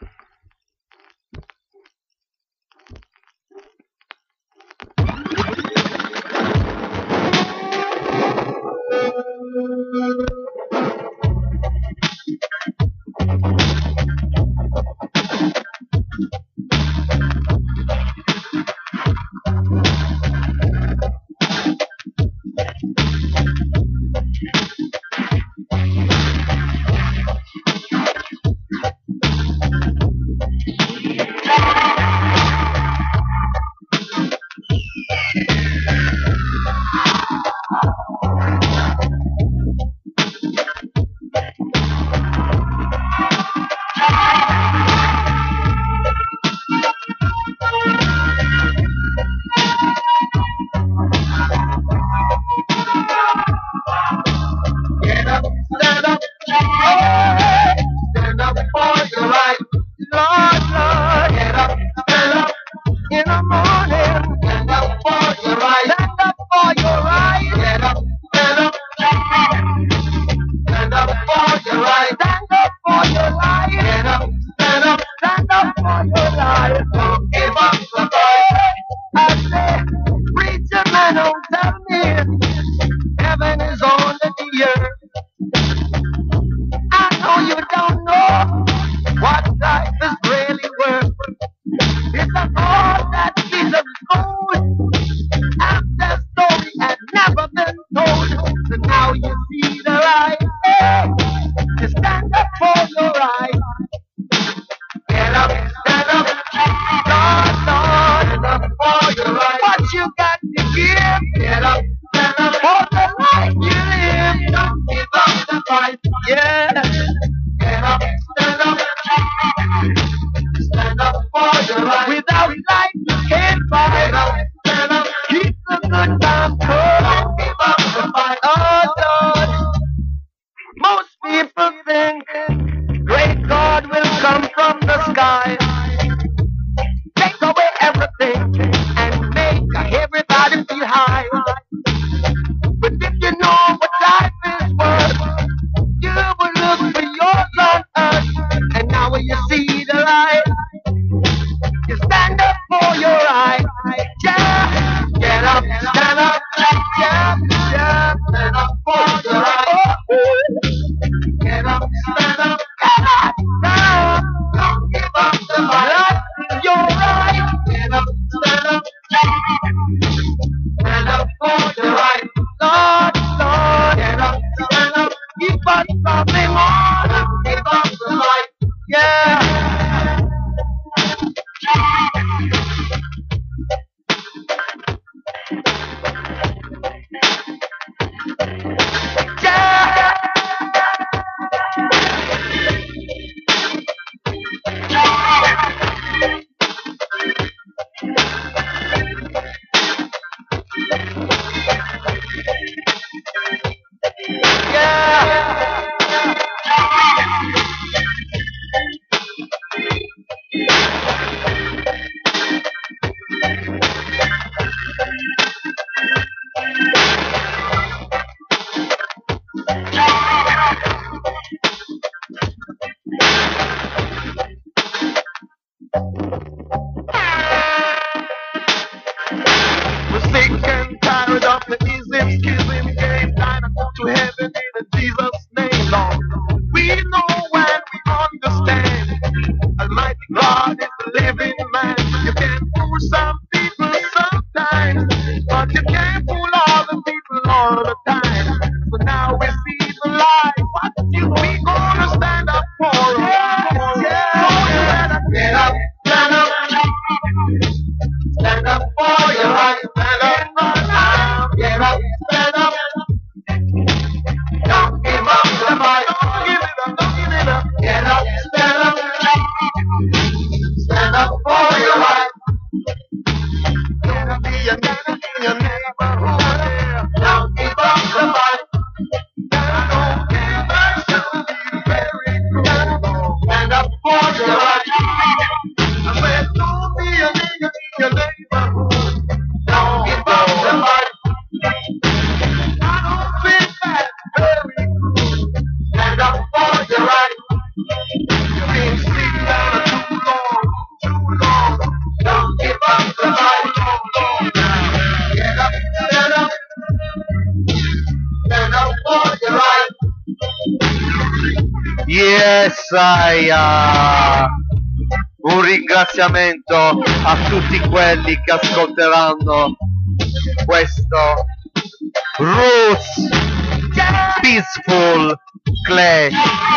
Speaker 1: Yes, I, un ringraziamento a tutti quelli che ascolteranno questo Roots Peaceful Clash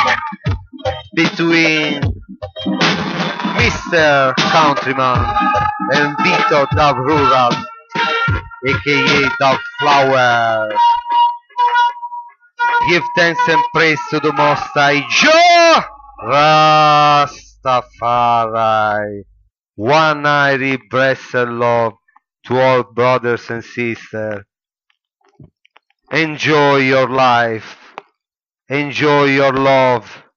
Speaker 1: between mister Countryman and Vito Dub Rural, aka Dub Flower. Give thanks and praise to the Most High Jah Rastafari. One mighty blessed love to all brothers and sisters. Enjoy your life. Enjoy your love.